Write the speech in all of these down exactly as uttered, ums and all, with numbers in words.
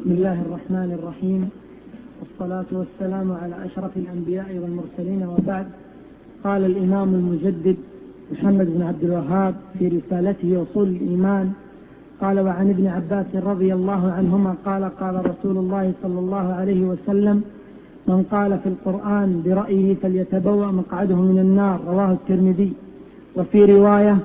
بسم الله الرحمن الرحيم، والصلاة والسلام على أشرف الأنبياء والمرسلين، وبعد. قال الإمام المجدد محمد بن عبد الوهاب في رسالته أصول الإيمان، قال: وعن ابن عباس رضي الله عنهما قال: قال رسول الله صلى الله عليه وسلم: من قال في القرآن برأيه فليتبوأ مقعده من النار، رواه الترمذي. وفي رواية: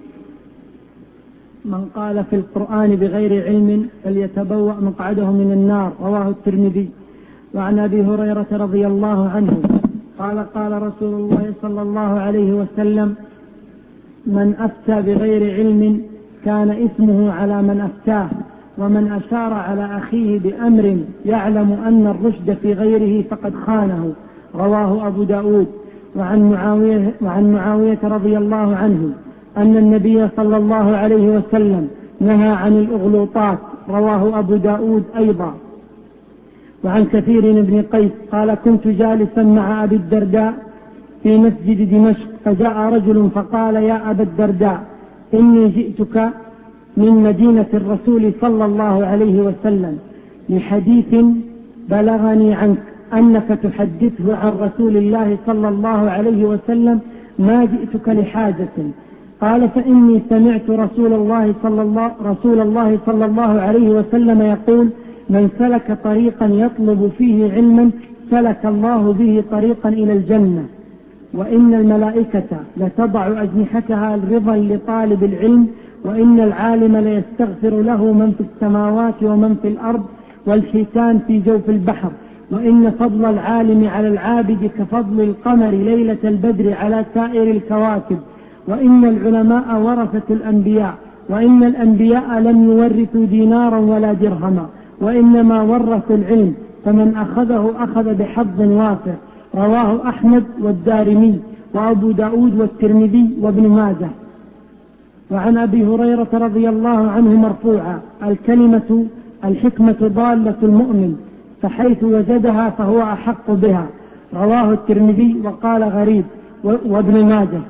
من قال في القرآن بغير علم فليتبوأ مقعده من النار، رواه الترمذي. وعن أبي هريرة رضي الله عنه قال: قال رسول الله صلى الله عليه وسلم: من أفتى بغير علم كان إثمه على من أفتاه، ومن أشار على أخيه بأمر يعلم أن الرشد في غيره فقد خانه، رواه أبو داود. وعن معاوية, وعن معاوية رضي الله عنه أن النبي صلى الله عليه وسلم نهى عن الأغلوطات، رواه أبو داود أيضا. وعن كثير بن قيس قال: كنت جالسا مع أبي الدرداء في مسجد دمشق، فجاء رجل فقال: يا أبا الدرداء، إني جئتك من مدينة الرسول صلى الله عليه وسلم لحديث بلغني عنك أنك تحدثه عن رسول الله صلى الله عليه وسلم، ما جئتك لحاجة. قال: فإني سمعت رسول الله صلى الله, رسول الله صلى الله عليه وسلم يقول: من سلك طريقا يطلب فيه علما سلك الله به طريقا إلى الجنة، وإن الملائكة لتضع أجنحتها رضا لطالب العلم، وإن العالم ليستغفر له من في السماوات ومن في الأرض والحيتان في جوف البحر، وإن فضل العالم على العابد كفضل القمر ليلة البدر على سائر الكواكب، وإن العلماء ورثة الأنبياء، وإن الأنبياء لم يورثوا دينارا ولا درهما، وإنما ورثوا العلم، فمن أخذه أخذ بحظ وافر، رواه أحمد والدارمي وأبو داود والترمذي وابن ماجه. وعن أبي هريرة رضي الله عنه مرفوعا: الكلمة الحكمة ضالة المؤمن، فحيث وجدها فهو أحق بها، رواه الترمذي وقال غريب وابن ماجه.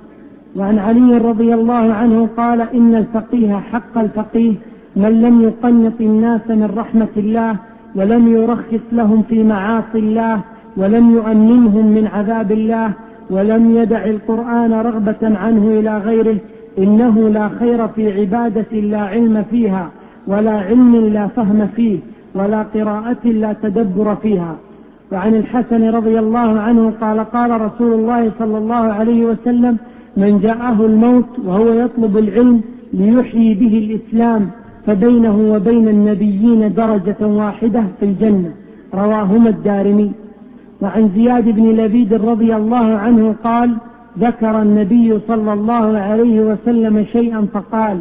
وعن علي رضي الله عنه قال: إن الفقيه حق الفقيه من لم يقنط الناس من رحمة الله، ولم يرخص لهم في معاصي الله، ولم يؤمنهم من عذاب الله، ولم يدع القرآن رغبة عنه إلى غيره، إنه لا خير في عبادة لا علم فيها، ولا علم لا فهم فيه، ولا قراءة لا تدبر فيها. وعن الحسن رضي الله عنه قال: قال رسول الله صلى الله عليه وسلم: من جاءه الموت وهو يطلب العلم ليحيي به الإسلام فبينه وبين النبيين درجة واحدة في الجنة، رواهما الدارمي. وعن زياد بن لبيد رضي الله عنه قال: ذكر النبي صلى الله عليه وسلم شيئا فقال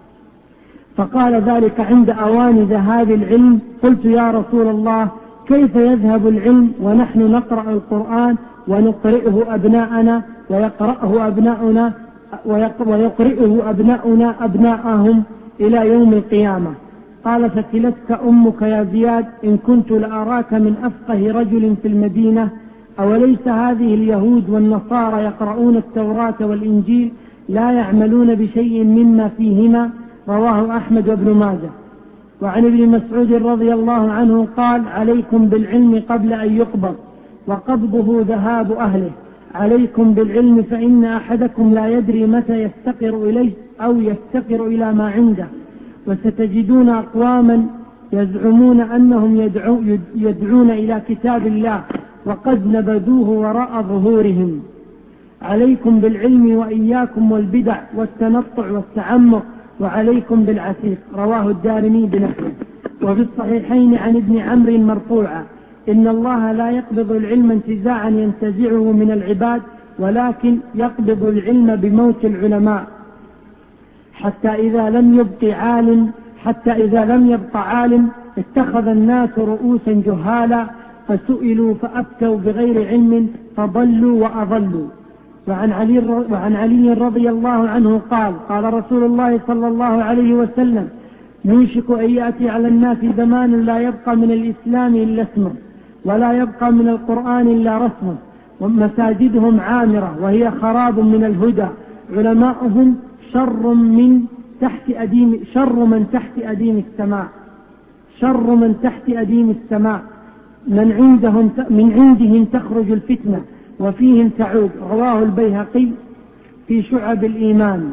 فقال ذلك عند أوان ذهاب العلم. قلت: يا رسول الله، كيف يذهب العلم ونحن نقرأ القرآن ونقرئه أبناءنا ويقرأه أبناؤنا ويقرئه أبناؤنا أبناءهم إلى يوم القيامة؟ قال: فكلتك أمك يا زياد، إن كنت لأراك من أفقه رجل في المدينة. أوليس هذه اليهود والنصارى يقرؤون التوراة والإنجيل لا يعملون بشيء مما فيهما؟ رواه أحمد وابن ماجه. وعن ابن مسعود رضي الله عنه قال: عليكم بالعلم قبل أن يقبض، وقبضه ذهاب أهله. عليكم بالعلم فإن أحدكم لا يدري متى يفتقر إليه أو يفتقر إلى ما عنده، وستجدون أقواما يزعمون أنهم يدعو يدعون إلى كتاب الله وقد نبذوه وراء ظهورهم. عليكم بالعلم وإياكم والبدع والتنطع والتعمق، وعليكم بالعتيق، رواه الدارمي بنحوه. وفي الصحيحين عن ابن عمرو مرفوعا: إن الله لا يقبض العلم انتزاعا ينتزعه من العباد، ولكن يقبض العلم بموت العلماء، حتى إذا لم يبق عالم حتى إذا لم يبق عالم اتخذ الناس رؤوسا جهالا، فسئلوا فأفتوا بغير علم فضلوا وأضلوا. وعن علي, وعن علي رضي الله عنه قال: قال رسول الله صلى الله عليه وسلم: يوشك أن يأتي على الناس زمان لا يبقى من الإسلام إلا اسمه، ولا يبقى من القرآن إلا رسمه، ومساجدهم عامرة وهي خراب من الهدى، علماؤهم شر من تحت أديم شر من تحت أديم السماء. شر من تحت أديم السماء، من عندهم من عندهم تخرج الفتنة وفيهم تعود. رواه البيهقي في شعب الإيمان.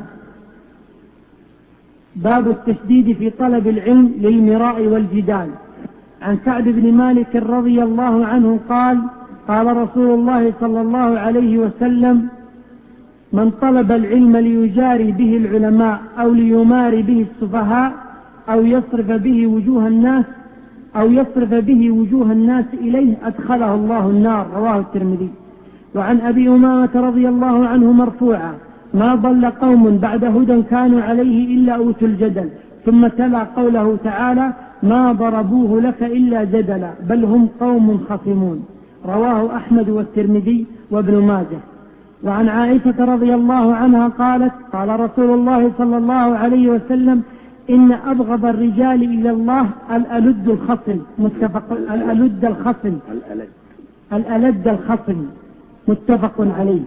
باب التشديد في طلب العلم للمراء والجدال. عن كعب بن مالك رضي الله عنه قال قال رسول الله صلى الله عليه وسلم: من طلب العلم ليجاري به العلماء أو ليماري به السفهاء أو يصرف به وجوه الناس أو يصرف به وجوه الناس إليه أدخله الله النار. رواه الترمذي. وعن أبي أمامة رضي الله عنه مرفوعا: ما ضل قوم بعد هدى كانوا عليه إلا أوتوا الجدل. ثم تلا قوله تعالى: ما ضربوه لك إلا جدلا بل هم قوم خصمون. رواه أحمد والترمذي وابن ماجه. وعن عائشة رضي الله عنها قالت: قال رسول الله صلى الله عليه وسلم: إن أبغض الرجال إلى الله الألد الخصم. متفق الألد الخصم الألد الخصم متفق عليه.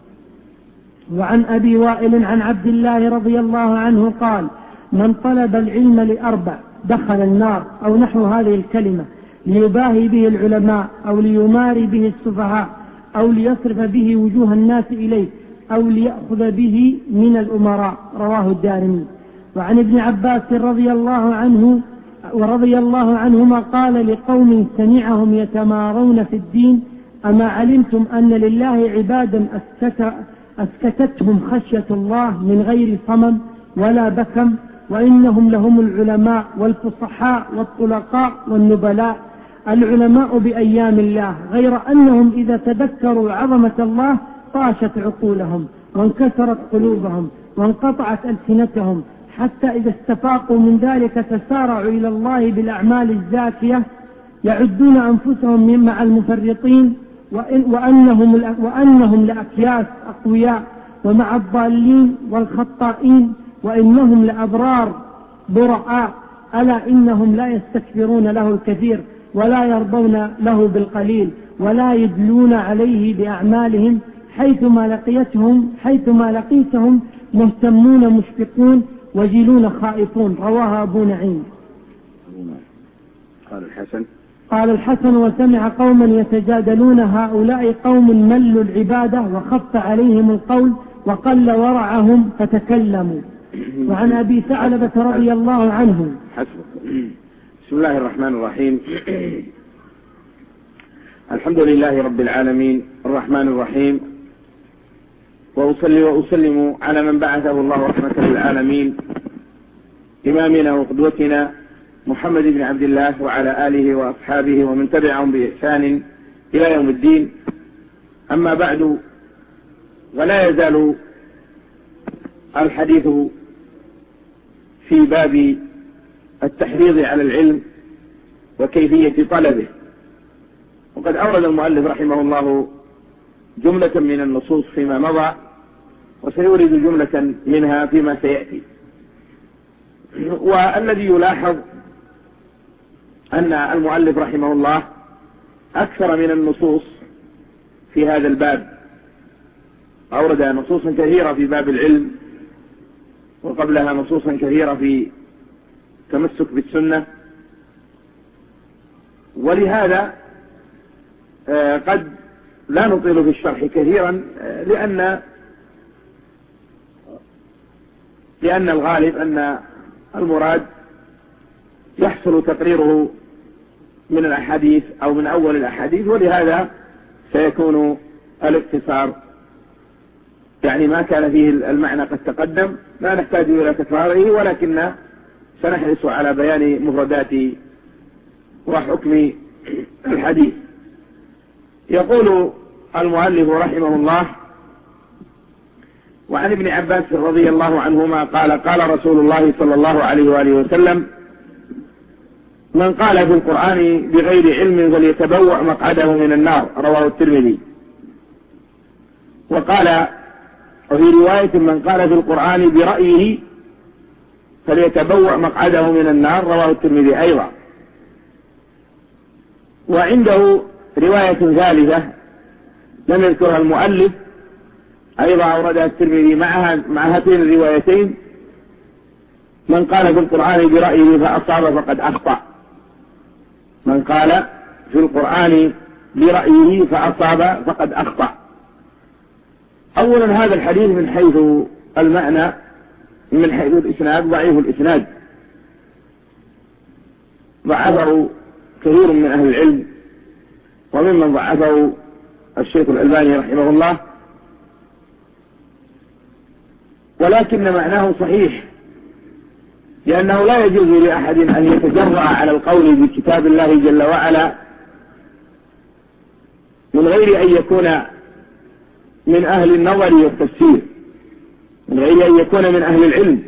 وعن أبي وائل عن عبد الله رضي الله عنه قال: من طلب العلم لأربع دخل النار، أو نحو هذه الكلمة: ليباهي به العلماء أو ليماري به السفهاء أو ليصرف به وجوه الناس إليه أو ليأخذ به من الأمراء. رواه الدارمي. وعن ابن عباس رضي الله عنه ورضي الله عنهما قال لقوم سمعهم يتمارون في الدين: أما علمتم أن لله عبادا أسكت أسكتتهم خشية الله من غير صمم ولا بكم، وإنهم لهم العلماء والفصحاء والطلقاء والنبلاء. العلماء بأيام الله، غير أنهم إذا تذكروا عظمة الله طاشت عقولهم وانكسرت قلوبهم وانقطعت ألسنتهم، حتى إذا استفاقوا من ذلك تسارعوا إلى الله بالأعمال الزاكية، يعدون أنفسهم مع المفرطين وأنهم, وأنهم لأكياس أقوياء ومع الضالين والخطائين، وإنهم لأبرار براء. ألا إنهم لا يستكبرون له الكثير ولا يرضون له بالقليل ولا يدلون عليه بأعمالهم، حيثما لقيتهم حيثما لقيتهم مهتمون مشفقون وجلون خائفون. رواه أبو نعيم. قال الحسن قال الحسن: وسمع قوما يتجادلون: هؤلاء قوم ملوا العبادة وخف عليهم القول وقل ورعهم فتكلموا. وعن أبي ثعلبة رضي الله عنه. بسم الله الرحمن الرحيم. الحمد لله رب العالمين الرحمن الرحيم، وأصلي وأسلم على من بعثه الله رحمة للعالمين إمامنا وقدوتنا محمد بن عبد الله وعلى آله وأصحابه ومن تبعهم بإحسان إلى يوم الدين. أما بعد، ولا يزال الحديث في باب التحريض على العلم وكيفية طلبه، وقد أورد المؤلف رحمه الله جملة من النصوص فيما مضى، وسيورد جملة منها فيما سيأتي. والذي يلاحظ أن المؤلف رحمه الله أكثر من النصوص في هذا الباب، أورد نصوصا كثيرة في باب العلم، وقبلها نصوصا كثيرة في تمسك بالسنة، ولهذا قد لا نطيل في الشرح كثيرا، لأن لأن الغالب أن المراد يحصل تقريره من الأحاديث أو من أول الأحاديث، ولهذا سيكون الاختصار، يعني ما كان فيه المعنى قد تقدم، لا نحتاج إلى تكراره، ولكن سنحرص على بيان مفردات وحكم الحديث. يقول المؤلف رحمه الله: وعن ابن عباس رضي الله عنهما قال: قال رسول الله صلى الله عليه وآله وسلم: من قال في القرآن بغير علم فليتبوأ مقعده من النار. رواه الترمذي. وقال وفي رواية: من قال في القرآن برأيه فليتبوأ مقعده من النار. رواه الترمذي أيضا. وعنده رواية ثالثة لم يذكرها المؤلف، أيضا أوردها الترمذي معها مع هاتين الروايتين: من قال في القرآن برأيه فأصاب فقد أخطأ. من قال في القرآن برأيه فأصاب فقد أخطأ. أولا هذا الحديث من حيث المعنى من حيث الإسناد ضعيف الإسناد، ضعفه كثير من أهل العلم، وممن ضعفه الشيخ الألباني رحمه الله، ولكن معناه صحيح، لأنه لا يجوز لأحد أن يتجرأ على القول بكتاب الله جل وعلا من غير أن يكون من أهل النظر والتفسير، من غير أن يكون من أهل العلم،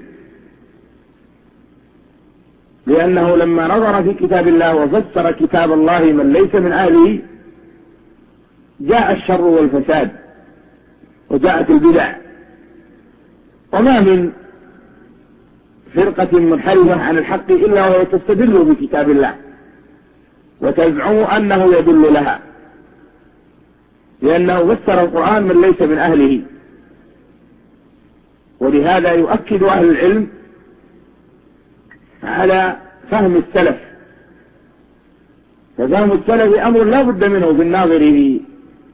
لأنه لما نظر في كتاب الله وفسر كتاب الله من ليس من أهله جاء الشر والفساد وجاءت البدع. وما من فرقة منحرفة عن الحق إلا وهي تستدل بكتاب الله وتزعم أنه يدل لها، لأنه فسر القرآن من ليس من أهله. ولهذا يؤكد أهل العلم على فهم السلف، ففهم السلف أمر لا بد منه في الناظر في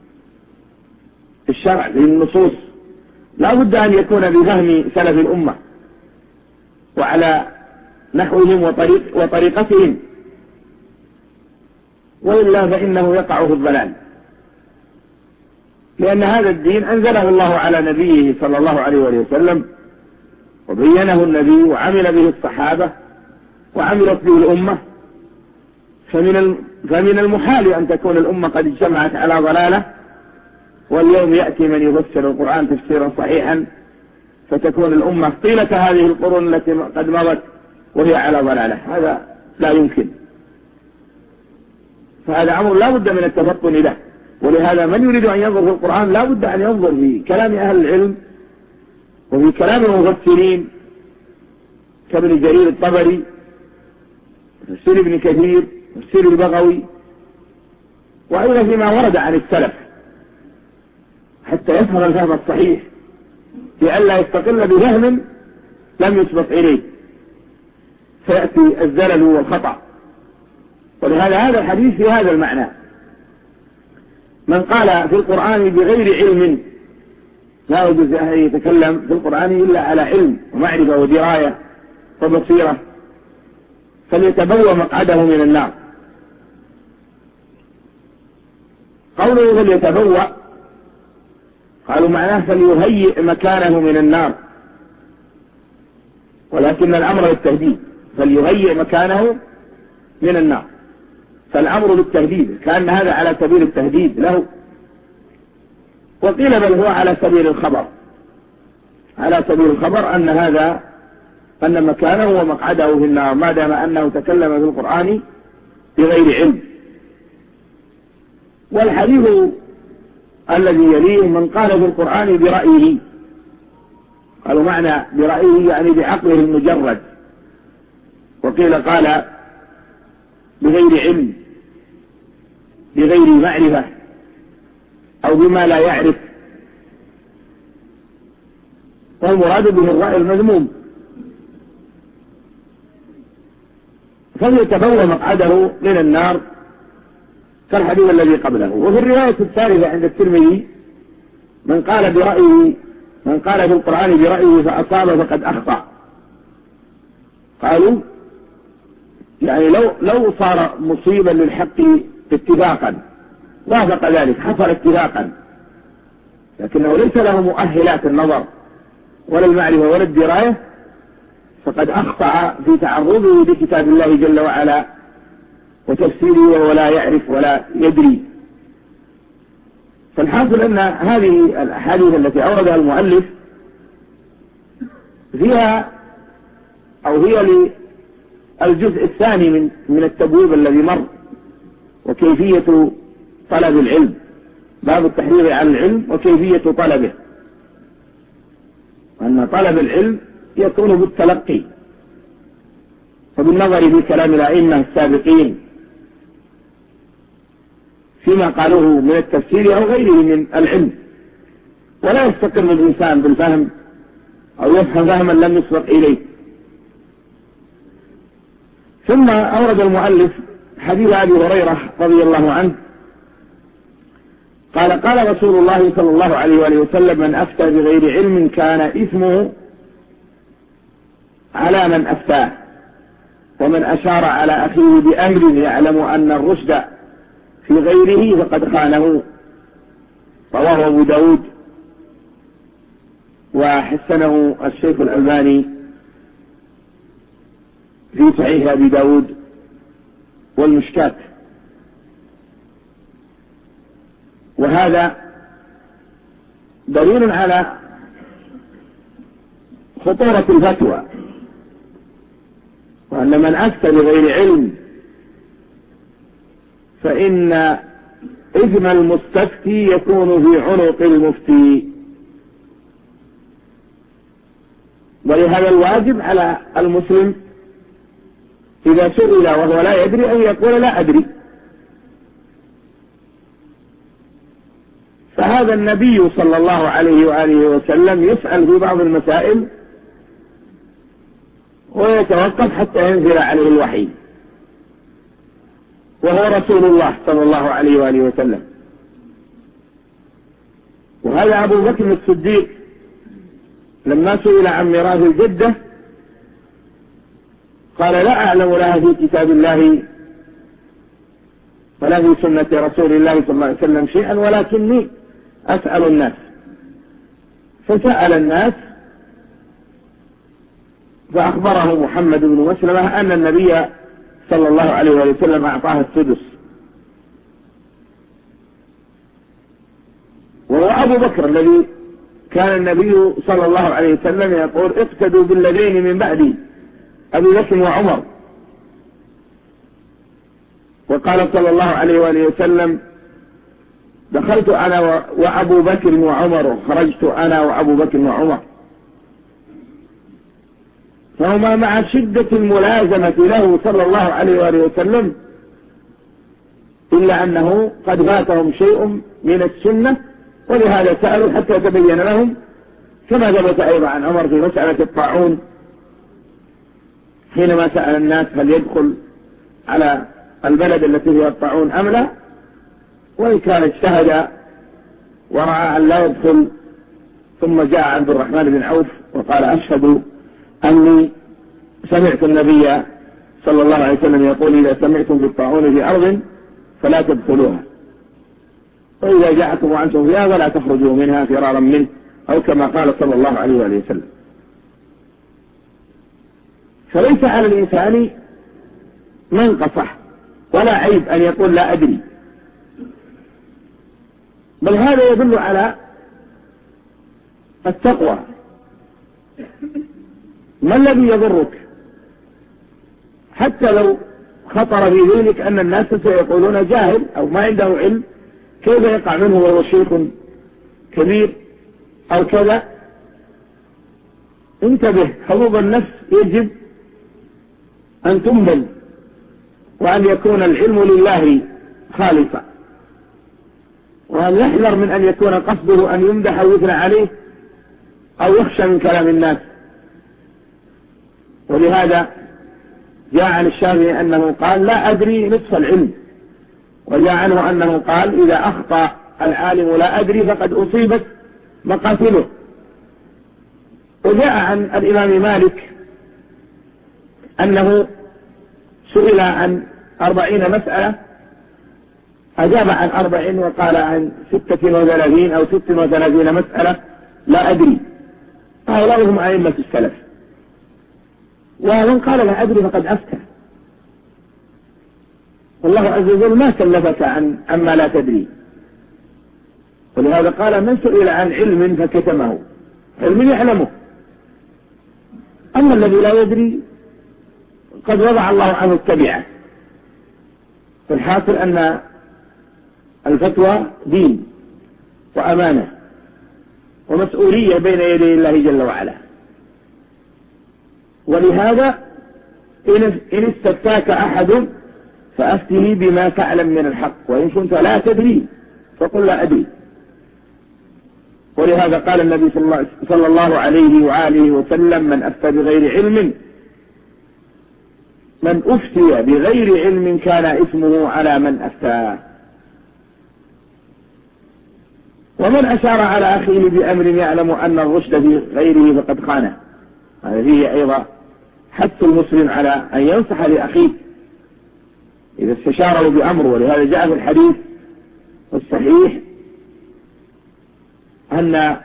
الشرع في النصوص، لا بد أن يكون بفهم سلف الأمة وعلى نحوهم وطريق وطريقتهم، وإلا فإنه يقع في الضلال، لأن هذا الدين أنزله الله على نبيه صلى الله عليه وسلم وبينه النبي وعمل به الصحابة وعملت به الأمة، فمن فمن المحال أن تكون الأمة قد اجتمعت على ضلالة واليوم يأتي من يفسر القرآن تفسيرا صحيحا فتكون الأمة طيلة هذه القرون التي قد مضت وهي على ضلالة. هذا لا يمكن، فهذا أمر لا بد من التفطن له. ولهذا من يريد أن ينظر في القرآن لا بد أن ينظر في كلام أهل العلم وفي كلام المفسرين كابن جرير الطبري، تفسير ابن كثير، تفسير البغوي، وأيضا فيما ورد عن السلف حتى يفهم الفهم الصحيح، لئلا يستقل بفهم لم يسبق إليه فيأتي الزلل والخطأ. ولهذا هذا الحديث في هذا المعنى: من قال في القرآن بغير علم، لا يجوز أن يتكلم في القرآن إلا على علم ومعرفة ودراية وبصيرة، فليتبوأ مقعده من النار. قوله فليتبوأ قالوا معناه فليهيئ مكانه من النار، ولكن الأمر للتهديد، فليهيئ مكانه من النار، فالأمر للتهديد، كان هذا على سبيل التهديد له، وقيل بل هو على سبيل الخبر، على سبيل الخبر أن هذا أن مكانه ومقعده في النار ما دام أنه تكلم في القرآن بغير علم. والحديث الذي يليه من قال في القرآن برأيه، قالوا معنى برأيه يعني بعقله المجرد، وقيل قال بغير علم بغير معرفة أو بما لا يعرف، والمراد به الرأي المذموم. فليتبوأ مقعده من النار كالحديث الذي قبله. وفي الرواية الثالثة عند الترمذي من قال برأيه من قال في القرآن برأيه فأصاب فقد أخطأ. قالوا يعني لو لو صار مصيبا للحق اتفاقا وافق ذلك حصل اتفاقا، لكنه ليس له مؤهلات النظر ولا المعرفة ولا الدراية، فقد أخطأ في تعرضه لكتاب الله جل وعلا وتفسيره وهو لا يعرف ولا يدري. فالحاصل أن هذه الأحاديث التي أوردها المؤلف فيها أو هي للجزء الثاني من من التبويب الذي مر، وكيفية طلب العلم، باب التحريض على العلم وكيفية طلبه، وأن طلب العلم يكون بالتلقي وبالنظر في كلام الأئمة السابقين فيما قالوه من التفسير أو غيره من العلم، ولا يستقر الإنسان بالفهم أو يفهم فهما لم يسبق إليه. ثم أورد المؤلف حديث أبي هريرة رضي الله عنه قال قال رسول الله صلى الله عليه وآله وسلم: من أفتى بغير علم كان إثمه على من أفتاه، ومن أشار على أخيه بأمر يعلم أن الرشد في غيره فقد خانه. رواه أبو داود وحسنه الشيخ الألباني في صحيح أبي داود والمشكات. وهذا دليل على خطورة الفتوى، وأن من أفتى بغير علم فإن إثم المستفتي يكون في عنق المفتي. ولهذا الواجب على المسلم إذا سئل وهو لا يدري أن يقول لا أدري. فهذا النبي صلى الله عليه وآله وسلم يسأل في بعض المسائل ويتوقف حتى ينزل عليه الوحي، وهو رسول الله صلى الله عليه وآله وسلم. وهذا أبو بكر الصديق لما سئل عن ميراث الجدة قال: لا أعلم لها في كتاب الله ولا في سنة رسول الله صلى الله عليه وسلم شيئا، ولكني أسأل الناس. فسأل الناس فأخبره محمد بن مسلمة أن النبي صلى الله عليه وسلم أعطاه السدس، وهو أبو بكر الذي كان النبي صلى الله عليه وسلم يقول: اقتدوا بالذين من بعدي أبي بكر وعمر. وقال صلى الله عليه وآله وسلم: دخلت أنا وأبو بكر وعمر وخرجت أنا وأبو بكر وعمر. فهما مع شدة الملازمة له صلى الله عليه وآله وسلم، إلا أنه قد فاتهم شيء من السنة، ولهذا سألوا حتى تبين لهم، كما ثبت أيضا عن عمر في مسألة الطاعون حينما سأل الناس هل يدخل على البلد التي فيها الطاعون أم لا، وإن كان اجتهد ورأى أن لا يدخل، ثم جاء عبد الرحمن بن عوف وقال: أشهد أني سمعت النبي صلى الله عليه وسلم يقول: إذا سمعتم بالطاعون في أرض فلا تدخلوها، وإذا جاءكم وأنتم فيها فلا تخرجوا منها فرارا منه، أو كما قال صلى الله عليه وآله وسلم. فليس على الإنسان منقصة ولا عيب أن يقول لا أدري، بل هذا يدل على التقوى. ما الذي يضرك حتى لو خطر في ذهنك أن الناس سيقولون جاهل أو ما عنده علم، كيف يقع منه وهو شيخ كبير أو كذا؟ انتبه، حظوظ النفس يجب أن تنبل، وأن يكون العلم لله خالصا، وأن يحذر من أن يكون قصده أن يمدح أو يثنى عليه أو يخشى من كلام الناس. ولهذا جاء عن الشافعي أنه قال: لا أدري نصف العلم. وجاء عنه أنه قال: إذا أخطأ العالم لا أدري فقد أصيبت مقاتله. وجاء عن الإمام مالك أنه سئل عن أربعين مسألة أجاب عن أربعين، وقال عن ستة وثلاثين أو ست وثلاثين مسألة لا أدري. هؤلاء هم أئمة السلف. ومن قال لا أدري فقد أفتى، والله عز وجل ما كلفك عن عما لا تدري. ولهذا قال: من سئل عن علم فكتمه، علم يعلمه. أما الذي لا يدري قد وضع الله عنه التبعة. فالحاصل أن الفتوى دين وأمانة ومسؤولية بين يدي الله جل وعلا. ولهذا إن استفتاك أحد فأفتني بما تعلم من الحق، وإن كنت لا تدري فقل لا أدري. ولهذا قال النبي صلى الله عليه وآله وسلم: من أفتى بغير علم من أفتي بغير علم كان اسمه على من أفتاه. ومن أشار على أخيه بأمر يعلم أن الرشد في غيره فقد خانه. هذه أيضا حث المسلم على أن ينصح لأخيه إذا استشاره بأمر. ولهذا جاء في الحديث الصحيح أن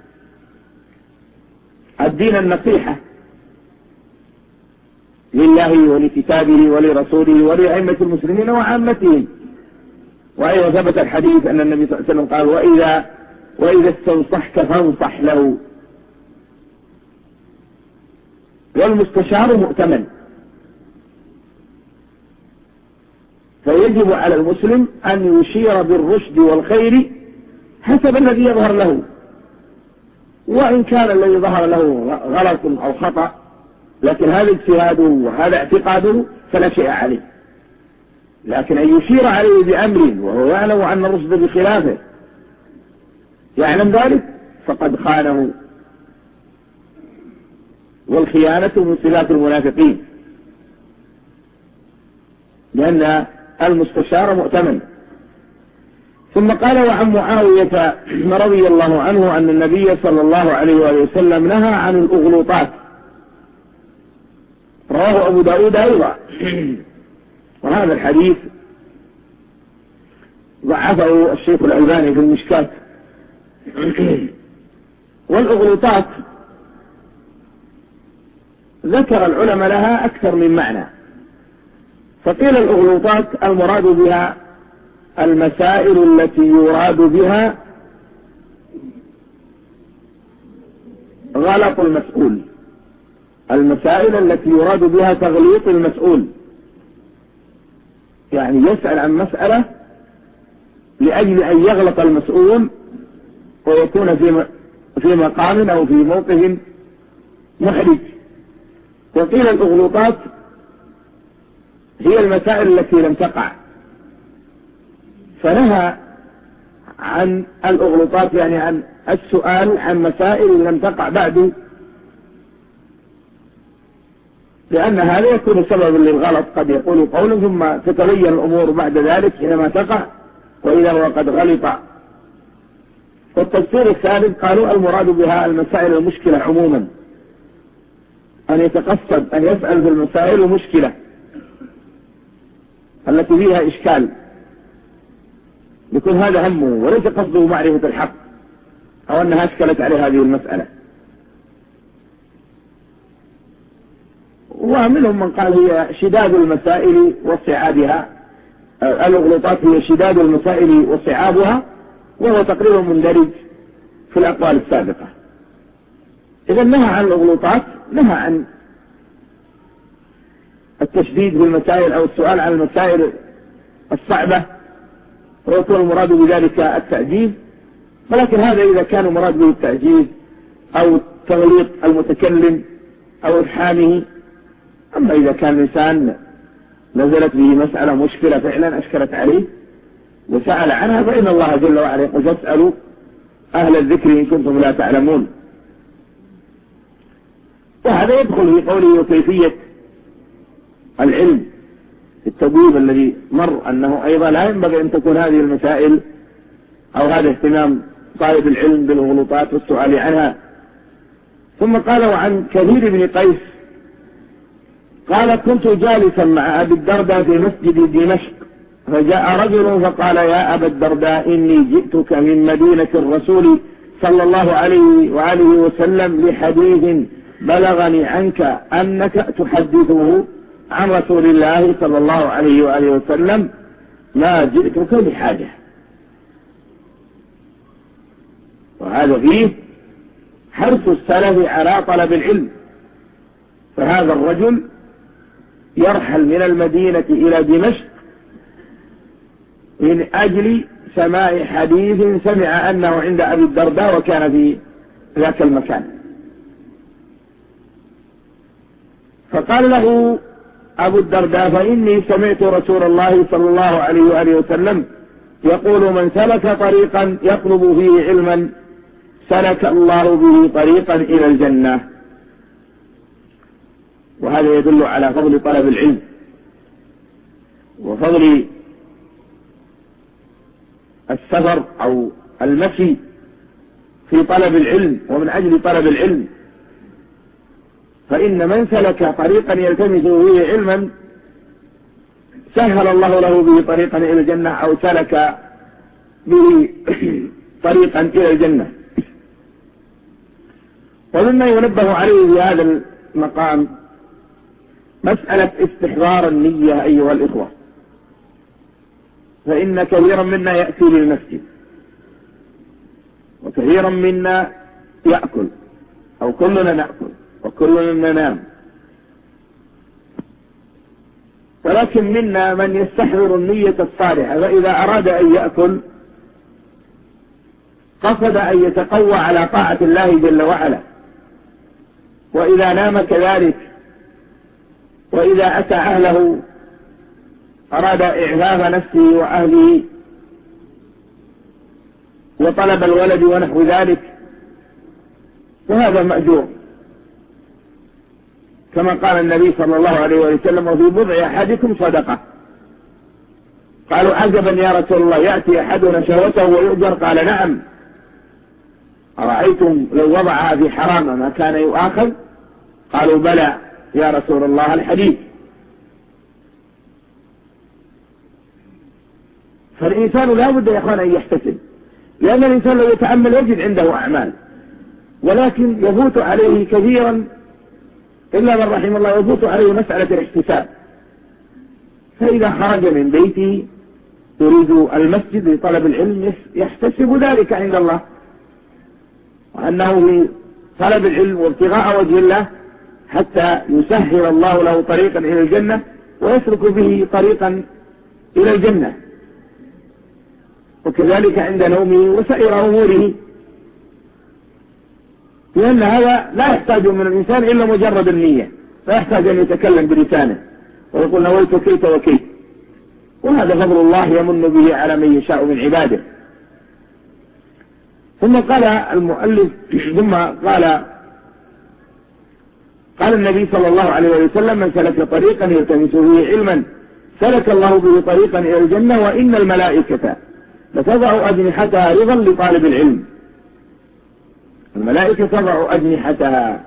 الدين النصيحة لله ولكتابه ولرسوله ولأئمة المسلمين وعامتهم. وأيضا ثبت الحديث أن النبي صلى الله عليه وسلم قال وإذا, وإذا استنصحك فانصح له. والمستشار مؤتمن، فيجب على المسلم أن يشير بالرشد والخير حسب الذي يظهر له، وإن كان الذي ظهر له غلط أو خطأ لكن هذا اجتهاده وهذا اعتقاده فلا شيء عليه. لكن أن يشير عليه بأمر وهو يعلم أن الرشد بخلافه يعلم ذلك فقد خانه، والخيانة من صفات المنافقين، لأن المستشار مؤتمن. ثم قال وعن معاوية رضي الله عنه أن النبي صلى الله عليه وآله وسلم نهى عن الأغلوطات، رواه أبو داود أيضا. وهذا الحديث ضعفه الشيخ الألباني في المشكات. والأغلوطات ذكر العلماء لها أكثر من معنى، فقيل الأغلوطات المراد بها المسائل التي يراد بها غلط المسؤول، المسائل التي يراد بها تغليط المسؤول، يعني يسأل عن مسألة لأجل أن يغلط المسؤول ويكون في في مقام أو في موقف محرج. وقيل الأغلوطات هي المسائل التي لم تقع، فنهى عن الأغلوطات يعني عن السؤال عن مسائل لم تقع بعد، لأن هذا يكون سببا للغلط، قد يقول قولا ثم تتبين الأمور بعد ذلك حينما تقع وإذا هو قد غلط. والتفسير الثالث قالوا المراد بها المسائل المشكلة عموما، أن يتقصد أن يسأل في المسائل المشكلة التي فيها إشكال، يكون هذا همه وليس قصده معرفة الحق أو أنها أشكلت عليه هذه المسألة. ومنهم من قال هي شداد المسائل وصعابها، الأغلوطات هي شداد المسائل وصعابها، وهو تقريبا مندرج في الأقوال السابقة. إذا نهى عن الأغلوطات، نهى عن التشديد في المسائل أو السؤال عن المسائل الصعبة ويكون المراد بذلك التعجيز، ولكن هذا إذا كان مراد به التعجيز أو تغليط المتكلم أو إفحامه. أما إذا كان الإنسان نزلت به مسألة مشكلة فعلا أشكلت عليه وسأل عنها فإن الله جل وعلا يقول فاسألوا أهل الذكر إن كنتم لا تعلمون. وهذا يدخل في قوله وكيفية العلم التبويب الذي مر أنه أيضا لا ينبغي أن تكون هذه المسائل أو هذا اهتمام طالب العلم بالغلطات والسؤال عنها. ثم قال وعن كثير بن قيس قال كنت جالسا مع أبي الدرداء في مسجد دمشق فجاء رجل فقال يا أبا الدرداء إني جئتك من مدينة الرسول صلى الله عليه وآله وسلم لحديث بلغني عنك أنك تحدثه عن رسول الله صلى الله عليه وآله وسلم ما جئتك بحاجة. وهذا فيه حرص السلف على طلب العلم، فهذا الرجل يرحل من المدينة إلى دمشق من أجل سماع حديث سمع أنه عند أبي الدرداء وكان في ذاك المكان. فقال له أبو الدرداء فإني سمعت رسول الله صلى الله عليه وآله وسلم يقول من سلك طريقا يطلب فيه علما سلك الله به طريقا إلى الجنة. وهذا يدل على فضل طلب العلم وفضل السفر أو المشي في طلب العلم ومن أجل طلب العلم، فإن من سلك طريقا يلتمس به علما سهل الله له به طريقا إلى الجنة أو سلك به طريقا إلى الجنة. ومما ينبه عليه في هذا المقام مسألة استحضار النية أيها الإخوة، فإن كثيرا منا يأتي للمسجد وكثيرا منا يأكل أو كلنا نأكل وكلنا ننام، ولكن منا من يستحضر النية الصالحة، فإذا أراد أن يأكل قصد أن يتقوى على طاعة الله جل وعلا، وإذا نام كذلك، وإذا أتى أهله أراد إعفاف نفسه وأهله وطلب الولد ونحو ذلك، وهذا مأجور كما قال النبي صلى الله عليه وسلم: وفي بضع أحدكم صدقة. قالوا: عجبا يا رسول الله، يأتي أحدنا شهوته ويؤجر؟ قال: نعم. أرأيتم لو وضعها في حرام ما كان يؤاخذ؟ قالوا: بلى يا رسول الله. الحديث. فالإنسان لا بد يا أخوان أن يحتسب، لأن الإنسان لو يتأمل يجد عنده أعمال، ولكن يفوت عليه كثيرا إلا من رحم الله يفوت عليه مسألة الاحتساب. فإذا خرج من بيته يريد المسجد لطلب العلم يحتسب ذلك عند الله، وأنه في طلب العلم وابتغاء وجه الله حتى يسهل الله له طريقا إلى الجنة ويسلك به طريقا إلى الجنة. وكذلك عند نومه وسائر أموره، لأن هذا لا يحتاج من الإنسان إلا مجرد النية، لا يحتاج أن يتكلم بلسانه ويقول نويت كيت وكيت، وهذا فضل الله يمن به على من يشاء من عباده. ثم قال المؤلف ثم قال قال النبي صلى الله عليه وسلم: من سلك طريقا يلتمس به علما سلك الله به طريقا إلى الجنة، وإن الملائكة لتضع أجنحتها رضا لطالب العلم. الملائكة تضع أجنحتها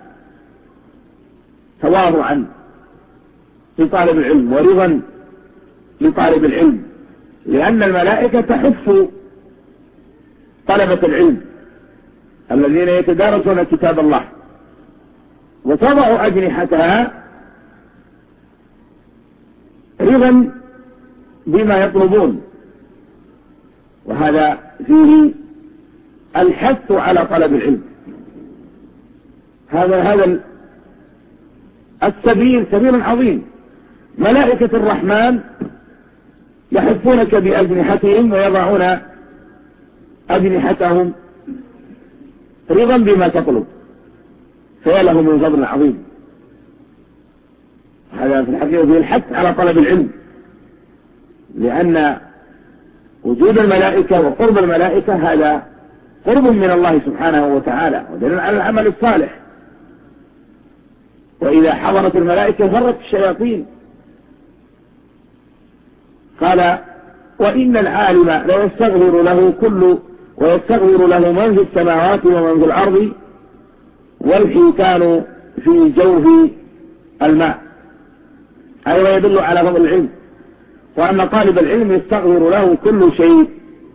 تواضعا لطالب العلم ورضا لطالب العلم، لأن الملائكة تحف طلبة العلم الذين يتدارسون كتاب الله، وتضع أجنحتها رضا بما يطلبون، وهذا فيه الحث على طلب العلم. هذا هذا السبيل سبيل عظيم. ملائكة الرحمن يحفونك بأجنحتهم ويضعون أجنحتهم رضا بما تطلب، فيا له من فضل عظيم. هذا في الحقيقة فيه الحث على طلب العلم، لأن وجود الملائكة وقرب الملائكة هذا قرب من الله سبحانه وتعالى ودليل على العمل الصالح. وإذا حضرت الملائكة فرت الشياطين. قال: وإن العالم لا يستغفر له كل ويستغفر له من في السماوات ومن في الأرض والحيتان في جوف الماء. هذا يدل على فضل العلم، وأن طالب العلم يستغفر له كل شيء.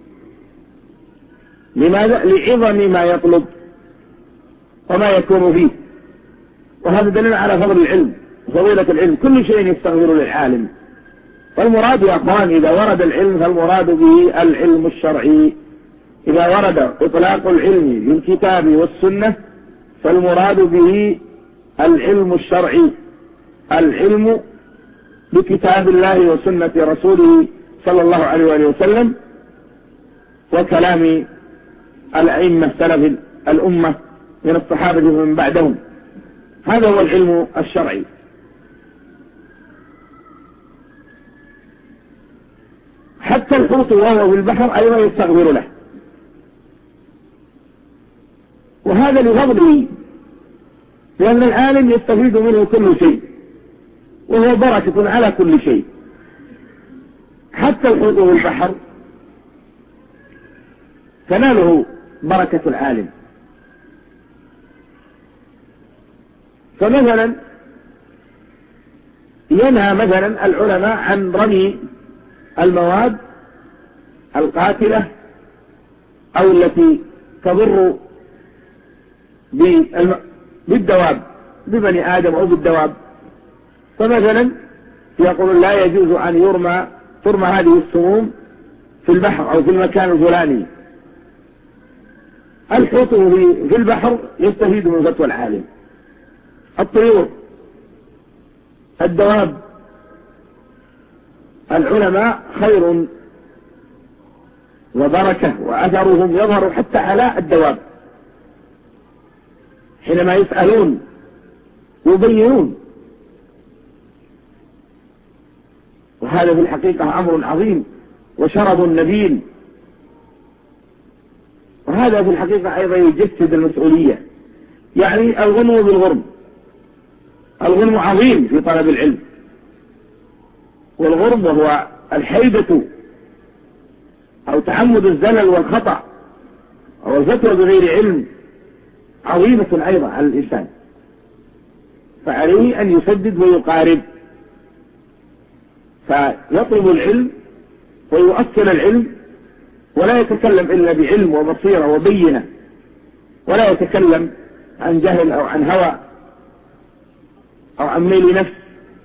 لماذا؟ لعظم ما يطلب وما يكون فيه، وهذا دليل على فضل العلم وفضيلة العلم. كل شيء يستغفر للعالم. والمراد يا أخوان إذا ورد العلم فالمراد به العلم الشرعي. إذا ورد إطلاق العلم بالكتاب والسنة فالمراد به العلم الشرعي، العلم بكتاب الله وسنة رسوله صلى الله عليه وسلم وكلام الأئمة سلف الأمة من الصحابة ومن بعدهم. هذا هو العلم الشرعي. حتى الحوت وهو في البحر أيضا يستغفر له، وهذا لفضله، لأن العالم يستفيد منه كل شيء وهو بركة على كل شيء، حتى الحوت في البحر تناله بركة العالم. فمثلا ينهى مثلا العلماء عن رمي المواد القاتلة أو التي تضر بالدواب، ببني آدم أو بالدواب. فمثلا يقول لا يجوز أن يرمى ترمى هذه السموم في البحر أو في المكان الفلاني. الحوت في البحر يستفيد من فتوى العالم، الطيور، الدواب، العلماء خير وبركة وأثرهم يظهر حتى على الدواب حينما يسألون يبينون. وهذا في الحقيقة أمر عظيم وشرف نبيل، وهذا في الحقيقة أيضا يجسد المسؤولية. يعني الغنو بالغرم، الغنو عظيم في طلب العلم، والغرم وهو الحيدة أو تعمد الزلل والخطأ أو الفتوى بغير علم عظيمة أيضا على الإنسان، فعليه أن يسدد ويقارب، فيطلب العلم ويؤصل العلم ولا يتكلم إلا بعلم وبصيرة وبينة، ولا يتكلم عن جهل أو عن هوى أو عن ميل نفس.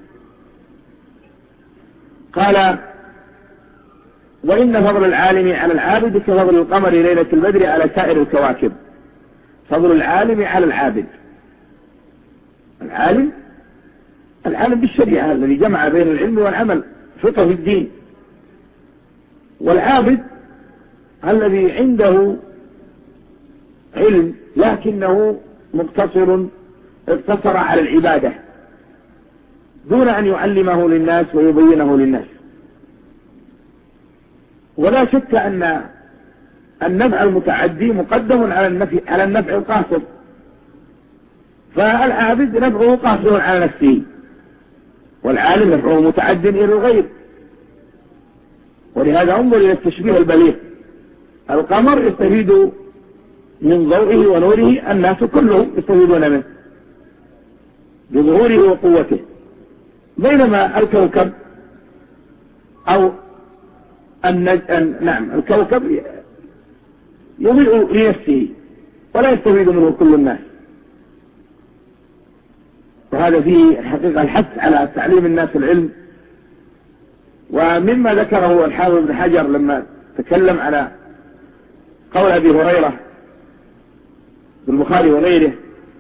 قال وإن فضل العالم على العابد كفضل القمر ليلة البدر على سائر الكواكب. فضل العالم على العابد، العالم العالم بالشريعة الذي جمع بين العلم والعمل، فقه في الدين، والعابد الذي عنده علم لكنه مقتصر اقتصر على العبادة دون أن يعلمه للناس ويبينه للناس. ولا شك أن النفع المتعدي مقدم على النفع على النفع القاصر، فالعابد نفعه قاصر على نفسه، والعالم نفعه متعد إلى الغير. ولهذا انظر إلى التشبيه البليغ، القمر يستفيد من ضوئه ونوره الناس كلهم يستفيدون منه بظهوره وقوته، بينما الكوكب أو النج... نعم الكوكب يضيء لنفسه ولا يستفيد منه كل الناس. وهذا فيه الحقيقة الحث على تعليم الناس العلم. ومما ذكره الحافظ بن حجر لما تكلم على قول أبي هريرة في البخاري وغيره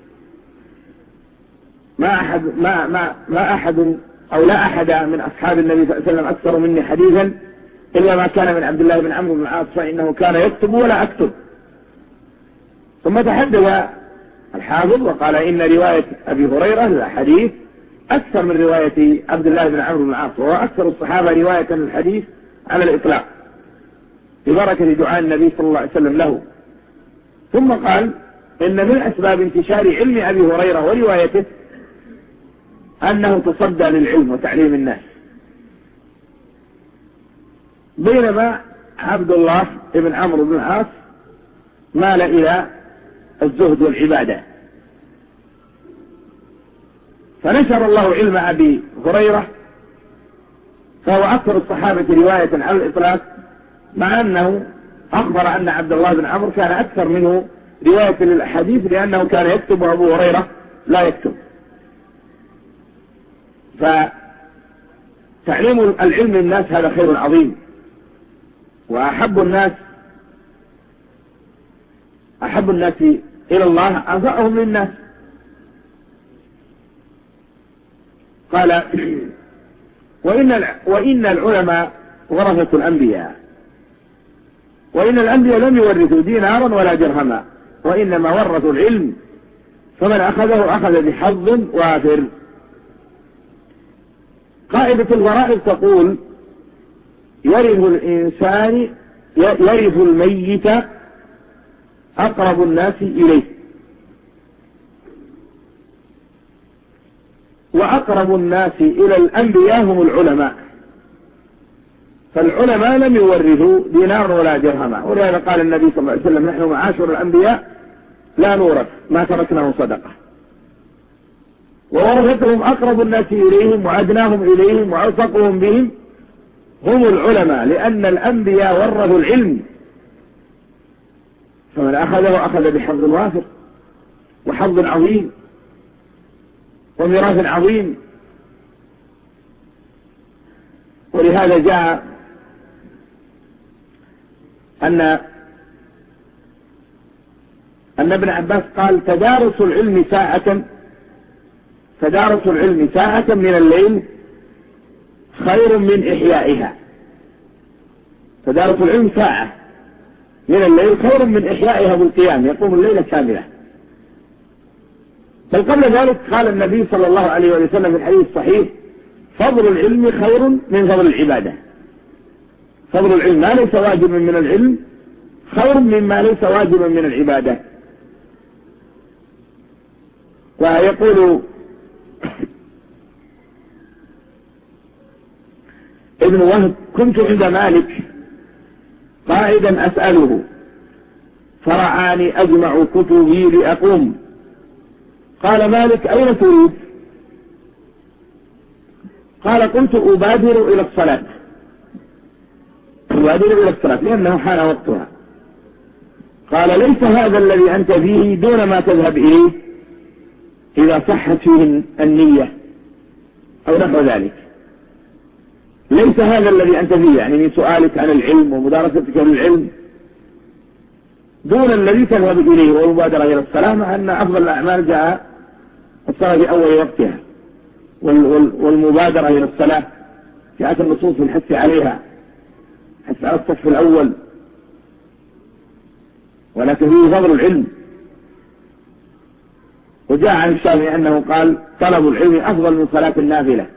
ما أحد ما ما ما أحد أو لا أحد من أصحاب النبي صلى الله عليه وسلم أكثر مني حديثا إلا ما كان من عبد الله بن عمرو بن العاص فإنه كان يكتب ولا أكتب. ثم تحدث الحافظ وقال إن رواية أبي هريرة الحديث أكثر من رواية عبد الله بن عمرو بن العاص، وهو أكثر الصحابة رواية الحديث على الإطلاق ببركة دعاء النبي صلى الله عليه وسلم له. ثم قال إن من أسباب انتشار علم أبي هريرة وروايته أنه تصدى للعلم وتعليم الناس، بينما عبد الله بن عمرو بن العاص مال إلى الزهد والعبادة. فنشر الله علم أبي هريرة فهو أكثر الصحابة رواية على الإطلاق، مع أنه أخبر أن عبد الله بن عمرو كان أكثر منه رواية للأحاديث لأنه كان يكتب وأبو هريرة لا يكتب. فتعليم العلم للناس هذا خير عظيم، وأحب الناس أحب الناس إلى الله أنفعهم للناس. قال وإن وإن العلماء ورثة الأنبياء، وإن الأنبياء لم يورثوا دينارا ولا درهما، وإنما ورثوا العلم، فمن أخذه أخذ بحظ وافر. قاعدة الغرائب تقول يرث الإنسان يرث الميت أقرب الناس إليه. وأقرب الناس إلى الأنبياء هم العلماء، فالعلماء لم يورثوا دينار ولا درهما، ولهذا قال النبي صلى الله عليه وسلم: نحن معاشر الأنبياء لا نورث ما تركناه صدقة. وورثتهم أقرب الناس إليهم وأدناهم إليهم وأوثقهم بهم هم العلماء، لأن الأنبياء ورثوا العلم، فمن أخذه أخذ بحظ وافر وحظ عظيم وميراث عظيم. ولهذا جاء أن أن ابن عباس قال: تدارس العلم ساعة تدارس العلم ساعة من الليل خير من إحيائها. تدارس العلم ساعة من الليل خير من إحيائها بالقيام، يقوم الليلة كاملة. بل قبل ذلك قال النبي صلى الله عليه وسلم في الحديث الصحيح: فضل العلم خير من فضل العبادة. فضل العلم ما ليس واجبا من العلم خير مما ليس واجبا من العبادة. ويقول ابن وهب: كنت عند مالك قائدا أسأله، فرعاني أجمع كتبي لأقوم. قال مالك: أين تريد؟ قال: قلت أبادر إلى الصلاة أبادر إلى الصلاة لأنه حان وقتها. قال: ليس هذا الذي أنت فيه دون ما تذهب إليه إذا صحت فيه النية أو نحو ذلك. ليس هذا الذي أنت فيه، يعني من سؤالك عن العلم ومدارستك للعلم، دون الذي تذهب إليه والمبادرة إلى الصلاة، مع أن أفضل الأعمال جاء الصلاة في أول وقتها، والمبادرة إلى الصلاة جاءت النصوص في الحث عليها، حث على الصف الأول. ولكن فيه فضل العلم. وجاء عن الشافعي أنه قال: طلب العلم أفضل من صلاة النافلة.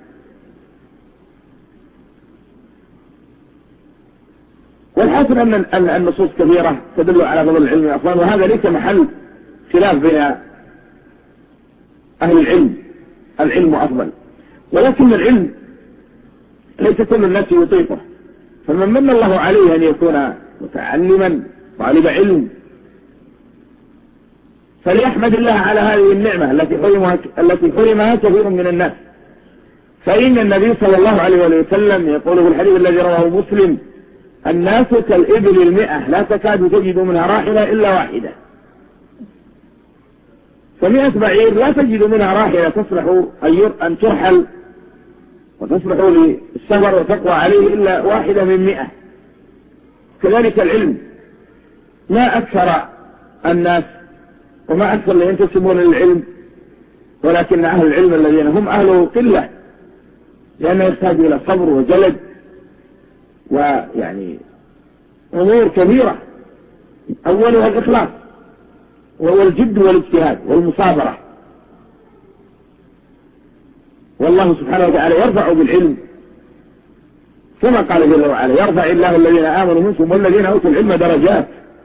والحاصل أن النصوص كثيرة تدل على فضل العلم أفضل، وهذا ليس محل خلاف بين أهل العلم، العلم أفضل. ولكن العلم ليس كل الناس يطيقه، فمن من الله عليه أن يكون متعلما طالب علم فليحمد الله على هذه النعمة التي حرمها التي حرمها كثير من الناس. فإن النبي صلى الله عليه وسلم يقول في الحديث الذي رواه مسلم: الناس كالإبل المئة لا تكاد تجد منها راحلة إلا واحدة. فمئة بعير لا تجد منها راحلة تصلح أن ترحل وتصلح للسفر وتقوى عليه إلا واحدة من مئة. كذلك العلم، ما أكثر الناس وما أكثر اللي ينتسبون للعلم، ولكن أهل العلم الذين هم أهله قلة، لأنه يحتاج إلى صبر وجلد ويعني أمور كثيرة، أولها الإخلاص وهو الجد والاجتهاد والمصابرة. والله سبحانه وتعالى يرفع بالعلم كما قال جل وعلا: يرفع الله الذين آمنوا منكم والذين أوتوا العلم درجات.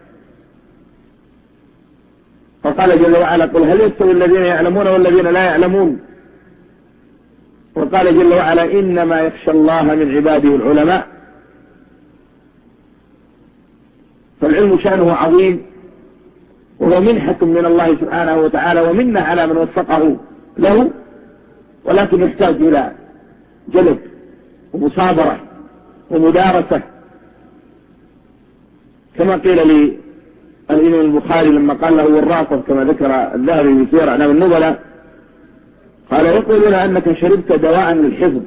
وقال جل وعلا: قل هل يستوي الذين يعلمون والذين لا يعلمون. وقال جل وعلا: إنما يخشى الله من عباده العلماء. فالعلم شأنه عظيم، وهو منحة من الله سبحانه وتعالى ومنة على من وفقه له، ولكن يحتاج إلى جلد ومصابرة ومدارسة، كما قيل للإمام البخاري لما قال له والراقب، كما ذكر الذهبي في سير أعلام النبلاء، قال: يقولون أنك شربت دواء للحفظ.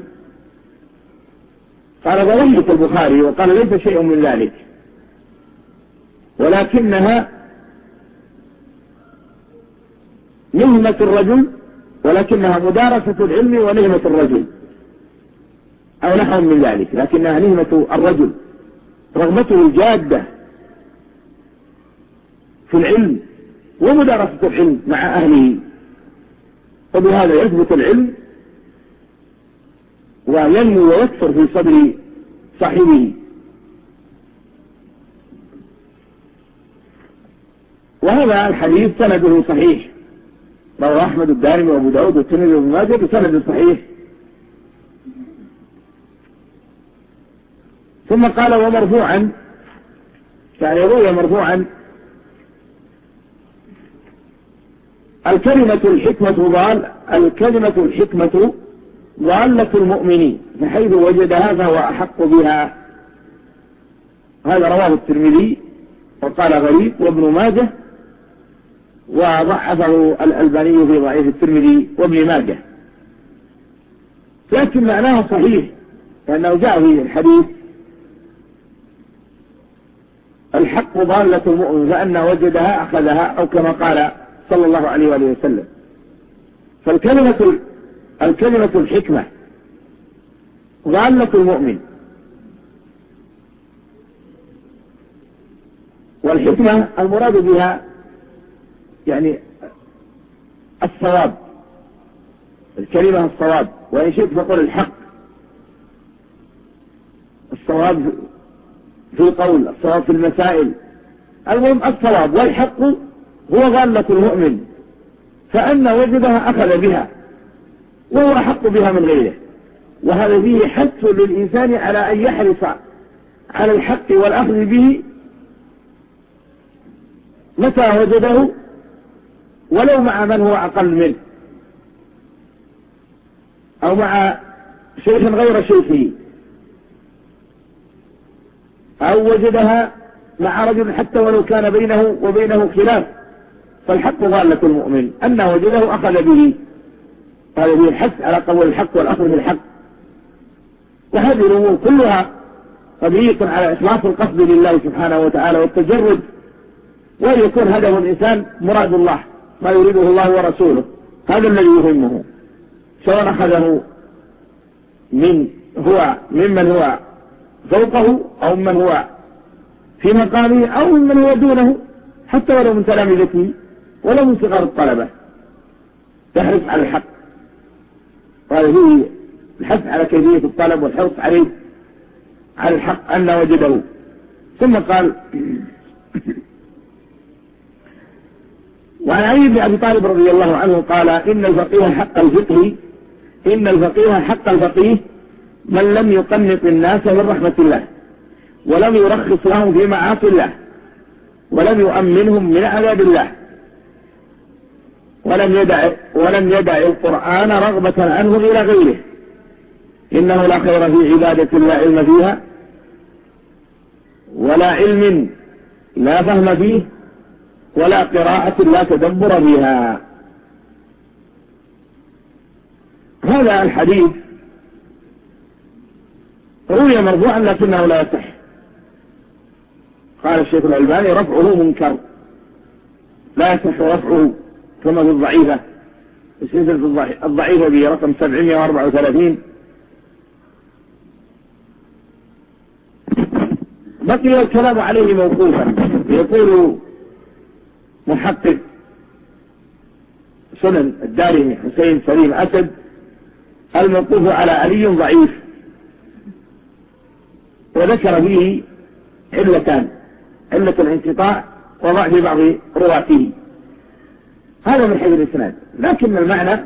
قال: فضحك البخاري وقال: ليس شيء من ذلك، ولكنها نهمة الرجل، ولكنها مدارسة العلم ونهمة الرجل، أو نحو من ذلك، لكنها نهمة الرجل، رغبته الجادة في العلم ومدارسة العلم مع أهله، وبهذا يثبت العلم وينمو ويكثر في صدر صاحبه. وهذا الحديث سنده صحيح، رواه أحمد الدارمي وأبو داود والترمذي وابن ماجه بسند صحيح. ثم قال ومرفوعا، يعني روي مرفوعا: الكلمة الحكمة ضال الكلمة الحكمة ضالة المؤمنين، فحيث وجدها فهو أحق بها. هذا رواه الترمذي وقال غريب، وابن ماجه، وضعفه الألباني في ضعيف الترمذي وابن ماجه، لكن معناه صحيح، لأنه جاء في الحديث: الحق ضالة المؤمن، فأن وجدها أخذها، أو كما قال صلى الله عليه وآله وسلم. فالكلمة الكلمة الحكمة ضالة المؤمن، والحكمة المراد بها يعني الصواب، الكلمة الصواب، وإن شئت فقل الحق، الصواب في القول، الصواب في المسائل، المهم الصواب. والحق هو ضالة المؤمن، فأن وجدها أخذ بها وهو أحق بها من غيره. وهذا فيه حث للإنسان على أن يحرص على الحق والأخذ به متى وجده، ولو مع من هو أقل منه، أو مع شيخ غير شيخه، أو وجدها مع رجل حتى ولو كان بينه وبينه خلاف. فالحق ضالة المؤمن، أن وجده أخذ به، هذا به الحث على قبول الحق والأخذ بالحق. وهذه الأمور كلها مبنية على إخلاص القصد لله سبحانه وتعالى والتجرد، وأن يكون هدف الإنسان مراد الله، ما يريده الله ورسوله، هذا الذي يهمه، سواء أخذه من هو ممن هو فوقه أو من هو في مقامه أو من هو دونه، حتى ولو من تلامذته ولو من صغار الطلبة، تحرص على الحق. وهذا فيه الحث على كيفية الطلب والحرص عليه على الحق أن وجده. ثم قال: وعن علي بن أبي طالب رضي الله عنه قال: إن الفقيه حق الفقه إن الفقيه حق الفقيه من لم يقنط الناس من رحمة الله، ولم يرخص لهم في معاصي الله، ولم يؤمنهم من عذاب الله، ولم يدع ولم يدع القرآن رغبة عنه إلى غيره، إنه لا خير في عبادة لا علم فيها، ولا علم لا فهم فيه، ولا قراءة لا تدبر فيها. هذا الحديث روي مرفوعا لكنه لا يصح. قال الشيخ الألباني: رفعه منكر، لا يصح رفعه، كما في الضعيفة، السلسلة الضعيفة برقم سبعمائة وأربعة وثلاثين. بقي الكلام عليه موقوفا. يقول محقق سنن الدارمي حسين سليم أسد: الموقوف على علي ضعيف، وذكر فيه علتان: علة الانقطاع وضعف بعض رواته. هذا من حيث الإسناد، لكن المعنى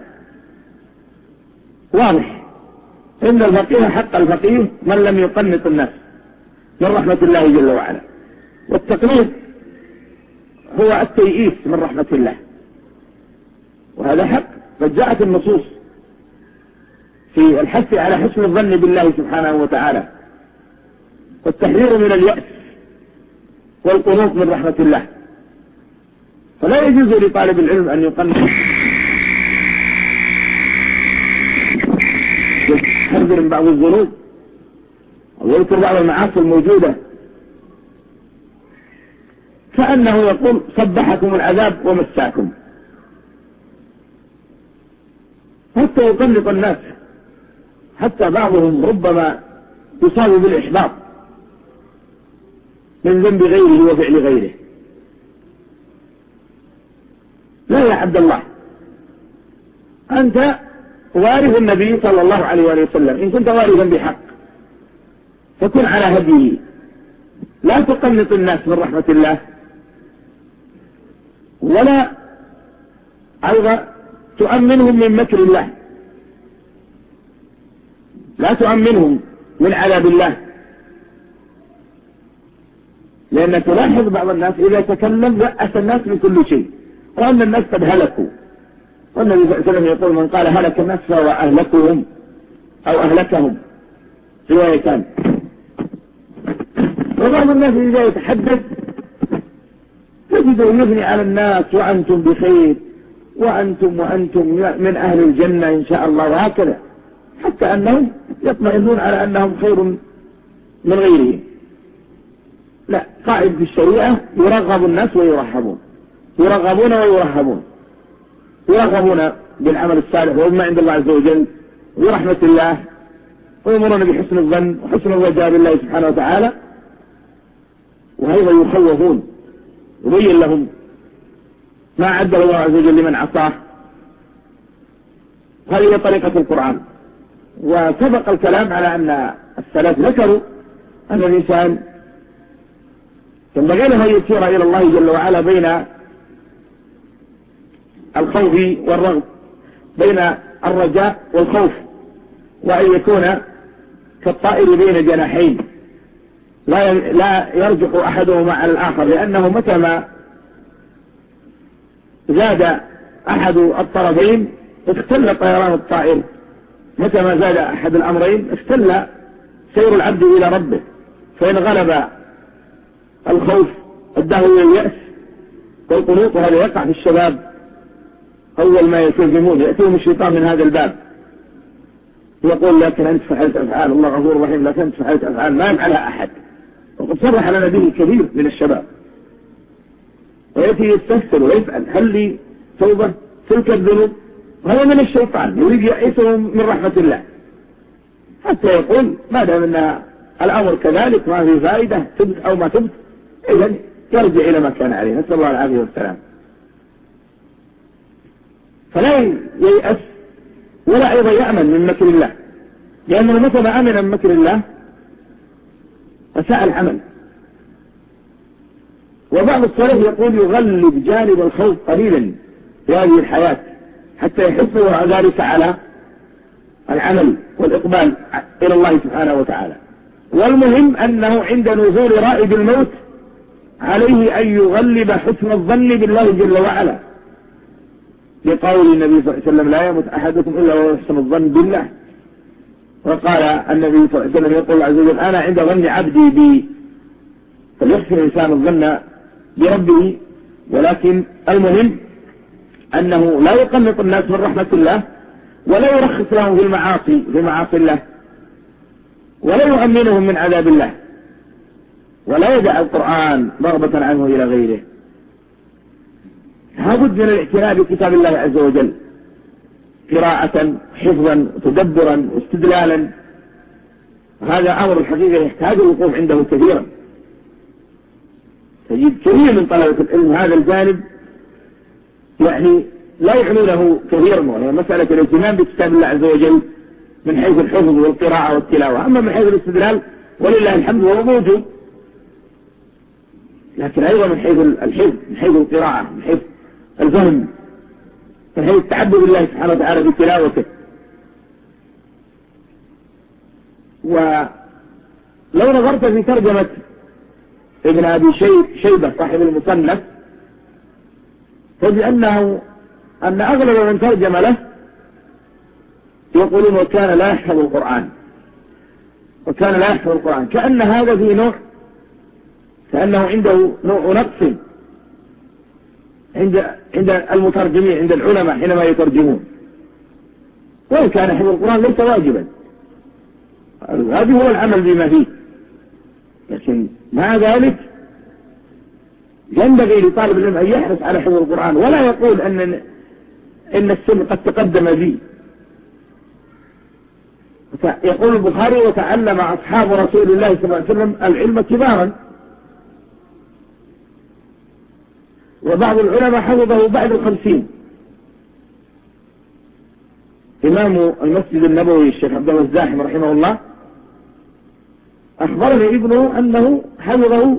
واضح: إن الفقيه حق الفقيه من لم يقنط الناس من رحمة الله جل وعلا. والتقنيط هو التيئيس من رحمة الله، وهذا حق. قد جاءت النصوص في الحث على حسن الظن بالله سبحانه وتعالى، والتحذير من اليأس والقنوط من رحمة الله. فلا يجوز لطالب العلم أن يقنط، يحذر من بعض الذنوب أو يذكر بعض المعاصي الموجودة، كأنه يقول: صبحكم العذاب ومساكم، حتى يقنط الناس، حتى بعضهم ربما يصاب بالإحباط من ذنب غيره وفعل غيره. لا يا عبد الله، أنت وارث النبي صلى الله عليه وآله وسلم، إن كنت وارثا بحق فكن على هديه، لا تقنط الناس من رحمة الله، ولا أيضا تؤمنهم من مكر الله، لا تؤمنهم من عذاب الله. لأنك تلاحظ بعض الناس إذا تكلم يأس الناس من كل شيء، وأن الناس قد هلكوا، والنبي صلى الله عليه وسلم يقول من قال هلك الناس فهو أهلكهم أو أهلكهم روايتان. وبعض الناس إذا يتحدث تجده يغني على الناس وأنتم بخير وأنتم وأنتم من أهل الجنة إن شاء الله، وهكذا، حتى أنهم يطمئنون على أنهم خير من غيرهم. لا، قائد في الشريعة يرغب الناس ويرحبون، يرغبون ويرهبون، يرغبون بالعمل الصالح وما عند الله عز وجل ورحمة الله، ويأمرون بحسن الظن وحسن الرجاء بالله سبحانه وتعالى، وأيضا يخوفون، يبين لهم ما عده الله عز وجل لمن عصاه. هذه طريقة القرآن. وسبق الكلام على أن السلف ذكروا أن الإنسان ينبغي له أن يسير إلى الله جل وعلا بين الخوف والرغب، بين الرجاء والخوف، وأن يكون كالطائر بين جناحين، لا لا يرجح أحدهما على الآخر، لأنه متى ما زاد أحد الطرفين اختل طيران الطائر، متى ما زاد أحد الأمرين اختل سير العبد إلى ربه. فإن غلب الخوف أداه إلى اليأس والقنوط، وهذا يقع في الشباب أول ما يلتزمون يأتيهم الشيطان من هذا الباب، يقول لكن أنت فعلت أفعال، الله غفور رحيم، لكن أنت فعلت أفعال ما يفعلها أحد. وقد صرح لنا به كثير من الشباب، ويأتي يستفسر ويسأل هل لي توبة تلك الذنوب؟ وهذا من الشيطان يريد يأسهم من رحمة الله، حتى يقول ما دام أن الأمر كذلك ما في فائدة، تبت أو ما تبت، إذن يرجع إلى ما كان عليه، نسأل الله العافية والسلام. فلا ييأس ولا أيضا يأمن من مكر الله، لأنه متى ما أمن من مكر الله فساء العمل. وبعض السلف يقول يغلب جانب الخوف قليلا في هذه الحياة حتى يحثه ذلك على العمل والإقبال إلى الله سبحانه وتعالى. والمهم أنه عند نزول رائد الموت عليه أن يغلب حسن الظن بالله جل وعلا، لقول النبي صلى الله عليه وسلم لا يموت أحدكم إلا وهو يحسن الظن بالله. وقال النبي صلى الله عليه وسلم يقول الله عز وجل أنا عند ظن عبدي بي، فليحسن الإنسان الظن بربه. ولكن المهم أنه لا يقنط الناس من رحمة الله، ولا يرخص لهم في المعاصي في معاصي الله، ولا يؤمنهم من عذاب الله، ولا يدع القرآن رغبة عنه إلى غيره. لابد من الاعتناء بكتاب الله عز وجل قراءة حفظا وتدبرا واستدلالا. هذا أمر الحقيقة يحتاج الوقوف عنده كثيرا. تجد كثير من طلبة العلم هذا الجانب يعني لا يعنونه كثيرا، وهي مسألة الاهتمام بكتاب الله عز وجل من حيث الحفظ والقراءة والتلاوة. أما من حيث الاستدلال ولله الحمد وهو موجود، لكن أيضا من حيث الحفظ، من حيث القراءة، من حيث الفهم، من حيث التعبد بالله سبحانه وتعالى بتلاوته. ولو نظرت في ترجمة ابن أبي شيبة صاحب المصنف تجد أنه أن أغلب من ترجم له يقولون وكان لا يحفظ القرآن، وكان لا يحفظ القرآن، كأن هذا في نوع، كأنه عنده نوع نقص عند عند المترجمين، عند العلماء حينما يترجمون. وإن كان حفظ القرآن ليس واجبا، هذا هو العمل بما فيه، لكن مع ذلك ينبغي لطالب العلم أن يحرص على حفظ القرآن، ولا يقول أن إن السن قد تقدم بي. يقول البخاري وتعلم أصحاب رسول الله صلى الله عليه وسلم العلم كبارا، وبعض العلماء حفظه بعد الخمسين. إمام المسجد النبوي الشيخ عبد الله الزاحم رحمه الله أخبرني ابنه أنه حفظه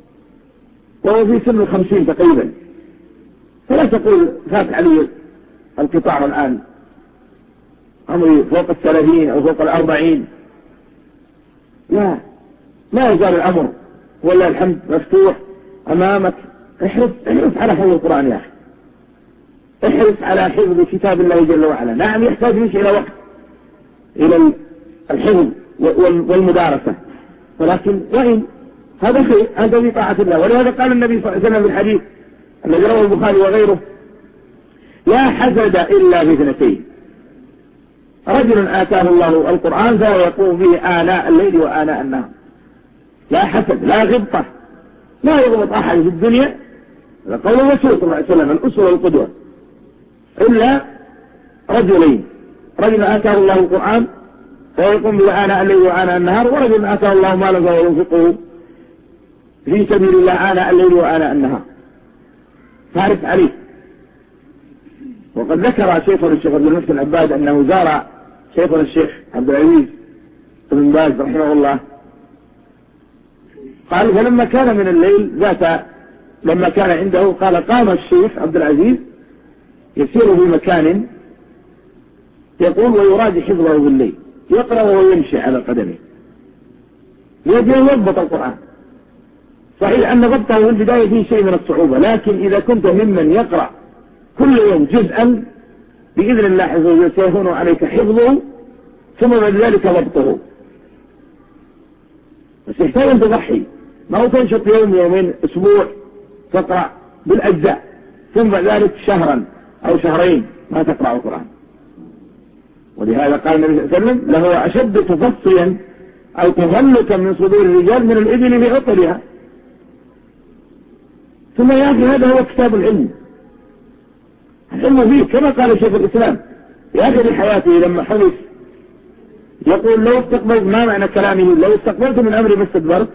وهو في سن الخمسين تقريبا، فلا تقول فات عليه القطاع الآن عمري فوق الثلاثين أو فوق الأربعين، لا لا يزال الأمر والله الحمد مفتوح أمامك. احرص احرص على حفظ القرآن يا أخي، احرص على حفظ كتاب الله جل وعلا. نعم يحتاج مش إلى وقت إلى الحفظ والمدارسة، ولكن وإن هذا خير، هذا في طاعة الله. ولهذا قال النبي صلى الله عليه وسلم في الحديث الذي رواه البخاري وغيره: لا حسد إلا في اثنتين، رجل آتاه الله القرآن فهو يقوم به آناء الليل وآناء النهار. لا حسد، لا غبطة، لا يغبط أحد في الدنيا، هذا قول الرسول صلى الله عليه وسلم الأسوة والقدوة، إلا رجلين: رجل آتاه الله القرآن فهو يقوم به آناء الليل وآناء النهار، ورجل آتاه الله مالا فهو ينفقه في سبيل الله آناء الليل وآناء النهار. فارس عليه. وقد ذكر شيخنا الشيخ عبد المحسن العباد أنه زار شيخنا الشيخ عبد العزيز بن باز رحمه الله، قال: فلما كان من الليل ذات لما كان عنده، قال: قام الشيخ عبد العزيز يسير في مكان يقول ويراجع حفظه بالليل، يقرأ وهو يمشي على قدمه يجي يضبط القرآن. صحيح أن ضبطه في البداية فيه شيء من الصعوبة، لكن إذا كنت ممن يقرأ كل يوم جزءا بإذن الله عز وجل سيهون عليك حفظه ثم بعد ذلك ضبطه. بس يحتاج أن تضحي، ما هو تنشط يوم يومين أسبوع تقرأ بالأجزاء ثم بعد ذلك شهرا أو شهرين ما تقرأ القرآن. ولهذا قال النبي صلى الله عليه وسلم: لهو أشد تفصيا أو تفلتا من صدور الرجال من الإبل في عطرها. ثم يا أخي هذا هو كتاب العلم، العلم فيه كما قال شيخ الإسلام في آخر حياته لما حدث يقول: لو استقبلت، ما معنى كلامه؟ لو استقبلت من أمري ما استدبرت،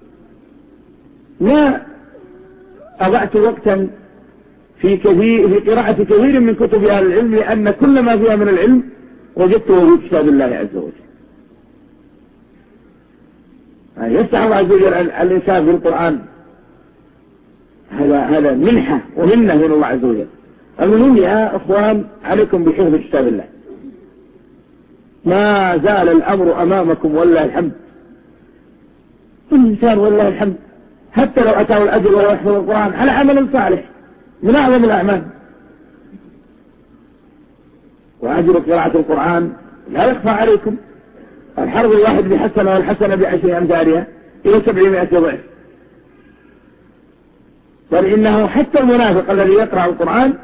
ما أضعت وقتا في كثير في قراءة كثير من كتب أهل العلم، لأن كل ما فيها من العلم وجدته في كتاب الله عز وجل. يفتح الله عز وجل الإنسان في القرآن، هذا هذا منحة ومنة من الله عز وجل. المهم يا أخوان عليكم بحفظ كتاب الله، ما زال الأمر أمامكم والله الحمد. الإنسان والله الحمد حتى لو أتاه الأجر وهو يحفظ القرآن على عمل صالح من أعظم الأعمال. وأجر قراءة القرآن لا يخفى عليكم، الحرف الواحد بحسنة والحسنة بعشر أمثالها إلى سبعمائة ضعف. بل إنه حتى المنافق الذي يقرأ القرآن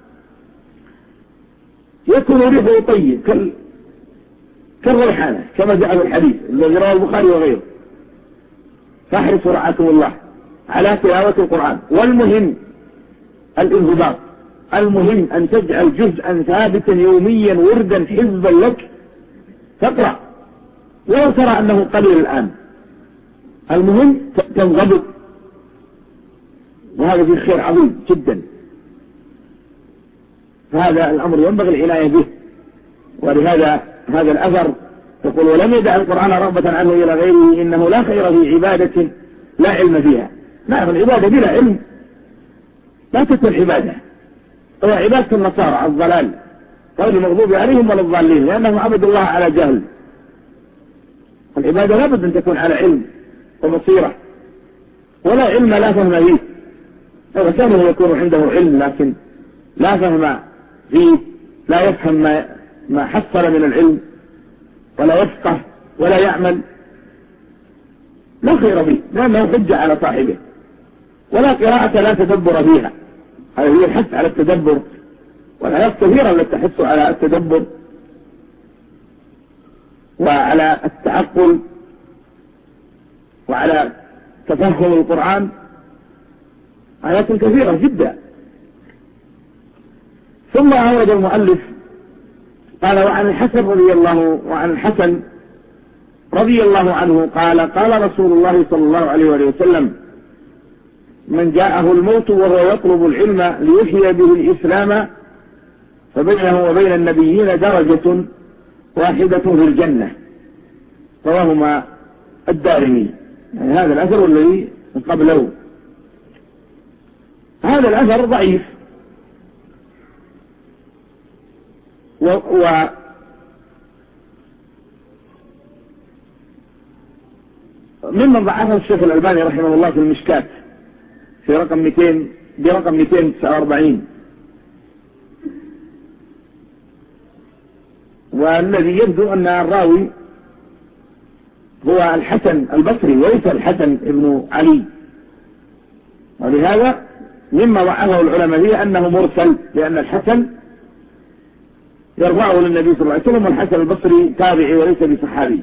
يكون ريحه طيب كالريحانة كما جاء في الحديث الذي رواه البخاري وغيره. فاحرصوا رعاكم الله على تلاوة القرآن. والمهم الانضباط، المهم أن تجعل جزءا ثابتا يوميا وردا حفظا لك تقرأ، ولو ترى أنه قليل الآن، المهم تنضبط، وهذا فيه خير عظيم جدا. فهذا الأمر ينبغي العناية به. ولهذا هذا الأثر يقول: ولم يدع القرآن رغبة عنه إلى غيره، إنه لا خير في عبادة لا علم فيها. نعم العبادة بلا علم لا تكون عبادة، هو عبادة النصارى الضلال غير المغضوب عليهم ولا الضالين، لأنهم عبدوا الله على جهل. العبادة لابد أن تكون على علم وبصيرة، ولا علم لا فهم فيه. هذا كانه يكون عنده علم لكن لا فهم فيه، لا يفهم ما, ما حصل من العلم، ولا يفقه ولا يعمل، لا خير فيه، لأنه حجة على صاحبه. ولا قراءة لا تدبر فيها، هذا هو الحث على التدبر، والآيات كثيرا التي تحث على التدبر وعلى التعقل وعلى تفهم القرآن، آيات كثيرة جدا. ثم أورد المؤلف قال: وعن الحسن رضي الله وعن الحسن رضي الله عنه قال: قال رسول الله صلى الله عليه وسلم: من جاءه الموت وهو يطلب العلم ليحيي به الإسلام فبينه وبين النبيين درجة واحدة في الجنة. رواهما الدارمي. يعني هذا الأثر الذي قبله. هذا الأثر ضعيف، و, و ممن ضعفه الشيخ الألباني رحمه الله في المشكات في رقم مئتين برقم مئتين وتسعة وأربعين، والذي يبدو أن الراوي هو الحسن البصري وليس الحسن ابن علي، ولهذا مما ضعفه العلماء فيه أنه مرسل، لأن الحسن يرفعه للنبي صلى الله عليه وسلم، والحسن البصري تابعي وليس بصحابي.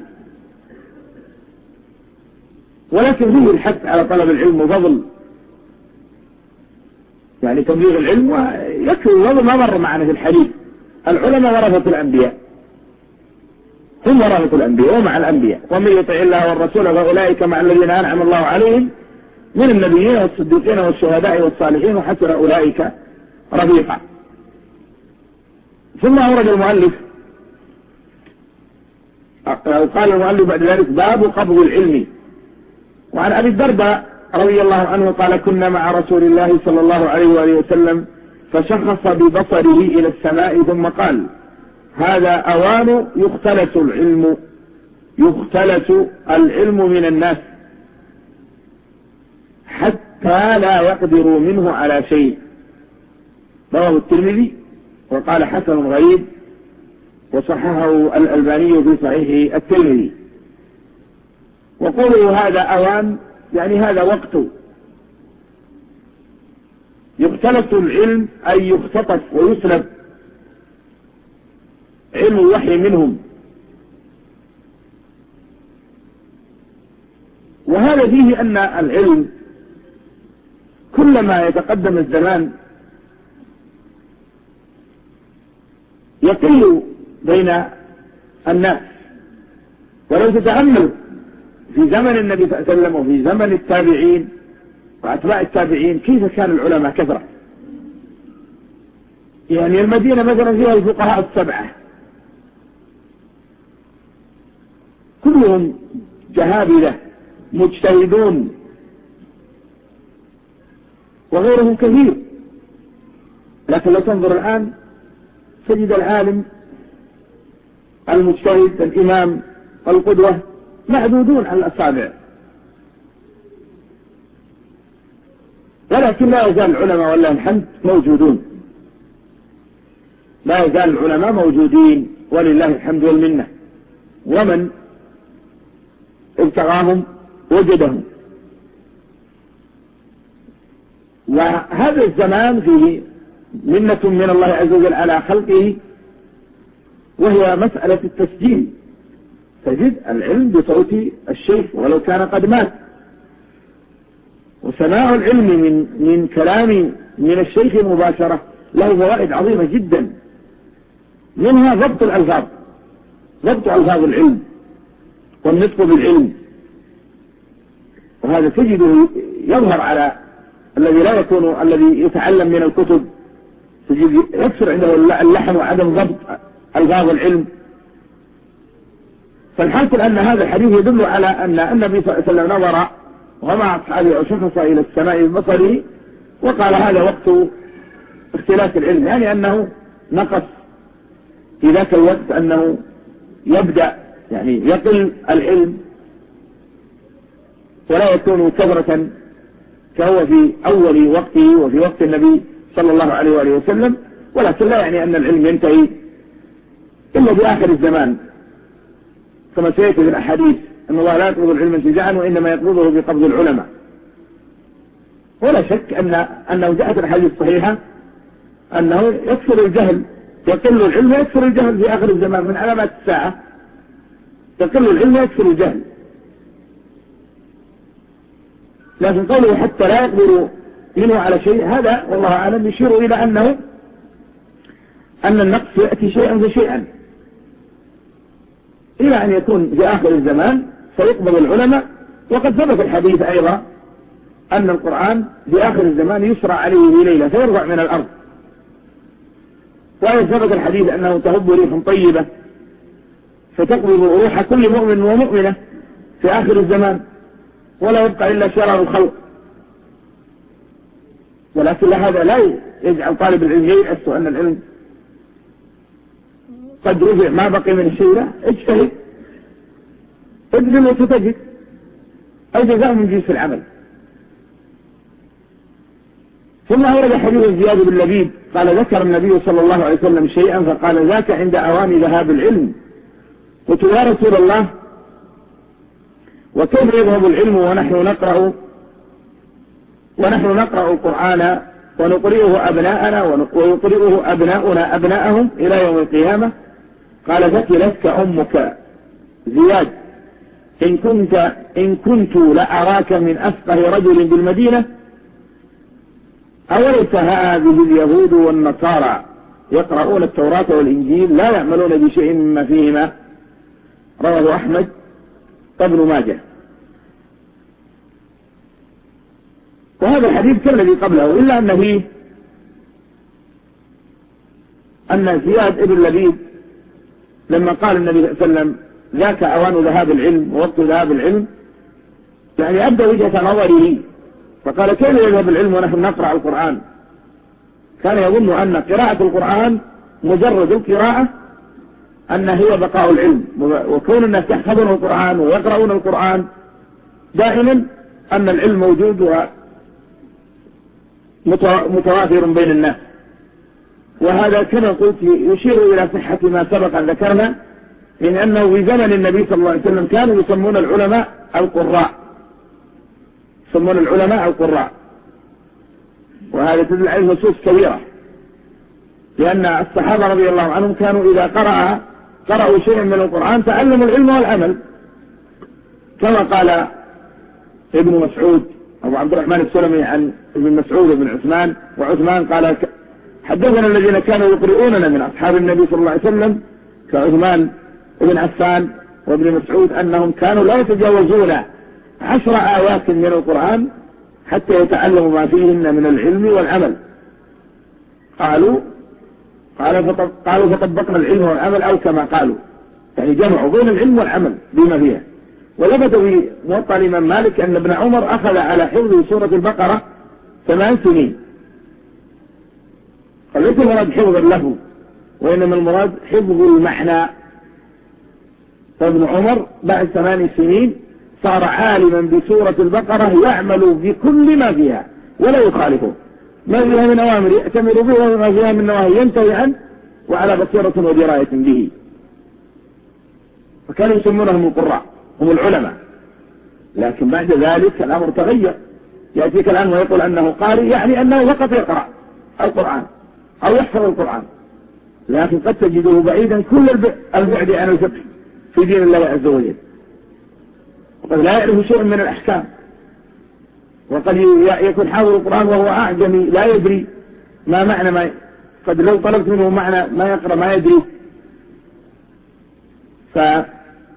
ولكن فيه الحث على طلب العلم وفضل يعني تبليغ العلم، ويكفي الفضل ما مر معنا في الحديث. العلماء ورثة الأنبياء، هم ورثة الأنبياء ومع الأنبياء، ومن يطع الله والرسول فأولئك مع الذين أنعم الله عليهم من النبيين والصديقين والشهداء والصالحين وحسن أولئك رفيقا. ثم أورد المؤلف قال المؤلف بعد ذلك: باب قبض العلم. وعن أبي الدرداء رضي الله عنه قال: كنا مع رسول الله صلى الله عليه وآله وسلم فشخص ببصره إلى السماء ثم قال: هذا أوان يختلس العلم يختلس العلم من الناس حتى لا يقدروا منه على شيء. رواه الترمذي وقال حسن غريب، وصححه الألباني في صحيح الترمذي. وقوله هذا أوان يعني هذا وقت يختلس العلم، أي يختطف ويسلب علم الوحي منهم. وهذا فيه أن العلم كلما يتقدم الزمان يقل بين الناس. ولو تتأمل في زمن النبي صلى الله عليه وسلم وفي زمن التابعين وأتباع التابعين كيف كان العلماء كثرة. يعني المدينة مثلا فيها الفقهاء السبعة كلهم جهابذة مجتهدون، وغيرهم كثير. لكن لو تنظر الآن تجد العالم المجتهد الإمام القدوة معدودون على الأصابع. ولكن لا يزال العلماء والله الحمد موجودون، لا يزال العلماء موجودين ولله الحمد والمنة، ومن ابتغاهم وجدهم. وهذا الزمان فيه منة من الله عز وجل على خلقه، وهي مسألة التسجيل. تجد العلم بصوت الشيخ ولو كان قد مات، وسماع العلم من من كلام من الشيخ مباشرة له فوائد عظيمة جدا، منها ضبط الألفاظ، ضبط ألفاظ العلم والنطق بالعلم. وهذا تجده يظهر على الذي لا يكون الذي يتعلم من الكتب، تجد يكثر عنده اللحن وعدم ضبط ألفاظ العلم. فالحاصل أن هذا الحديث يدل على أن النبي صلى الله عليه وسلم نظر ومع أصحابه وشخص إلى السماء ببصره وقال هذا وقت اختلاف العلم، يعني أنه نقص في ذاك الوقت، أنه يبدأ يعني يقل العلم ولا يكون كبرة كهو في أول وقته وفي وقت النبي صلى الله عليه وآله وسلم. ولكن لا يعني أن العلم ينتهي إلا بآخر الزمان، كما سيأتي في الأحاديث أن الله لا يقبض العلم انتزاعا وإنما يقبضه بقبض العلماء. ولا شك أن أنه جاءت الأحاديث الصحيحة أنه يكثر الجهل، يقل العلم يكثر الجهل في آخر الزمان، من علامات الساعة يقل العلم يكثر الجهل. لكن قوله حتى لا يقدر منه على شيء، هذا والله أعلم يشير إلى أنه أن النقص يأتي شيئا فشيئا إلى أن يكون في آخر الزمان فيقبض العلماء. وقد ثبت الحديث أيضا أن القرآن في آخر الزمان يسرى عليه في ليلة فيرفع من الأرض. وأيضا ثبت الحديث أنه تهب ريح طيبة فتقبض روح كل مؤمن ومؤمنة في آخر الزمان ولا يبقى إلا شرار الخلق. ولكن هذا لا يجعل طالب العلم ييأس أن العلم قد رفع ما بقي من الشيء له اجتهد ابذل وتجد الجزاء من جنس العمل. ثم أورد حديث زياد بن لبيد قال ذكر النبي صلى الله عليه وسلم شيئا فقال ذاك عند أوان ذهاب العلم. قلت يا رسول الله وكيف يذهب العلم ونحن نقرأ ونحن نقرأ القرآن ونقرئه أبناءنا ويقرئه أبناؤنا أبناءهم إلى يوم القيامة؟ قال ثكلتك أمك زياد إن كنت, إن كنت لأراك من أفقه رجل بالمدينة. أوليس هذه اليهود والنصارى يقرؤون التوراة والإنجيل لا يعملون بشيء مما فيهما؟ رواه أحمد وابن ماجه. وهذا الحديث كالذي قبله إلا أن فيه أن زياد ابن لبيد لما قال النبي صلى الله عليه وسلم ذاك أوان ذهاب العلم ووقت ذهاب العلم يعني أبدأ وجهة نظره فقال كيف يذهب العلم ونحن نقرأ القرآن؟ كان يظن أن قراءة القرآن مجرد القراءة أن هي بقاء العلم، وكون الناس يحفظون القرآن ويقرؤون القرآن دائما أن العلم موجود ومتوافر بين الناس. وهذا كما قلت يشير إلى صحة ما سبق أن ذكرنا من أنه في زمن النبي صلى الله عليه وسلم كانوا يسمون العلماء القراء يسمون العلماء القراء وهذا تدل عليه نصوص كبيرة، لأن الصحابة رضي الله عنهم كانوا إذا قرأ قرأوا شيئا من القرآن تعلموا العلم والعمل، كما قال ابن مسعود أبو عبد الرحمن السلمي عن ابن مسعود بن عثمان، وعثمان قال حدثنا الذين كانوا يقرؤوننا من أصحاب النبي صلى الله عليه وسلم كعثمان بن عفان وابن مسعود أنهم كانوا لا يتجاوزون عشر آيات من القرآن حتى يتعلموا ما فيهن من العلم والعمل. قالوا قالوا فطبقنا العلم والعمل أو كما قالوا، يعني جمعوا بين العلم والعمل بما فيها. ولبث في موطأ الإمام مالك أن ابن عمر أخذ على حفظ سورة البقرة ثمان سنين، فليس المراد حفظ اللفظ وإنما المراد حفظ المعنى. فابن عمر بعد ثمان سنين صار عالما بسورة البقرة يعمل بكل ما فيها ولا يخالفه، ما فيها من أوامر يأتمر به وما فيها من نواهي ينتهي عنه وعلى بصيرة ودراية به. فكانوا يسمونهم القراء هم العلماء. لكن بعد ذلك الأمر تغير، يأتيك الآن ويقول أنه قارئ يعني أنه فقط يقرأ القرآن أو يحفظ القرآن، لكن قد تجده بعيدا كل البعد عن الفقه في دين الله عز وجل، وقد لا يعرف شيء من الأحكام، وقد يكون حافظ القرآن وهو أعجمي لا يدري ما معنى ما قد لو طلبت منه معنى ما يقرأ ما يدري. فهذا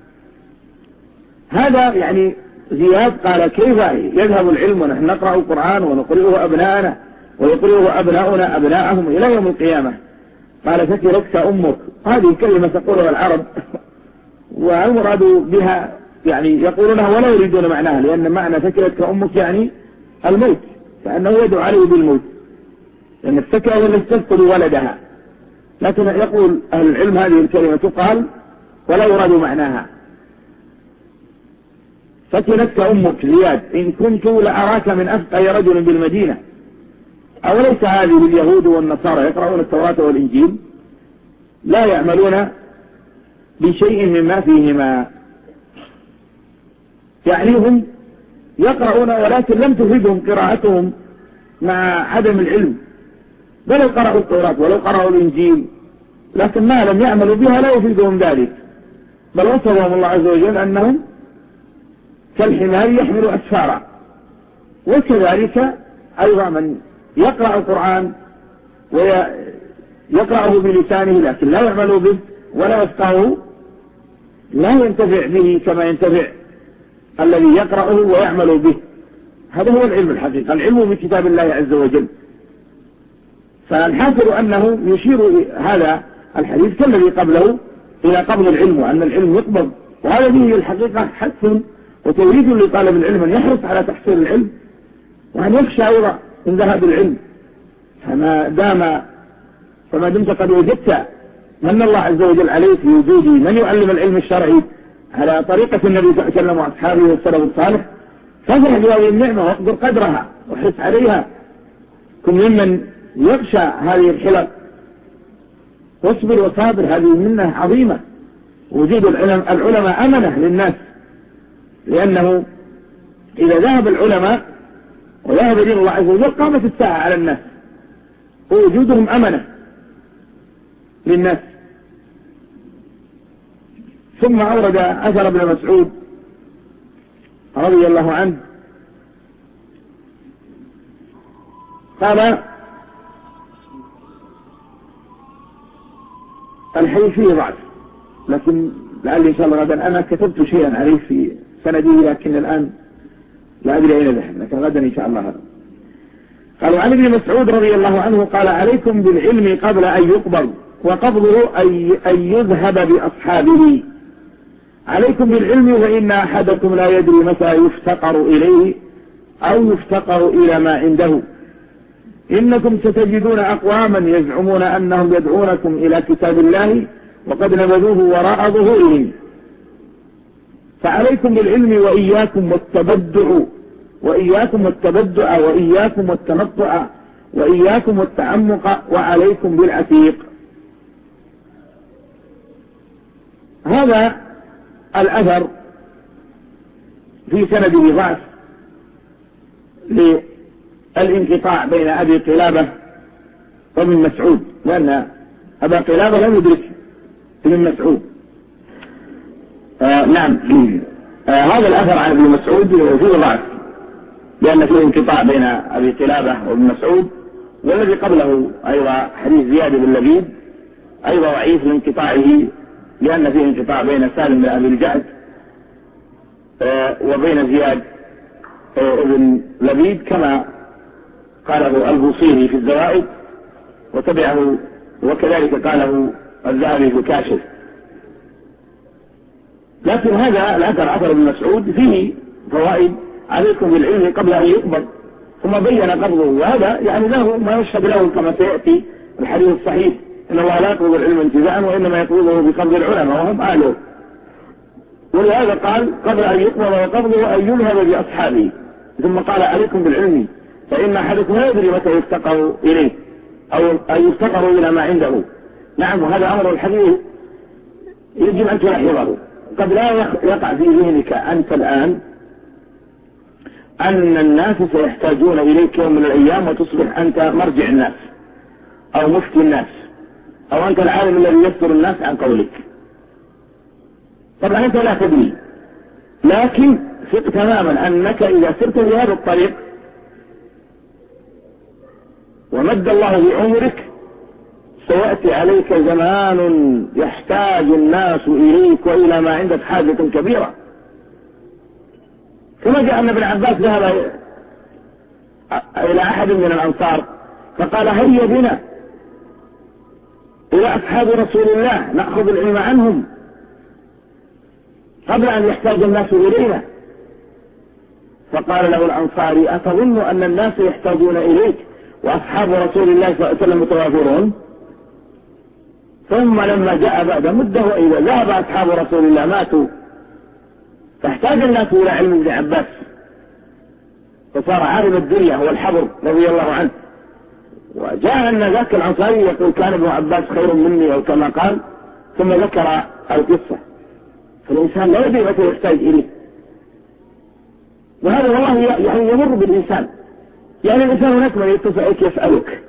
يعني زياد قال كيف يذهب العلم ونحن نقرأ القرآن ونقرئه أبناءنا ويقرئه أبناؤنا أبناءهم إلى يوم القيامة؟ قال ثكلتك أمك. هذه كلمة تقولها العرب والمراد بها يعني يقولونها ولا يريدون معناها، لأن معنى ثكلتك أمك يعني الموت، فأنه يدعو عليه بالموت، لأن الثكلة هي التي تفقد ولدها. لكن يقول أهل العلم هذه الكلمة تقال ولا يراد معناها. ثكلتك أمك زياد إن كنت لأراك من أفقه رجل بالمدينة. أوليس هذه اليهود والنصارى يقرؤون التوراة والإنجيل لا يعملون بشيء مما فيهما؟ يعني هم يقرؤون ولكن لم تفيدهم قراءتهم مع عدم العلم، بل قرأوا التوراة ولو قرأوا الإنجيل لكن ما لم يعملوا بها لا يفيدهم ذلك، بل وصفهم الله عز وجل أنهم كالحمار يحمل أسفارا. وكذلك أيضا من يقرأ القرآن ويقرأه بلسانه لكن لا يعمل به ولا يفقهه لا ينتفع به كما ينتفع الذي يقرأه ويعمل به. هذا هو العلم الحقيقي، العلم بكتاب الله عز وجل. فالحاصل أنه يشير هذا الحديث كالذي قبله إلى قبض العلم وأن العلم يقبض، وهذا به الحقيقة حث وتوريد لطالب العلم أن يحرص على تحصيل العلم وأن يخشى أيضا من ذهاب العلم. فما دام فما دمت قد وجدت من الله عز وجل عليه في وجود من يعلم العلم الشرعي على طريقة النبي صلى الله عليه وسلم وأصحابه والسلف الصالح، فافرح بهذه النعمة واقدر قدرها وحرص عليها. كن ممن يخشى هذه الحلق واصبر وصابر، هذه منة عظيمة. وجود العلماء أمنة للناس، لأنه إذا ذهب العلماء وذهب دين الله عز وجل قامت الساعة على الناس، ووجودهم أمنة للناس. ثم أورد أثر ابن مسعود رضي الله عنه قال: الحديث فيه ضعف، لكن لعل إن شاء الله غدا أنا كتبت شيئا عليه في سندي، لكن الآن لا أدري أين ذهب، لكن غدا إن شاء الله هذا. قالوا عن ابن مسعود رضي الله عنه قال: عليكم بالعلم قبل أن يقبض، وقبضه أن يذهب بأصحابه. عليكم بالعلم فإن أحدكم لا يدري متى يفتقر إليه أو يفتقر إلى ما عنده. إنكم ستجدون أقواما يزعمون أنهم يدعونكم إلى كتاب الله وقد نبذوه وراء ظهورهم. فعليكم بالعلم وإياكم والتبدع وإياكم والتبدع وإياكم والتنطع وإياكم والتعمق وعليكم بالعتيق. هذا الأثر في سنده ضعف للانقطاع بين أبي قلابة وابن مسعود، لأن أبا قلابة لم يدرك ابن مسعود. آه نعم آه هذا الأثر عن ابن مسعود فيه ضعف، لأن فيه انقطاع بين أبي قلابة وابن مسعود. والذي قبله أيضا حديث زياد بن لبيد أيضا ضعيف لانقطاعه، لأن فيه انقطاع بين سالم بن أبي الجعد آه وبين زياد آه ابن لبيد، كما قاله البوصيري في الزوائد وتبعه، وكذلك قاله الذهبي في كاشف. لكن هذا الأثر أثر ابن مسعود فيه فوائد. عليكم بالعلم قبل أن يقبض، ثم بين قبضه، وهذا يعني له ما يشهد له كما سيأتي الحديث الصحيح: إن الله لا يقبض العلم انتزاعا وإنما يقبضه بقبض العلماء وهم أهله. ولهذا قال قبل أن يقبض وقبضه أن يذهب بأصحابه، ثم قال: عليكم بالعلم فإن أحدكم لا يدري متى يفتقر إليه أو أن يفتقر إلى ما عنده. نعم، وهذا أمر الحديث يجب أن تلاحظه. قد لا يقع في ذهنك أنت الآن أن الناس سيحتاجون إليك يوم من الأيام وتصبح أنت مرجع الناس أو مفتي الناس أو أنت العالم الذي يذكر الناس عن قولك. طبعا أنت لا تدري، لكن ثق تماما أنك إذا سرت بهذا الطريق ومد الله بعمرك سيأتي عليك زمان يحتاج الناس إليك وإلى ما عندك حاجة كبيرة. كما جاء أن ابن عباس ذهب إلى أحد من الأنصار فقال: هيا بنا إلى أصحاب رسول الله نأخذ العلم عنهم قبل أن يحتاج الناس إلينا. فقال له الأنصاري: أتظن أن الناس يحتاجون إليك وأصحاب رسول الله صلى الله عليه وسلم متوافرون؟ ثم لما جاء بعد مدة وإذا ذهب أصحاب رسول الله ماتوا، فاحتاج الناس إلى علم ابن عباس، فصار عالم الدنيا هو الحبر رضي الله عنه. وجاء أن ذاك الأنصاري يقول: كان ابن عباس خير مني أو كما قال، ثم ذكر القصة. فالإنسان لا يدري متى يحتاج إليه، وهذا والله يعني يمر بالإنسان. يعني الإنسان هناك من يتصل عليك يسألك،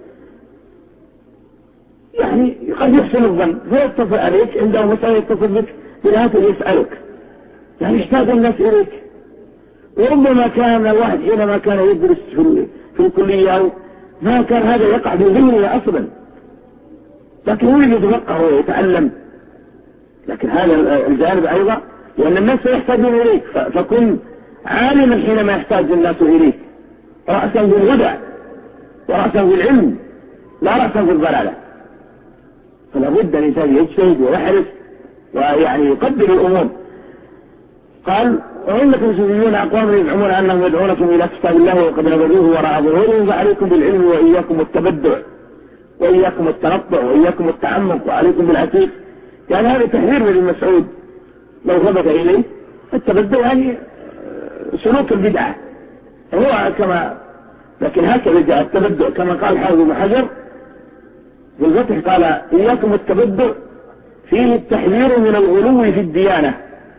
يعني قد يحسن الظن فيتصل عليك عنده مسألة يتصل بك بالهاتف يسألك، يعني يحتاج الناس إليك. وربما كان الواحد حينما كان يدرس في, في الكلية ما كان هذا يقع في ذهنه أصلا، لكن هو يتفقه ويتعلم. لكن هذا الجانب أيضا لأن الناس يحتاجون إليك، فكن عالما حينما يحتاج الناس إليك، رأسا بالهدى ورأسا بالعلم لا رأسا بالضلالة. فلا بد أن الإنسان يجتهد ويحرص ويعني يقدر الأمور. قال: وإنكم ستجدون أقواما يزعمون أنهم يدعونكم إلى كتاب الله وقد نبذوه وراء ظهورهم، فعليكم بالعلم وإياكم والتبدع وإياكم التنطع وإياكم التعمق وعليكم بالعتيق. يعني هذا تحذير من ابن مسعود لو ثبت إليه. التبدع يعني سلوك البدعة هو كما، لكن هكذا جاء التبدع كما قال حافظ ابن حجر في الفتح قال إياكم التبدع فيه التحذير من الغلو في الديانة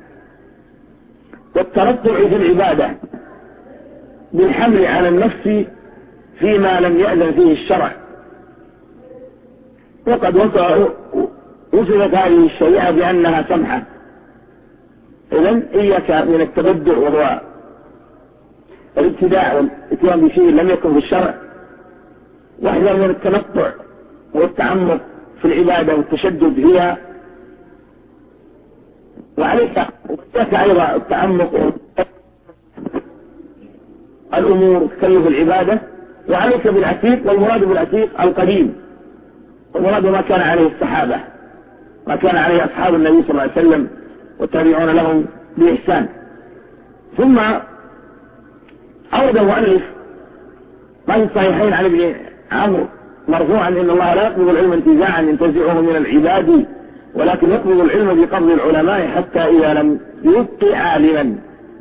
والتنطع في العبادة بالحمل على النفس فيما لم يأذن فيه الشرع. وقد وصفت هذه الشريعة بأنها سمحة. إذن إياك من التبدع وهو الابتداع والاتيان بشيء لم يكن في الشرع، واحذر من التنطع والتعمق في العبادة والتشدد فيها، وعليك أيضا التعمق الأمور تكلف العبادة، وعليك بالعتيق. والمراد بالعتيق القديم، والمراد ما كان عليه الصحابة، ما كان عليه أصحاب النبي صلى الله عليه وسلم والتابعون لهم بإحسان. ثم أورد المؤلف ما في الصحيحين عن ابن عمرو مرفوعا إن الله لا يقبض العلم انتزاعا ينتزعه من العباد ولكن يقبض العلم بقبض العلماء حتى إذا لم يبق عالما،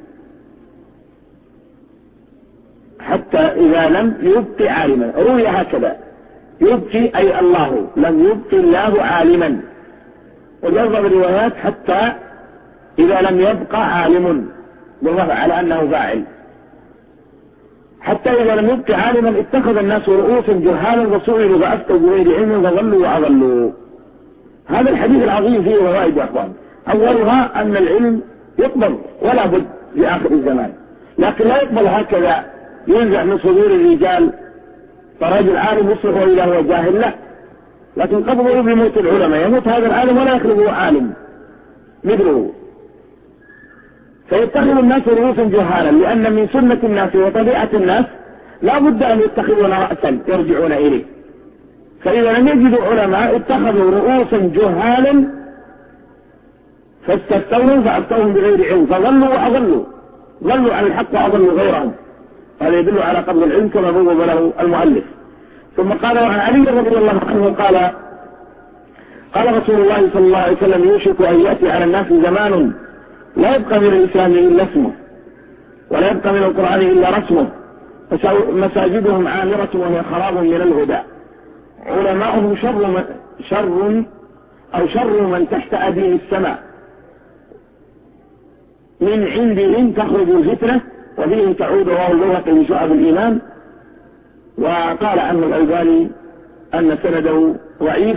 حتى إذا لم يبق عالما. روي هكذا يبقي أي الله، لم يبق الله عالما. وجرب الروايات حتى إذا لم يبقى عالم بالرفع على أنه فاعل. حتى إذا لم يبق عالما اتخذ الناس رؤوسا جهالا وسئلوا فأفتوا بغير علم فضلوا وأضلوا. هذا الحديث العظيم فيه فوائد يا أخوان. أولها أن العلم يقبل ولا بد في آخر الزمان، لكن لا يقبل هكذا ينزع من صدور الرجال فرجل عالم يصلح إذا هو جاهل، لا، لكن قبضه بموت العلماء، يموت هذا العالم ولا يخلقه عالم مثله، فيتخذ الناس رؤوسا جهالا، لأن من سنة الناس وطبيعة الناس لا بد أن يتخذون رأسا يرجعون إليه. فإذا لم يجدوا علماء اتخذوا رؤوسا جهالا فاستفتوهم فأفتوهم بغير علم فظلوا وأضلوا، ظلوا عن الحق وأضلوا غيرهم. هذا يدل على قبض العلم كما بوب له المؤلف. ثم قال عن علي رضي الله عنه قال قال رسول الله صلى الله عليه وسلم يوشك أن يأتي على الناس زمان لا يبقى من الإسلام إلا اسمه ولا يبقى من القرآن إلا رسمه، مساجدهم عامرة وهي خراب من الهدى، علماؤهم شر من, شر أو شر من تحت أدين السماء، من عندهم تخرج الفتنة وفيهم تعود رواه البيهقي من شعب الإيمان. وقال عنه الألباني أن سنده ضعيف،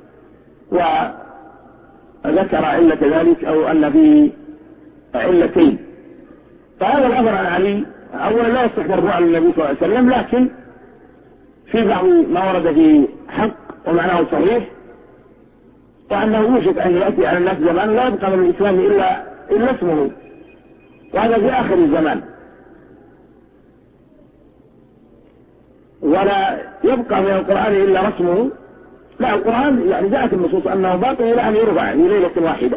وذكر علة ذلك أو أن فيه علتين. فهذا الأمر عن علي أولا لا يصح مرفوعا عن النبي صلى الله عليه وسلم، لكن في بعض ما ورد فيه حق ومعناه صحيح، وأنه يوشك أن يأتي على الناس زمان لا يبقى من الإسلام إلا, إلا اسمه، وهذا في آخر الزمان، ولا يبقى من القرآن إلا رسمه. لا، القرآن يعني جاءت النصوص أنه باطل إلى أن يرفع في ليلة واحدة،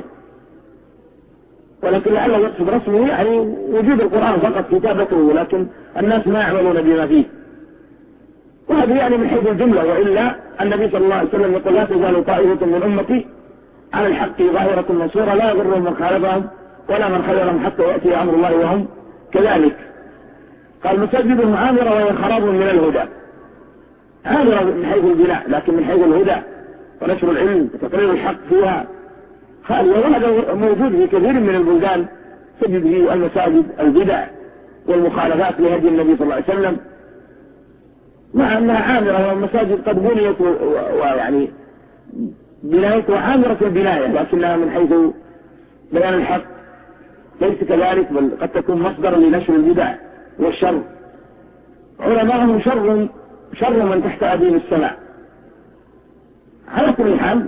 ولكن لعله يقصد رسمه يعني وجود القرآن فقط كتابته، لكن الناس ما يعملون بما فيه. وهذا يعني من حيث الجملة، وإلا النبي صلى الله عليه وسلم يقول لا تزال طائفة من أمتي على الحق ظاهرة منصورة لا يضرهم من خالفهم ولا من خذلهم حتى يأتي أمر الله وهم كذلك. قال مساجدهم عامرة وهي خراب من الهدى، عامرة من حيث البناء، لكن من حيث الهدى ونشر العلم وتقرير الحق فيها خالية. وهذا موجود في كثير من البلدان، تجد فيه المساجد البدع والمخالفات لهدي النبي صلى الله عليه وسلم، مع أنها عامرة، والمساجد قد بنيت ويعني بنايتها عامرة البناية، لكنها من حيث بيان الحق ليس كذلك، بل قد تكون مصدرا لنشر البدع والشر. علماءهم شر شر من تحت أدين السماء. على كل حال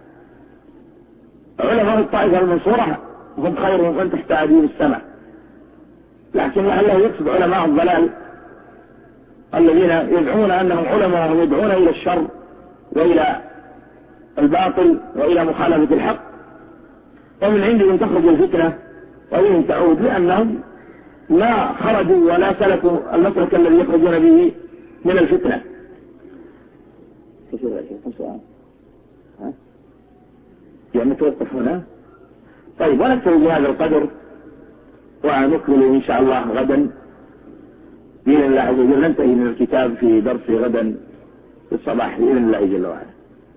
علماء الطائفة المنصورة هم خير من تحت أدين السماء، لكن لعله يقصد علماء الضلال الذين يدعون أنهم علماء ويدعون إلى الشر وإلى الباطل وإلى مخالفة الحق، ومن عندهم تخرج الفتنة وإلهم تعود، لأنهم لا خرجوا ولا سلكوا المسلك الذي يخرجون به من الفتنة. كثير يا شيخ كم سؤال؟ ها؟ يعني توقف هنا؟ طيب ونكتب بهذا القدر ونكمل إن شاء الله غدا بإذن الله عز وجل. ننتهي من الكتاب في درس غدا في الصباح بإذن الله جل وعلا.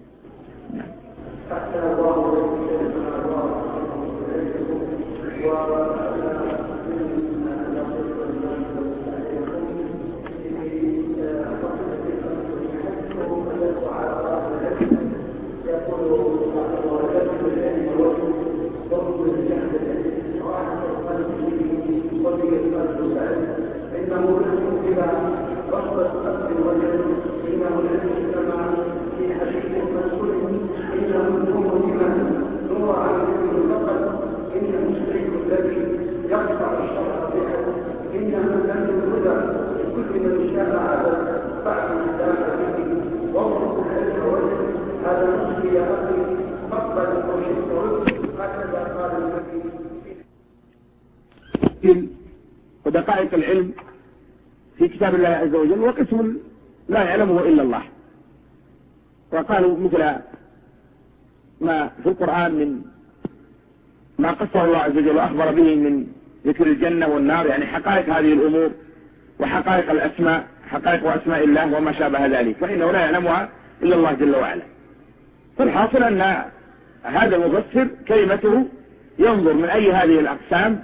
ودقائق العلم في كتاب الله عز وجل وقسم لا يعلمه إلا الله. وقالوا مثل ما في القرآن من ما قصه الله عز وجل وأخبر به من ذكر الجنة والنار، يعني حقائق هذه الأمور وحقائق الأسماء، حقائق وأسماء الله وما شابه ذلك، فإنه لا يعلمها إلا الله جل وعلا. فالحاصل أن هذا المفسر كلمته ينظر من أي هذه الأقسام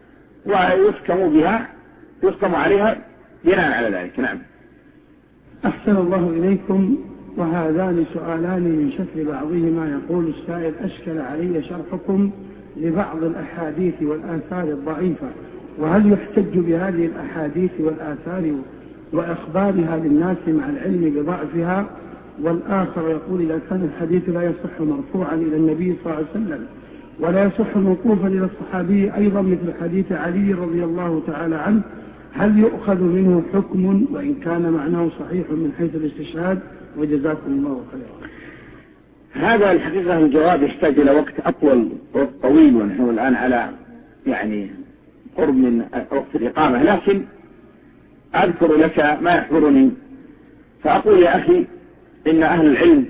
ويحكم بها يحكم عليها بناء على ذلك. نعم. أحسن الله إليكم. وهذان سؤالان من شكل بعضهما. يقول السائل: أشكل علي شرحكم لبعض الأحاديث والآثار الضعيفة، وهل يحتج بهذه الأحاديث والآثار وإخبارها للناس مع العلم بضعفها؟ والآخر يقول: إذا كان الحديث لا يصح مرفوعا إلى النبي صلى الله عليه وسلم ولا يصح موقوفا إلى الصحابي أيضا مثل حديث علي رضي الله تعالى عنه، هل يؤخذ منه حكم وإن كان معناه صحيح من حيث الاستشهاد؟ وجزاكم الله خيرا. هذا الحقيقة الجواب يحتاج إلى وقت أطول وقت طويل، ونحن الآن على يعني قرب من وقت الإقامة، لكن أذكر لك ما يحضرني فأقول: يا أخي إن أهل العلم،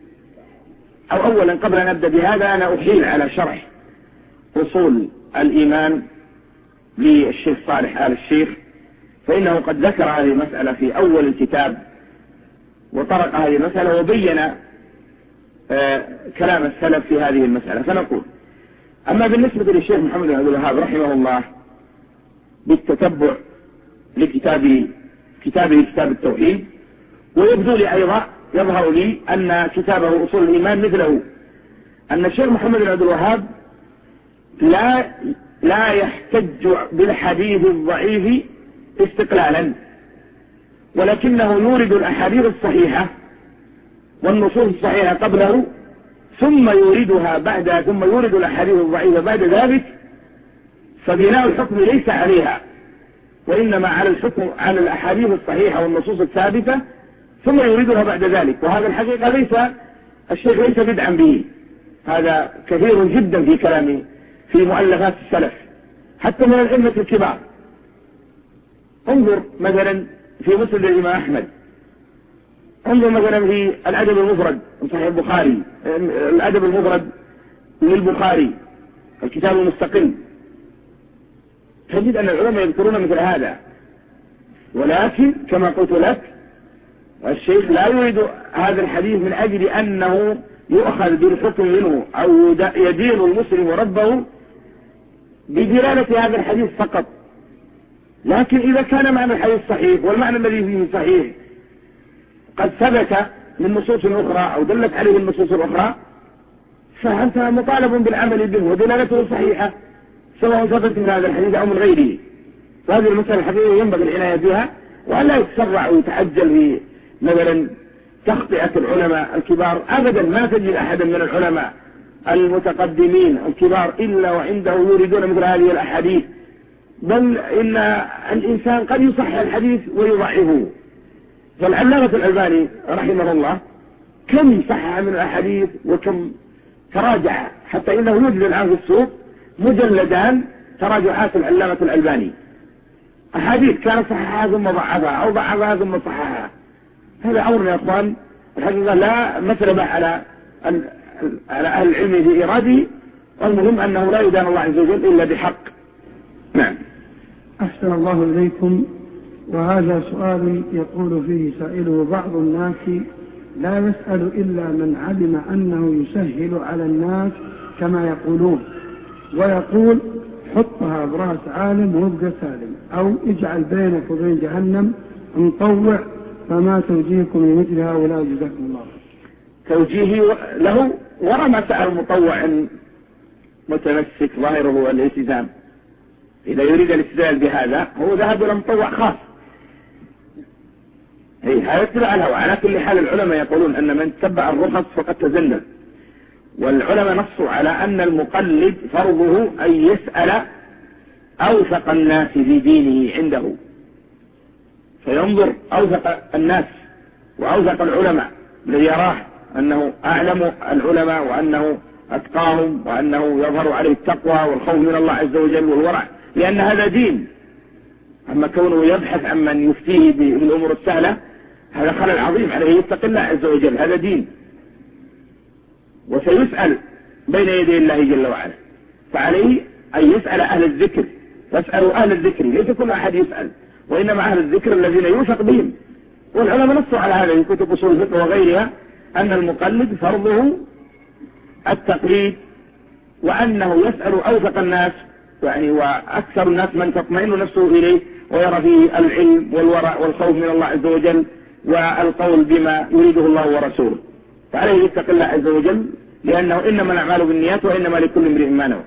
أو أولا قبل أن أبدأ بهذا أنا أحيل على شرح أصول الإيمان للشيخ صالح آل الشيخ، فإنه قد ذكر هذه المسألة في أول الكتاب وطرق هذه المسألة وبين آه كلام السلف في هذه المسألة. فنقول: أما بالنسبة للشيخ محمد بن عبد الوهاب رحمه الله بالتتبع لكتابه كتابه كتاب التوحيد، ويبدو لي أيضا يظهر لي أن كتابه أصول الإيمان مثله، أن الشيخ محمد بن عبد الوهاب لا لا يحتج بالحديث الضعيف استقلالا، ولكنه يورد الأحاديث الصحيحة والنصوص الصحيحة قبله ثم يوردها بعدها، ثم يورد الأحاديث الضعيفة بعد ذلك، فبناء الحكم ليس عليها وإنما على الحكم على الأحاديث الصحيحة والنصوص الثابتة ثم يريدها بعد ذلك. وهذا الحقيقة ليس الشيخ ليس بدعا به، هذا كثير جدا في كلامه في مؤلفات السلف حتى من الأئمة الكبار. انظر مثلا في مسند الإمام أحمد، انظر مثلا في الأدب المفرد من صحيح البخاري، الأدب المفرد للبخاري الكتاب المستقل، تجد أن العلماء يذكرون مثل هذا. ولكن كما قلت لك الشيخ لا يريد هذا الحديث من أجل أنه يؤخذ بالحكم منه أو يدين المسلم ربه بدلالة هذا الحديث فقط، لكن إذا كان معنى الحديث صحيح والمعنى الذي فيه صحيح قد ثبت من نصوص أخرى أو دلت عليه النصوص الأخرى، فأنت مطالب بالعمل به ودلالته صحيحة سواء ثبت من هذا الحديث أو من غيره. وهذه المسألة الحقيقية ينبغي العناية بها، وألا يتسرع ويتعجل في مثلا تخطئة العلماء الكبار. أبدا ما تجد أحدا من العلماء المتقدمين الكبار إلا وعنده يريدون مثل هذه الأحاديث، بل إن الإنسان قد يصحح الحديث ويضعفه. فالعلامة الألباني رحمه الله كم صحح من الأحاديث وكم تراجع، حتى إنه يوجد الآن في السوق مجلدان تراجعات العلامة الألباني، أحاديث كان صححها ثم ضعفها أو ضعفها ثم صححها. هذا أمر يا أخوان الحقيقة لا مثلبة على على أهل العلم في إراده، والمهم أنه لا يدان الله عز وجل إلا بحق. نعم. أحسن الله إليكم. وهذا سؤال يقول فيه سائله: بعض الناس لا يسأل إلا من علم أنه يسهل على الناس كما يقولون، ويقول حطها برأس عالم وابقى سالم، أو اجعل بينك وبين جهنم مطوع، فما توجيهكم لمثل هؤلاء جزاكم الله؟ توجيهي له وراء ما سأل مطوع متمسك ظاهره الالتزام، إذا يريد الاستدلال بهذا هو ذهب إلى مطوع خاص. إيه هذا اتباع له. على كل حال العلماء يقولون أن من تبع الرخص فقد تزندل، والعلماء نصوا على أن المقلد فرضه أن يسأل أوثق الناس في دينه عنده، فينظر أوثق الناس وأوثق العلماء الذي يراه أنه أعلم العلماء وأنه أتقاهم وأنه يظهر عليه التقوى والخوف من الله عز وجل والورع، لأن هذا دين. أما كونه يبحث عن من يفتيه بالأمور السهلة هذا خلل عظيم عليه، يتقي الله عز وجل، هذا دين. وسيسأل بين يدي الله جل وعلا، فعليه أن يسأل أهل الذكر. فاسألوا أهل الذكر، ليس كل أحد يسأل، وإنما أهل الذكر الذين يوثق بهم. والعلماء نصوا على هذا في كتب أصول الفقه وغيرها، أن المقلد فرضه التقليد، وأنه يسأل أوثق الناس يعني وأكثر الناس من تطمئن نفسه إليه ويرى فيه العلم والورع والخوف من الله عز وجل والقول بما يريده الله ورسوله، فعليه يتقي الله عز وجل، لأنه إنما الأعمال بالنيات وإنما لكل امرئ ما نوى.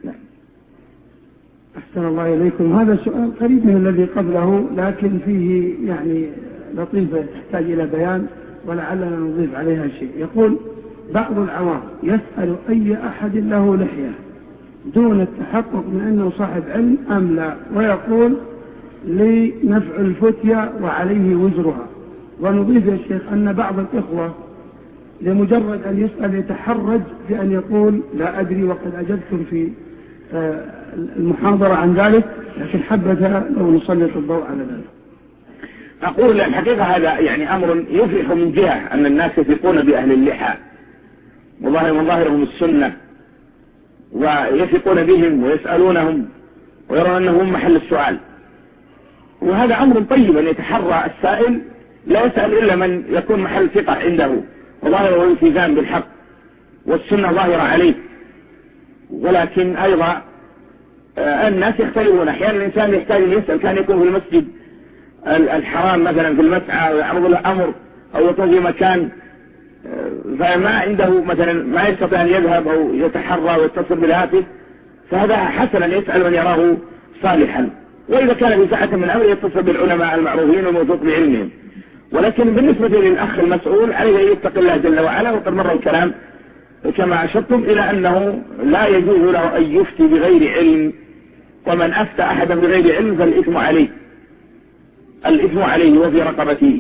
أحسن الله إليكم. هذا سؤال قريب من الذي قبله، لكن فيه يعني لطيفة تحتاج إلى بيان ولعلنا نضيف عليها شيء. يقول: بعض العوام يسأل أي أحد له لحية دون التحقق من أنه صاحب علم أم لا، ويقول لنفع الفتية وعليه وزرها. ونضيف يا شيخ أن بعض الإخوة لمجرد أن يسأل يتحرج بأن يقول لا أدري، وقد أجبتم في المحاضرة عن ذلك، لكن حبذا لو نسلط الضوء على ذلك. أقول الحقيقة هذا يعني أمر يفرح من جهة أن الناس يثقون بأهل اللحى وظاهر مظاهرهم السنة ويثقون بهم ويسألونهم ويرون أنهم محل السؤال، وهذا أمر طيب أن يتحرى السائل لا يسأل إلا من يكون محل ثقة عنده وظاهره الالتزام بالحق والسنة ظاهرة عليه. ولكن أيضا الناس يختلفون، أحيانا الإنسان يحتاج أن يسأل، كان يكون في المسجد الحرام مثلا في المسعى ويعرض له أمر أو يكون في مكان فما عنده مثلا ما يستطيع أن يذهب أو يتحرى ويتصل بالهاتف، فهذا حسن أن يسأل من يراه صالحا، وإذا كان في ساعة من أمر يتصل بالعلماء المعروفين والموثوق بعلمهم. ولكن بالنسبة للأخ المسؤول عليه أن يتقي الله جل وعلا، وقد مر الكلام كما أشرتم إلى أنه لا يجوز له أن يفتي بغير علم، ومن أفتى أحدا بغير علم فالإثم عليه، الإثم عليه وفي رقبته.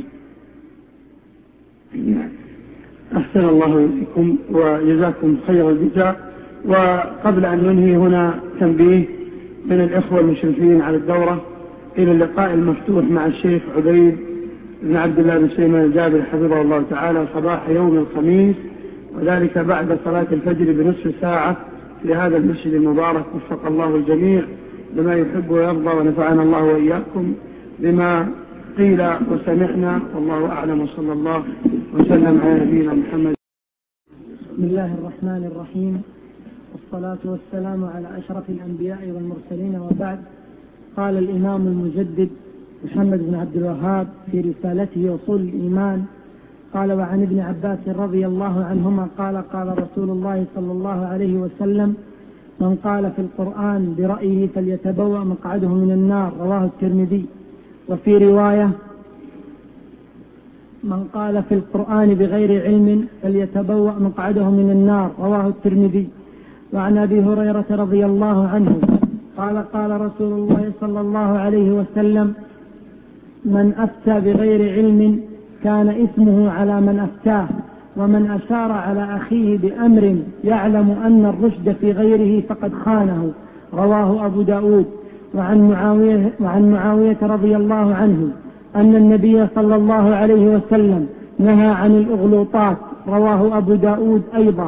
أحسن الله إليكم وجزاكم خير الجزاء. وقبل أن ننهي هنا تنبيه من الإخوة المشرفين على الدورة إلى اللقاء المفتوح مع الشيخ عبيد بن عبد الله بن سليمان الجابر حفظه الله تعالى صباح يوم الخميس، وذلك بعد صلاة الفجر بنصف ساعة في هذا المسجد المبارك. وفق الله الجميع لما يحب ويرضى، ونفعنا الله وإياكم بما قيل وسمعنا، والله أعلم، وصلى الله وسلم على نبينا محمد. بسم الله الرحمن الرحيم، والصلاة والسلام على أشرف الأنبياء والمرسلين، وبعد. قال الإمام المجدد محمد بن عبد الوهاب في رسالته أصول الإيمان، قال: وعن ابن عباس رضي الله عنهما قال: قال رسول الله صلى الله عليه وسلم: من قال في القرآن برأيه فليتبوأ مقعده من النار، رواه الترمذي. وفي رواية: من قال في القرآن بغير علم فليتبوأ مقعده من النار، رواه الترمذي. وعن أبي هريرة رضي الله عنه قال: قال رسول الله صلى الله عليه وسلم: من أفتى بغير علم كان إثمه على من أفتاه، ومن أشار على أخيه بأمر يعلم أن الرشد في غيره فقد خانه، رواه أبو داود. وعن معاوية, وعن معاوية رضي الله عنه أن النبي صلى الله عليه وسلم نهى عن الأغلوطات، رواه أبو داود أيضا.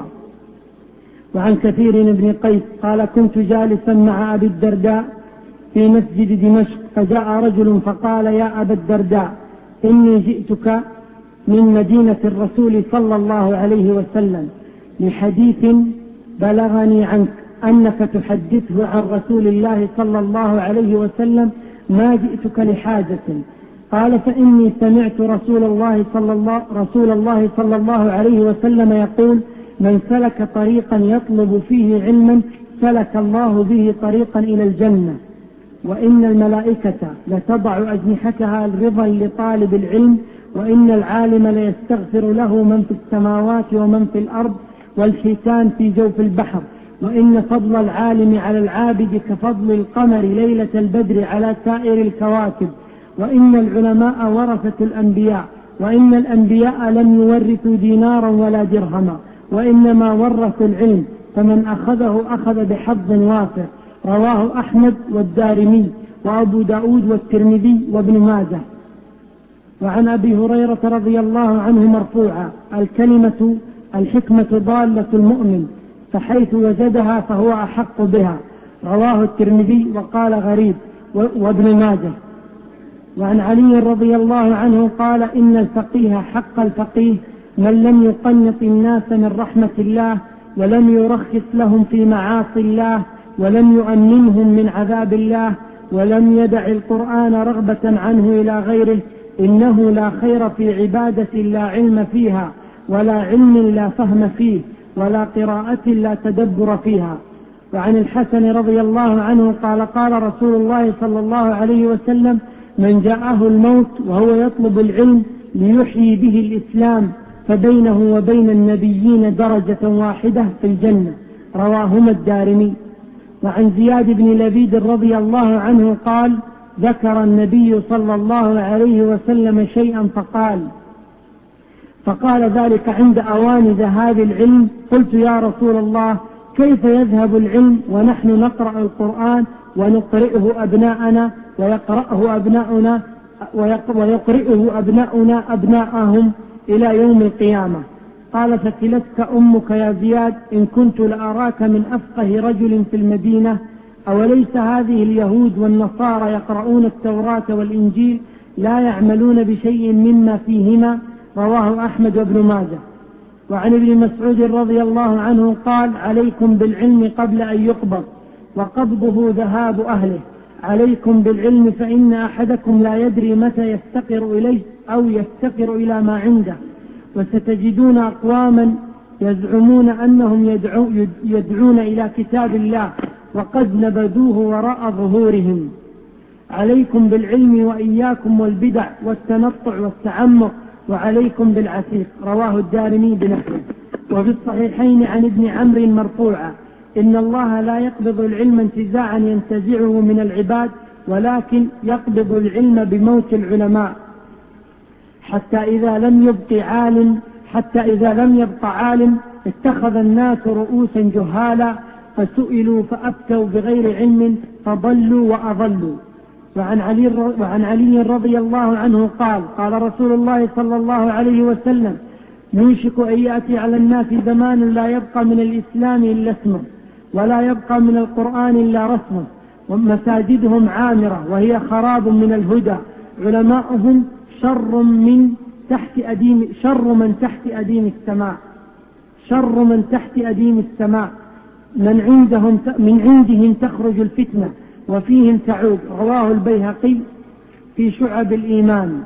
وعن كثير بن قيس قال كنت جالسا مع أبي الدرداء في مسجد دمشق، فجاء رجل فقال يا أبا الدرداء إني جئتك من مدينة الرسول صلى الله عليه وسلم لحديث بلغني عنك أنك تحدثه عن رسول الله صلى الله عليه وسلم، ما جئتك لحاجة. قال فإني سمعت رسول الله صلى الله, رسول الله صلى الله عليه وسلم يقول من سلك طريقا يطلب فيه علما سلك الله به طريقا إلى الجنة، وإن الملائكة لتضع أجنحتها رضا لطالب العلم، وإن العالم ليستغفر له من في السماوات ومن في الأرض والحيتان في جوف البحر، وإن فضل العالم على العابد كفضل القمر ليلة البدر على سائر الكواكب، وإن العلماء ورثة الأنبياء، وإن الأنبياء لم يورثوا دينارا ولا درهما، وإنما ورثوا العلم، فمن أخذه أخذ بحظ وافر. رواه أحمد والدارمي وأبو داود والترمذي وابن ماجه. وعن أبي هريرة رضي الله عنه مرفوعا الكلمة الحكمة ضالة المؤمن، فحيث وجدها فهو أحق بها. رواه الترمذي وقال غريب وابن ماجه. وعن علي رضي الله عنه قال إن الفقيه حق الفقيه من لم يقنط الناس من رحمة الله، ولم يرخص لهم في معاصي الله، ولم يؤمنهم من عذاب الله، ولم يدع القرآن رغبة عنه إلى غيره. إنه لا خير في عبادة لا علم فيها، ولا علم لا فهم فيه، ولا قراءة لا تدبر فيها. وعن الحسن رضي الله عنه قال قال رسول الله صلى الله عليه وسلم من جاءه الموت وهو يطلب العلم ليحيي به الإسلام فبينه وبين النبيين درجة واحدة في الجنة. رواهما الدارمي. وعن زياد بن لبيد رضي الله عنه قال ذكر النبي صلى الله عليه وسلم شيئا فقال فقال ذلك عند أوان ذهاب العلم. قلت يا رسول الله كيف يذهب العلم ونحن نقرأ القرآن ونقرئه أبناءنا ويقرأه أبناؤنا ويقرئه أبناؤنا أبناءهم إلى يوم القيامة. قال فكلتك أمك يا زياد إن كنت لأراك من أفقه رجل في المدينة. أوليس هذه اليهود والنصارى يقرؤون التوراة والإنجيل لا يعملون بشيء مما فيهما؟ رواه أحمد وابن ماجه. وعن ابن مسعود رضي الله عنه قال عليكم بالعلم قبل أن يقبض، وقبضه ذهاب أهله. عليكم بالعلم فإن أحدكم لا يدري متى يفتقر إليه أو يفتقر إلى ما عنده. وستجدون أقواما يزعمون أنهم يدعو يدعون إلى كتاب الله وقد نبذوه وراء ظهورهم. عليكم بالعلم وإياكم والبدع والتنطع والتعمق، وعليكم بالعتيق. رواه الدارمي بنحوه. وفي الصحيحين عن ابن عمرو مرفوعا إن الله لا يقبض العلم انتزاعا ينتزعه من العباد، ولكن يقبض العلم بموت العلماء حتى إذا لم يبق عالم حتى إذا لم يبق عالم اتخذ الناس رؤوسا جهالا فسئلوا فأفتوا بغير علم فضلوا وأضلوا. وعن علي, وعن علي رضي الله عنه قال قال رسول الله صلى الله عليه وسلم يوشك أن يأتي على الناس زمان لا يبقى من الإسلام إلا اسمه، ولا يبقى من القرآن إلا رسمه، ومساجدهم عامرة وهي خراب من الهدى، علماؤهم شر من تحت أديم شر من تحت أديم السماء شر من تحت أديم السماء من عندهم من عندهم تخرج الفتنة وفيهم تعود. رواه البيهقي في شعب الإيمان.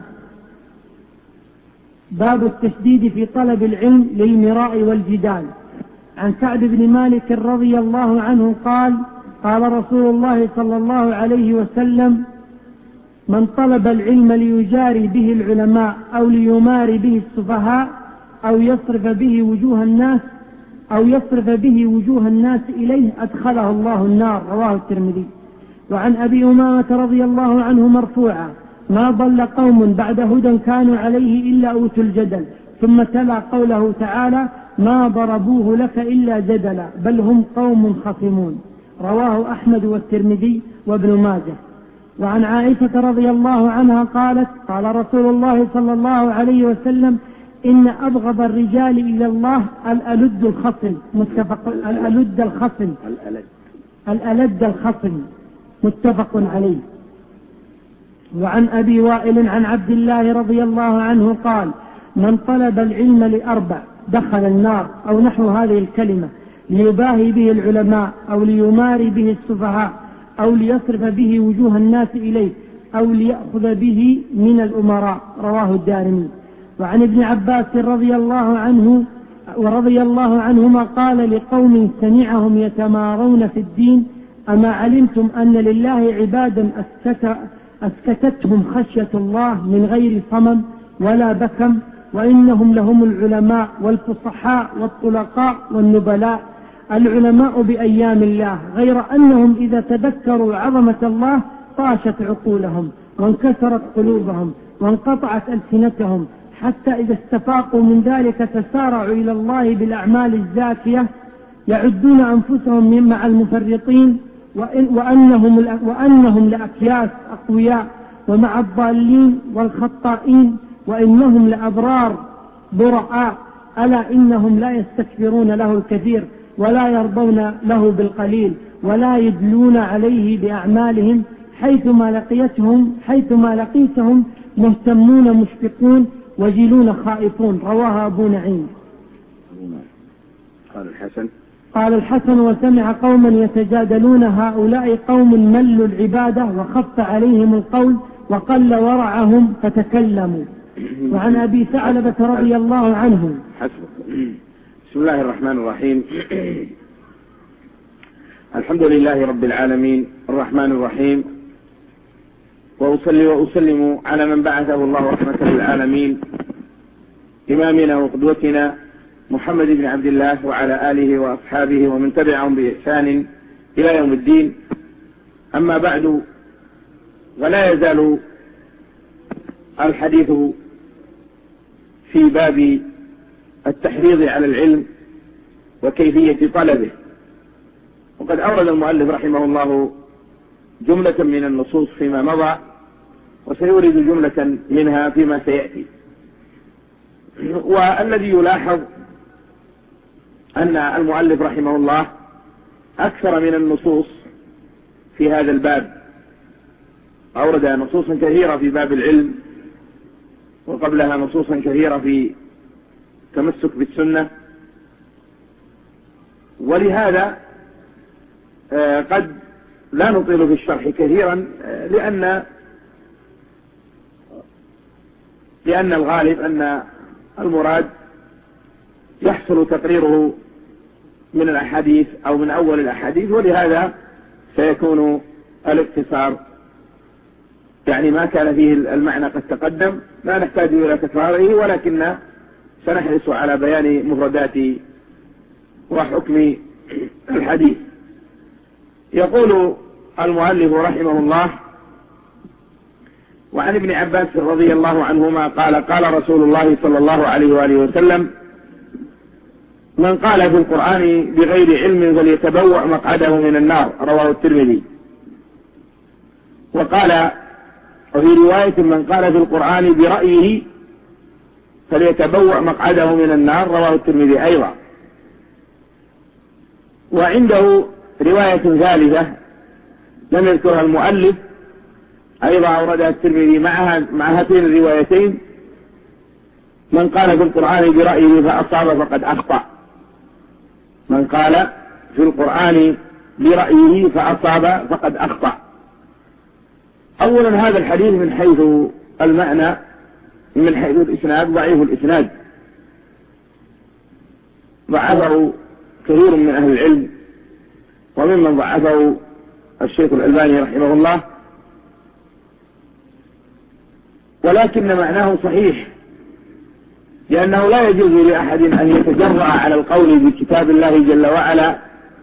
باب التشديد في طلب العلم للمراء والجدال. عن كعب بن مالك رضي الله عنه قال قال رسول الله صلى الله عليه وسلم من طلب العلم ليجاري به العلماء أو ليماري به السفهاء أو يصرف به وجوه الناس أو يصرف به وجوه الناس إليه أدخله الله النار. رواه الترمذي. وعن أبي أمامة رضي الله عنه مرفوعا ما ضل قوم بعد هدى كانوا عليه إلا أوتوا الجدل. ثم تلا قوله تعالى ما ضربوه لك إلا جدلا بل هم قوم خصمون. رواه أحمد والترمذي وابن ماجه. وعن عائشة رضي الله عنها قالت قال رسول الله صلى الله عليه وسلم إن أبغض الرجال إلى الله الألد الخصم، متفق الألد الخصم الألد الخصم متفق عليه. وعن أبي وائل عن عبد الله رضي الله عنه قال: من طلب العلم لأربع دخل النار، أو نحو هذه الكلمة، ليباهي به العلماء، أو ليماري به السفهاء، أو ليصرف به وجوه الناس إليه، أو ليأخذ به من الأمراء. رواه الدارمي. وعن ابن عباس رضي الله عنه ورضي الله عنهما قال لقوم سمعهم يتمارون في الدين: أما علمتم أن لله عبادا أسكت أسكتتهم خشية الله من غير صمم ولا بكم، وإنهم لهم العلماء والفصحاء والطلقاء والنبلاء، العلماء بأيام الله، غير أنهم إذا تذكروا عظمة الله طاشت عقولهم وانكسرت قلوبهم وانقطعت ألسنتهم، حتى إذا استفاقوا من ذلك تسارعوا إلى الله بالأعمال الزاكية، يعدون أنفسهم مع المفرطين، وإن وأنهم, وأنهم لأكياس أقوياء، ومع الضالين والخطائين، وإنهم لأبرار براء، ألا إنهم لا يستكبرون له الكثير ولا يرضون له بالقليل، ولا يدلون عليه بأعمالهم، حيثما لقيتهم حيثما لقيتهم مهتمون مشفقون وجلون خائفون. رواه أبو نعيم. قال الحسن قال الحسن: وسمع قوما يتجادلون، هؤلاء قوم ملوا العبادة وخف عليهم القول وقل ورعهم فتكلموا. وعن أبي ثعلبة رضي الله عنه. بسم الله الرحمن الرحيم. الحمد لله رب العالمين الرحمن الرحيم، وأصلي وأسلم على من بعثه الله رحمة للعالمين، إمامنا وقدوتنا محمد بن عبد الله، وعلى آله وأصحابه ومن تبعهم بإحسان إلى يوم الدين. أما بعد، ولا يزال الحديث في باب التحريض على العلم وكيفية طلبه، وقد أورد المؤلف رحمه الله جملة من النصوص فيما مضى، وسيورد جملة منها فيما سيأتي. والذي يلاحظ أن المؤلف رحمه الله أكثر من النصوص في هذا الباب، أورد نصوصا كثيرة في باب العلم، وقبلها نصوصا كثيرة في تمسك بالسنة، ولهذا قد لا نطيل في الشرح كثيرا، لأن لأن الغالب أن المراد يحصل تقريره من الأحاديث أو من أول الأحاديث، ولهذا سيكون الاختصار، يعني ما كان فيه المعنى قد تقدم، لا نحتاج إلى تكراره، ولكن سنحرص على بيان مفردات وحكم الحديث. يقول المؤلف رحمه الله: وعن ابن عباس رضي الله عنهما قال: قال رسول الله صلى الله عليه وآله وسلم: من قال في القرآن بغير علم فليتبوأ مقعده من النار. رواه الترمذي. وقال وفي رواية: من قال في القرآن برأيه فليتبوأ مقعده من النار. رواه الترمذي أيضا. وعنده رواية ثالثة لم يذكرها المؤلف، أيضا أوردها الترمذي معها مع هاتين الروايتين: من قال في القرآن برأيه فأصاب فقد أخطأ. من قال في القرآن برأيه فأصاب فقد أخطأ. أولا، هذا الحديث من حيث المعنى، من حيث الإسناد ضعيف الإسناد، ضعفه كثير من أهل العلم، وممن ضعفه الشيخ الألباني رحمه الله، ولكن معناه صحيح، لأنه لا يجوز لأحد أن يتجرأ على القول بكتاب الله جل وعلا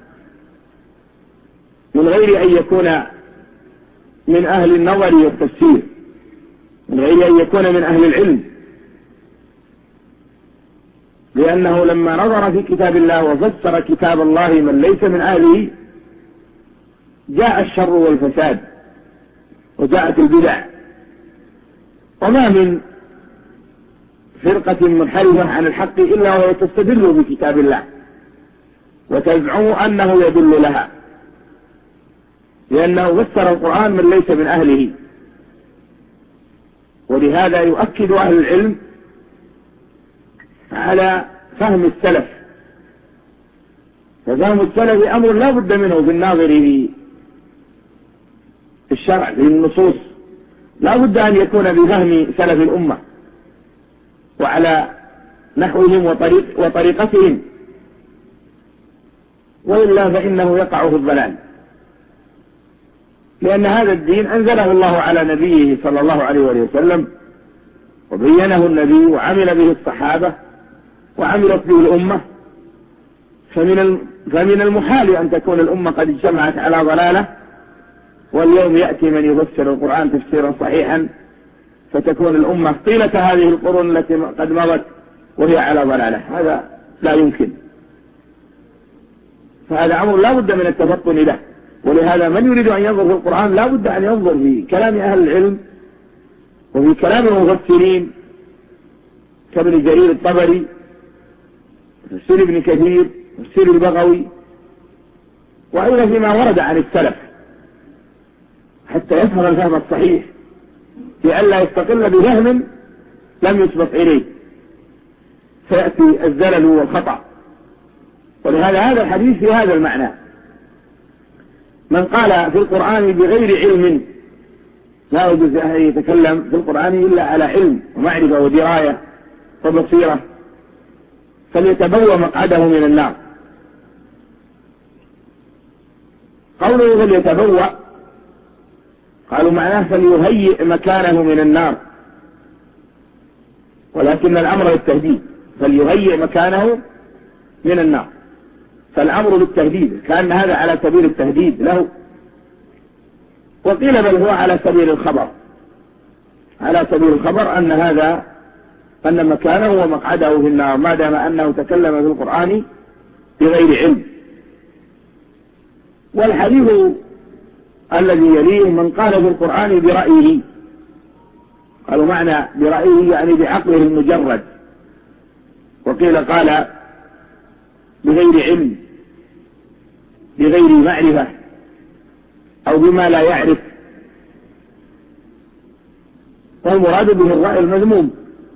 من غير أن يكون من أهل النظر والتفسير، من غير أن يكون من أهل العلم، لأنه لما نظر في كتاب الله وفسر كتاب الله من ليس من أهله جاء الشر والفساد وجاءت البدع. وما من فرقة منحرفة عن الحق إلا وهي تستدل بكتاب الله وتزعم أنه يدل لها، لأنه فسر القرآن من ليس من أهله. ولهذا يؤكد أهل العلم على فهم السلف، ففهم السلف أمر لا بد منه في الناظر في الشرع في النصوص، لا بد أن يكون بفهم سلف الأمة وعلى نحوهم وطريق وطريقتهم، وإلا فإنه يقع في الضلال، لأن هذا الدين أنزله الله على نبيه صلى الله عليه وسلم وبينه النبي وعمل به الصحابة وعملت به الأمة، فمن فمن المحال أن تكون الأمة قد اجتمعت على ضلالة واليوم يأتي من يفسر القرآن تفسيرا صحيحا فتكون الأمة طيلة هذه القرون التي قد مضت وهي على ضلالة. هذا لا يمكن، فهذا أمر لا بد من التفطن له. ولهذا من يريد أن ينظر في القرآن لا بد أن ينظر في كلام أهل العلم وفي كلام المفسرين كابن جرير الطبري تفسير ابن كثير تفسير البغوي، وأيضا فيما ورد عن السلف حتى يفهم الفهم الصحيح لئلا يستقل بفهم لم يسبق إليه فيأتي الزلل والخطأ. ولهذا هذا الحديث في هذا المعنى: من قال في القرآن بغير علم لا يجوز أن يتكلم في القرآن إلا على علم ومعرفة ودراية وبصيرة فليتبوأ مقعده من النار. قوله فليتبوأ قالوا معناه فليهيئ مكانه من النار، ولكن الأمر للتهديد، فليهيئ مكانه من النار، فالأمر للتهديد كان هذا على سبيل التهديد له، وقيل بل هو على سبيل الخبر، على سبيل الخبر أن هذا أن مكانه ومقعده في النار ما دام أنه تكلم في القرآن بغير علم. والحديث الذي يليه من قال في القرآن برأيه، قالوا معنى برأيه يعني بعقله المجرد، وقيل قال بغير علم بغير معرفة أو بما لا يعرف، والمراد به الرأي المذموم.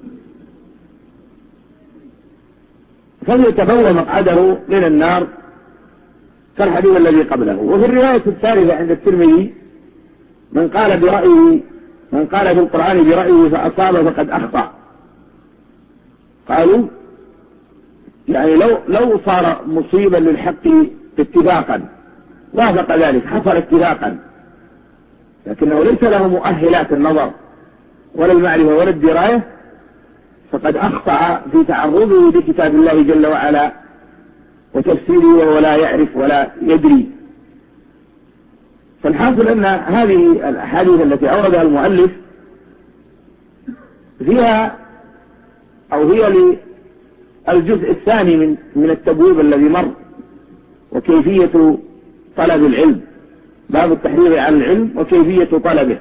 فليتبوأ مقعده من النار كالحديث الذي قبله. وفي الرواية الثالثة عند الترمذي من قال برأيه من قال في القرآن برأيه فأصاب فقد أخطأ. قالوا يعني لو لو صار مصيبا للحق اتفاقا وافق ذلك حصل اتفاقا، لكنه ليس له مؤهلات النظر ولا المعرفة ولا الدراية فقد أخطأ في تعرضه لكتاب الله جل وعلا وتفسيره ولا يعرف ولا يدري. فالحاصل أن هذه الأحاديث التي أوردها المؤلف فيها أو هي للجزء الثاني من من التبويب الذي مر، وكيفية طلب العلم، باب التحريض على العلم وكيفية طلبه،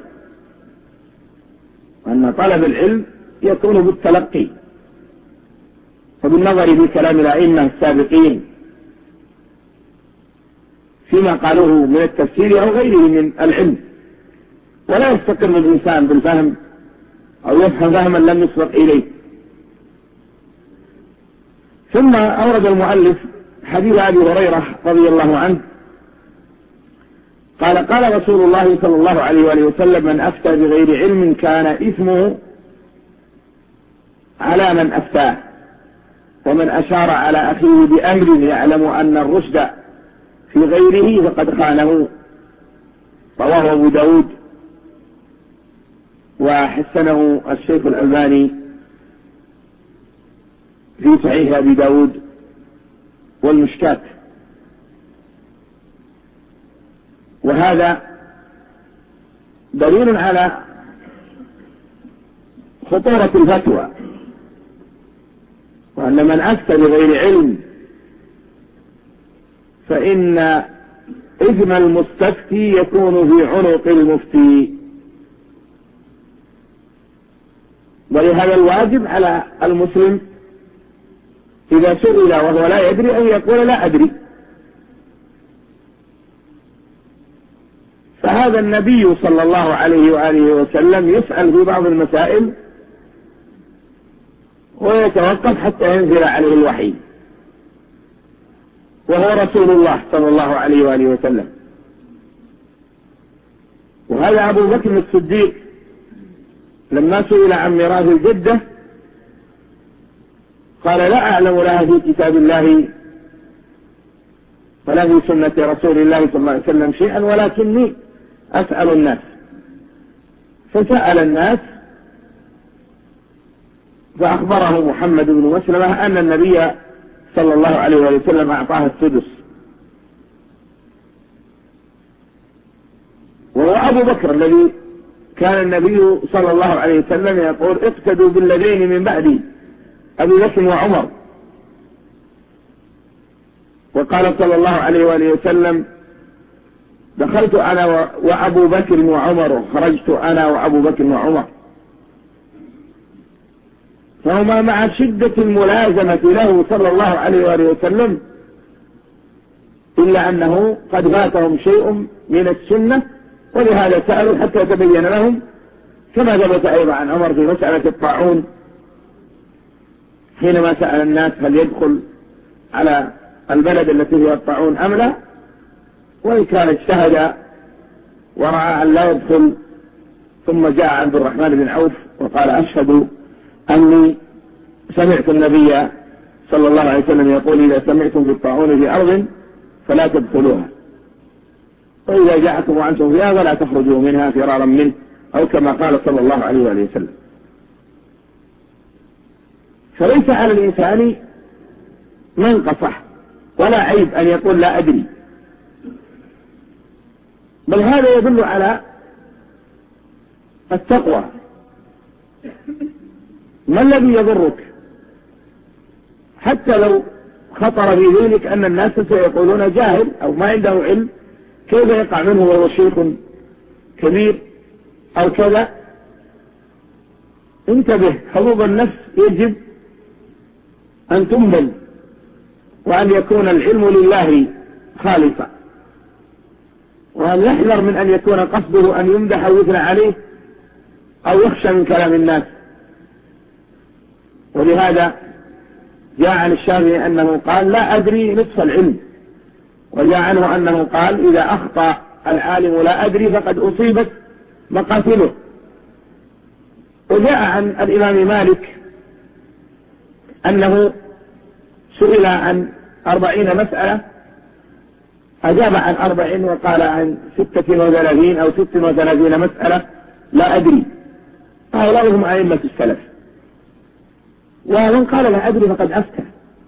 وأن طلب العلم يكون بالتلقي وبالنظر في كلام الأئمة السابقين فيما قالوه من التفسير أو غيره من العلم، ولا يستقر الإنسان بالفهم أو يفهم فهما لم يسبق إليه. ثم أورد المؤلف حديث أبي هريرة رضي الله عنه قال قال رسول الله صلى الله عليه وآله وسلم من أفتى بغير علم كان إثمه على من أفتاه، ومن أشار على أخيه بأمر يعلم أن الرشد في غيره فقد خانه. رواه أبو داود وحسنه الشيخ الألباني في صحيح أبي داود والمشكات. وهذا دليل على خطورة الفتوى، وأن من أفتى بغير علم فإن إثم المستفتي يكون في عنق المفتي، ولهذا الواجب على المسلم إذا سئل وهو لا يدري أن يقول لا أدري. فهذا النبي صلى الله عليه وآله وسلم يسأل في بعض المسائل ويتوقف حتى ينزل عليه الوحي، وهو رسول الله صلى الله عليه وآله وسلم. وهذا أبو بكر الصديق لما سئل عن ميراث الجدة قال لا أعلم لها في كتاب الله ولا في سنة رسول الله صلى الله عليه وسلم شيئا ولكني أسأل الناس. فسأل الناس فأخبره محمد بن مسلمة أن النبي صلى الله عليه وسلم أعطاه السدس، وهو أبو بكر الذي كان النبي صلى الله عليه وسلم يقول اقتدوا بالذين من بعدي أبي بكر وعمر. وقال صلى الله عليه وآله وسلم دخلت أنا وأبو بكر وعمر وخرجت أنا وأبو بكر وعمر. فهما مع شدة الملازمة له صلى الله عليه وآله وسلم إلا أنه قد فاتهم شيء من السنة، ولهذا سألوا حتى تبين لهم، كما ثبت أيضا عن عمر في مسألة الطاعون حينما سأل الناس هل يدخل على البلد التي فيها الطاعون أم لا، وإن كان اجتهد ورأى أن لا يدخل، ثم جاء عبد الرحمن بن عوف وقال أشهد أني سمعت النبي صلى الله عليه وسلم يقول إذا سمعتم بالطاعون في أرض فلا تدخلوها، وإذا جاءكم وأنتم فيها فلا تخرجوا منها فرارا منه، أو كما قال صلى الله عليه وآله وسلم. فليس على الإنسان منقصة ولا عيب أن يقول لا أدري، بل هذا يدل على التقوى. ما الذي يضرك حتى لو خطر في ذهنك أن الناس سيقولون جاهل أو ما عنده علم، كيف يقع منه وهو شيخ كبير أو كذا؟ انتبه، حظوظ النفس يجب أن تنبل، وأن يكون العلم لله خالصا، وأن يحذر من أن يكون قصده أن يمدح أو يثنى عليه أو يخشى من كلام الناس. ولهذا جاء عن الشافعي أنه قال لا أدري نصف العلم، وجاء عنه أنه قال إذا أخطأ العالم لا أدري فقد أصيبت مقاتله. وجاء عن الإمام مالك أنه سئل عن أربعين مسألة أجاب عن أربعين وقال عن ستة وثلاثين أو ست وثلاثين مسألة لا أدري. هؤلاء هم أئمة السلف، ومن قال لا أدري فقد أفتى،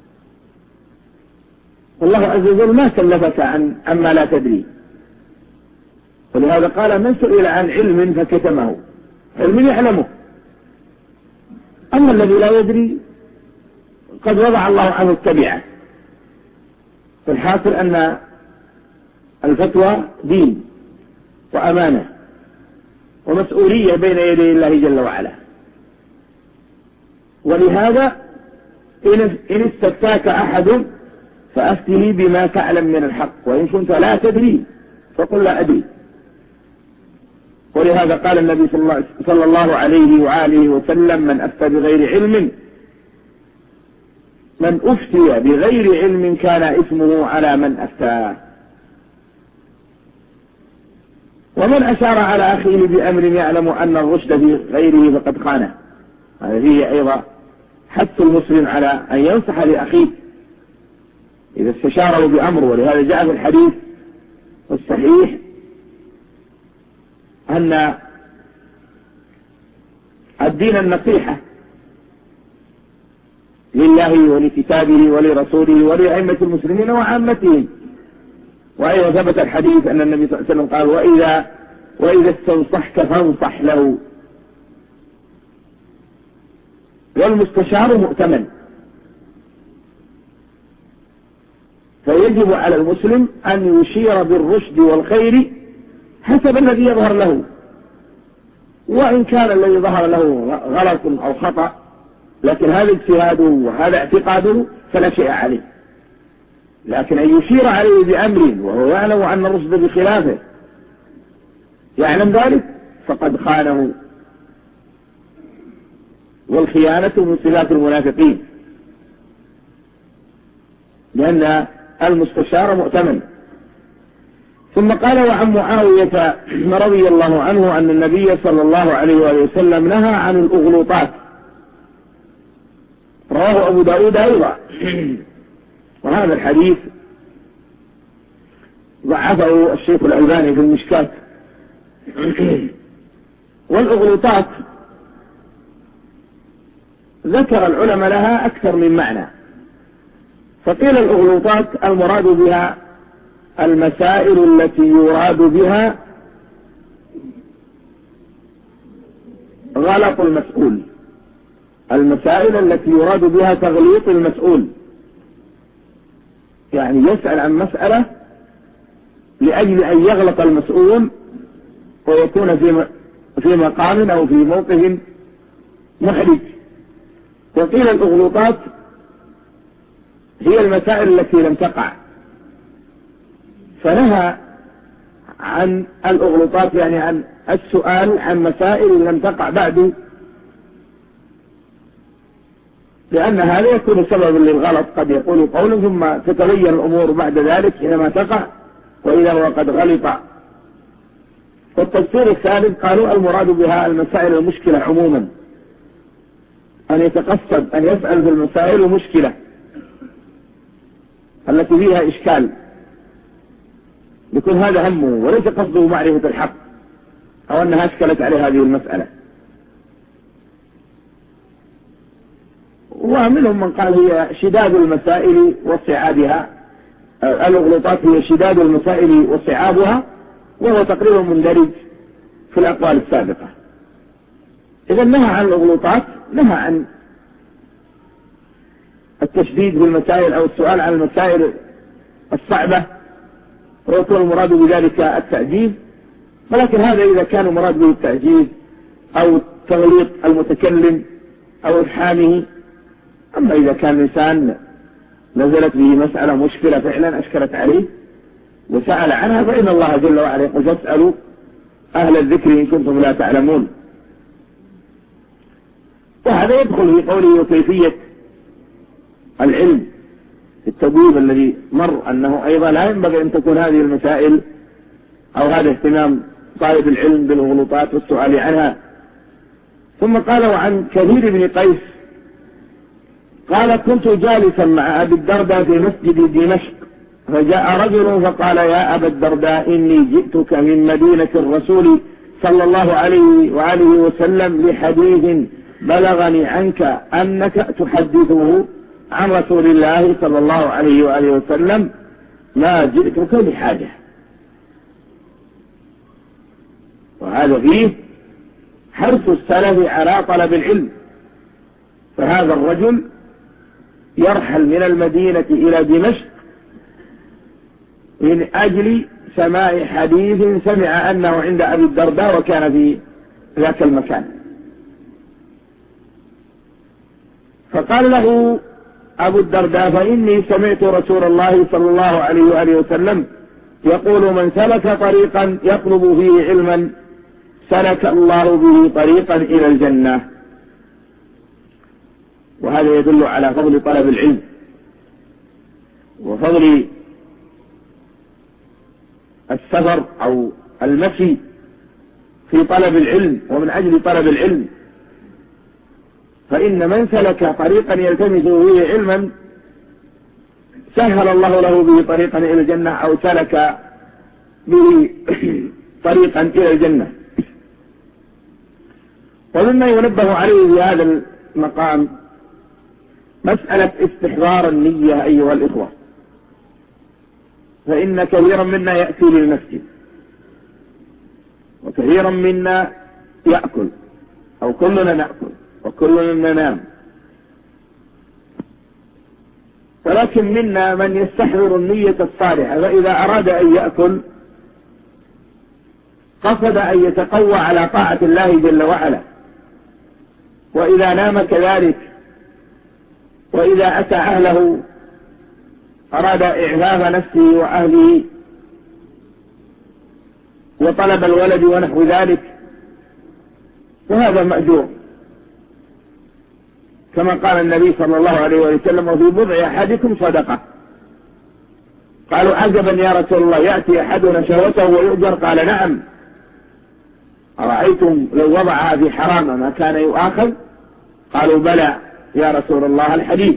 والله عز وجل ما كلفك عن عما لا تدري. ولهذا قال من سئل عن علم فكتمه، علم يعلمه، أما الذي لا يدري قد وضع الله عنه التبعة. فالحاصل أن الفتوى دين وأمانة ومسؤولية بين يدي الله جل وعلا. ولهذا إن استفتاك أحد فأفتني بما تعلم من الحق، وإن كنت لا تدري فقل لا أدري. ولهذا قال النبي صلى الله عليه وآله وسلم من أفتى بغير علم من أفتي بغير علم كان اسمه على من أفتى. ومن أشار على أخيه بأمر يعلم أن الرشد في غيره فقد خانه. هذا فيه أيضا حث المسلم على أن ينصح لأخيه إذا استشاره بأمر. ولهذا جاء في الحديث الصحيح أن الدين النصيحة لله ولكتابه ولرسوله ولأئمة المسلمين وعامتهم. وأيضا ثبت الحديث أن النبي صلى الله عليه وسلم قال وإذا, وإذا استنصحك فانصح له، والمستشار مؤتمن. فيجب على المسلم أن يشير بالرشد والخير حسب الذي يظهر له، وإن كان الذي ظهر له غلط أو خطأ لكن هذا اجتهاده وهذا اعتقاده فلا شيء عليه. لكن أن يشير عليه بأمر وهو يعلم أن الرشد بخلافه يعلم ذلك فقد خانه، والخيانة من صفات المنافقين، لأن المستشار مؤتمن. ثم قال: وعن معاوية رضي الله عنه أن النبي صلى الله عليه وآله وسلم نهى عن الأغلوطات، رواه أبو داود أيضا. وهذا الحديث ضعفه الشيخ الألباني في المشكاة. والأغلوطات ذكر العلماء لها أكثر من معنى، فقيل الأغلوطات المراد بها المسائل التي يراد بها غلط المسؤول، المسائل التي يراد بها تغليط المسؤول، يعني يسأل عن مسألة لأجل أن يغلط المسؤول ويكون في في مقام أو في موقف محرج. وقيل الأغلوطات هي المسائل التي لم تقع، فنهى عن الأغلوطات يعني عن السؤال عن مسائل لم تقع بعد، لأن هذا يكون سببا للغلط، قد يقول قولا ثم تتبين الأمور بعد ذلك حينما تقع وإذا هو قد غلط. والتفسير الثالث قالوا المراد بها المسائل المشكلة عموما، أن يتقصد أن يسأل في المسائل المشكلة التي فيها إشكال، يكون هذا همه وليس قصده معرفة الحق أو أنها أشكلت عليه هذه المسألة. ومنهم من قال هي شداد المسائل وصعابها، الأغلوطات هي شداد المسائل وصعابها، وهو تقريبا مندرج في الأقوال السابقة. إذا نهى عن الأغلوطات، نهى عن التشديد في المسائل أو السؤال عن المسائل الصعبة ويكون المراد بذلك التعجيز، ولكن هذا إذا كان المراد به التعجيز أو تغليط المتكلم أو إفحامه. أما إذا كان الإنسان نزلت به مسألة مشكلة فعلا أشكلت عليه وسأل عنها فإن الله جل وعلا يقول: فاسألوا أهل الذكر إن كنتم لا تعلمون. وهذا يدخل في قوله وكيفية العلم التبويب الذي مر، أنه أيضا لا ينبغي أن تكون هذه المسائل أو هذا اهتمام طالب العلم بالغلطات والسؤال عنها. ثم قال: وعن كثير بن قيس قال: كنت جالسا مع أبي الدرداء في مسجد دمشق، فجاء رجل فقال: يا أبا الدرداء إني جئتك من مدينة الرسول صلى الله عليه وآله وسلم لحديث بلغني عنك أنك تحدثه عن رسول الله صلى الله عليه وآله وسلم، ما جئتك بحاجة. وهذا فيه حرص السلف على طلب العلم، فهذا الرجل يرحل من المدينة إلى دمشق من أجل سماع حديث سمع أنه عند أبي الدرداء وكان في ذاك المكان. فقال له أبو الدرداء: فإني سمعت رسول الله صلى الله عليه وآله وسلم يقول: من سلك طريقا يطلب فيه علما سلك الله به طريقا إلى الجنة. وهذا يدل على فضل طلب العلم وفضل السفر أو المشي في طلب العلم ومن أجل طلب العلم، فإن من سلك طريقا يلتمس فيه علما سهل الله له به طريقا إلى الجنة أو سلك به طريقا إلى الجنة. ومما ينبه عليه في هذا المقام مسألة استحضار النية أيها الإخوة، فإن كثيرا منا يأتي للمسجد وكثيرا منا يأكل أو كلنا نأكل وكلنا ننام، ولكن منا من يستحضر النية الصالحة، فإذا أراد أن يأكل قصد أن يتقوى على طاعة الله جل وعلا، وإذا نام كذلك، وإذا أتى أهله أراد إعفاف نفسه وأهله وطلب الولد ونحو ذلك، وهذا مأجور، كما قال النبي صلى الله عليه وسلم: وفي بضع أحدكم صدقة. قالوا: عجبا يا رسول الله، يأتي أحدنا شهوته ويؤجر؟ قال: نعم. أرأيتم لو وضعها في حرام ما كان يؤاخذ؟ قالوا: بلى يا رسول الله. الحديث.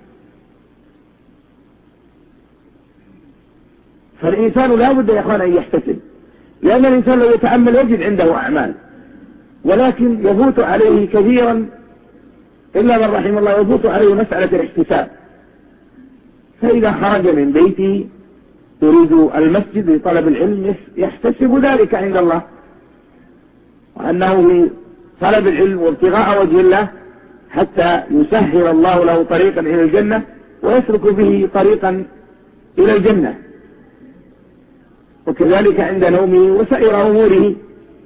فالإنسان لا بد يا أخوان أن يحتسب، لأن الإنسان لو يتأمل يجد عنده أعمال، ولكن يفوت عليه كثيرا إلا من رحم الله، يفوت عليه مسألة الاحتساب. فإذا خرج من بيته يريد المسجد لطلب العلم يحتسب ذلك عند الله، وأنه في طلب العلم وابتغاء وجه الله حتى يسهل الله له طريقا إلى الجنة ويسلك به طريقا إلى الجنة. وكذلك عند نومه وسائر أموره،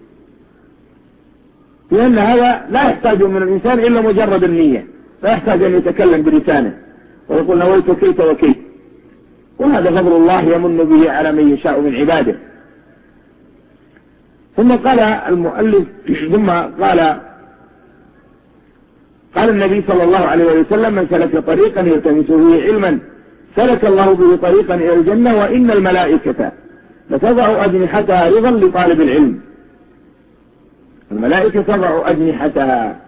لأن هذا لا يحتاج من الإنسان إلا مجرد النية، لا يحتاج أن يتكلم بلسانه ويقول نويت كيت وكيت، وهذا فضل الله يمن به على من يشاء من عباده. ثم قال المؤلف ثم قال قال النبي صلى الله عليه وسلم: من سلك طريقا يلتمس فيه علما سلك الله به طريقا إلى الجنة، وإن الملائكة لتضع أجنحتها رضا لطالب العلم. الملائكة تضع أجنحتها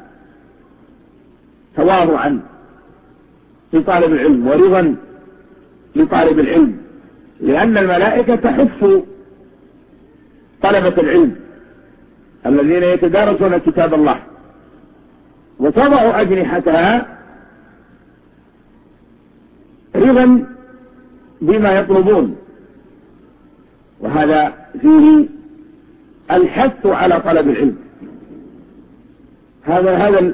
تواضعا لطالب العلم ورضا لطالب العلم، لأن الملائكة تحف طلبة العلم الذين يتدارسون كتاب الله، وتضع أجنحتها رضا بما يطلبون، وهذا فيه الحث على طلب العلم. هذا هذا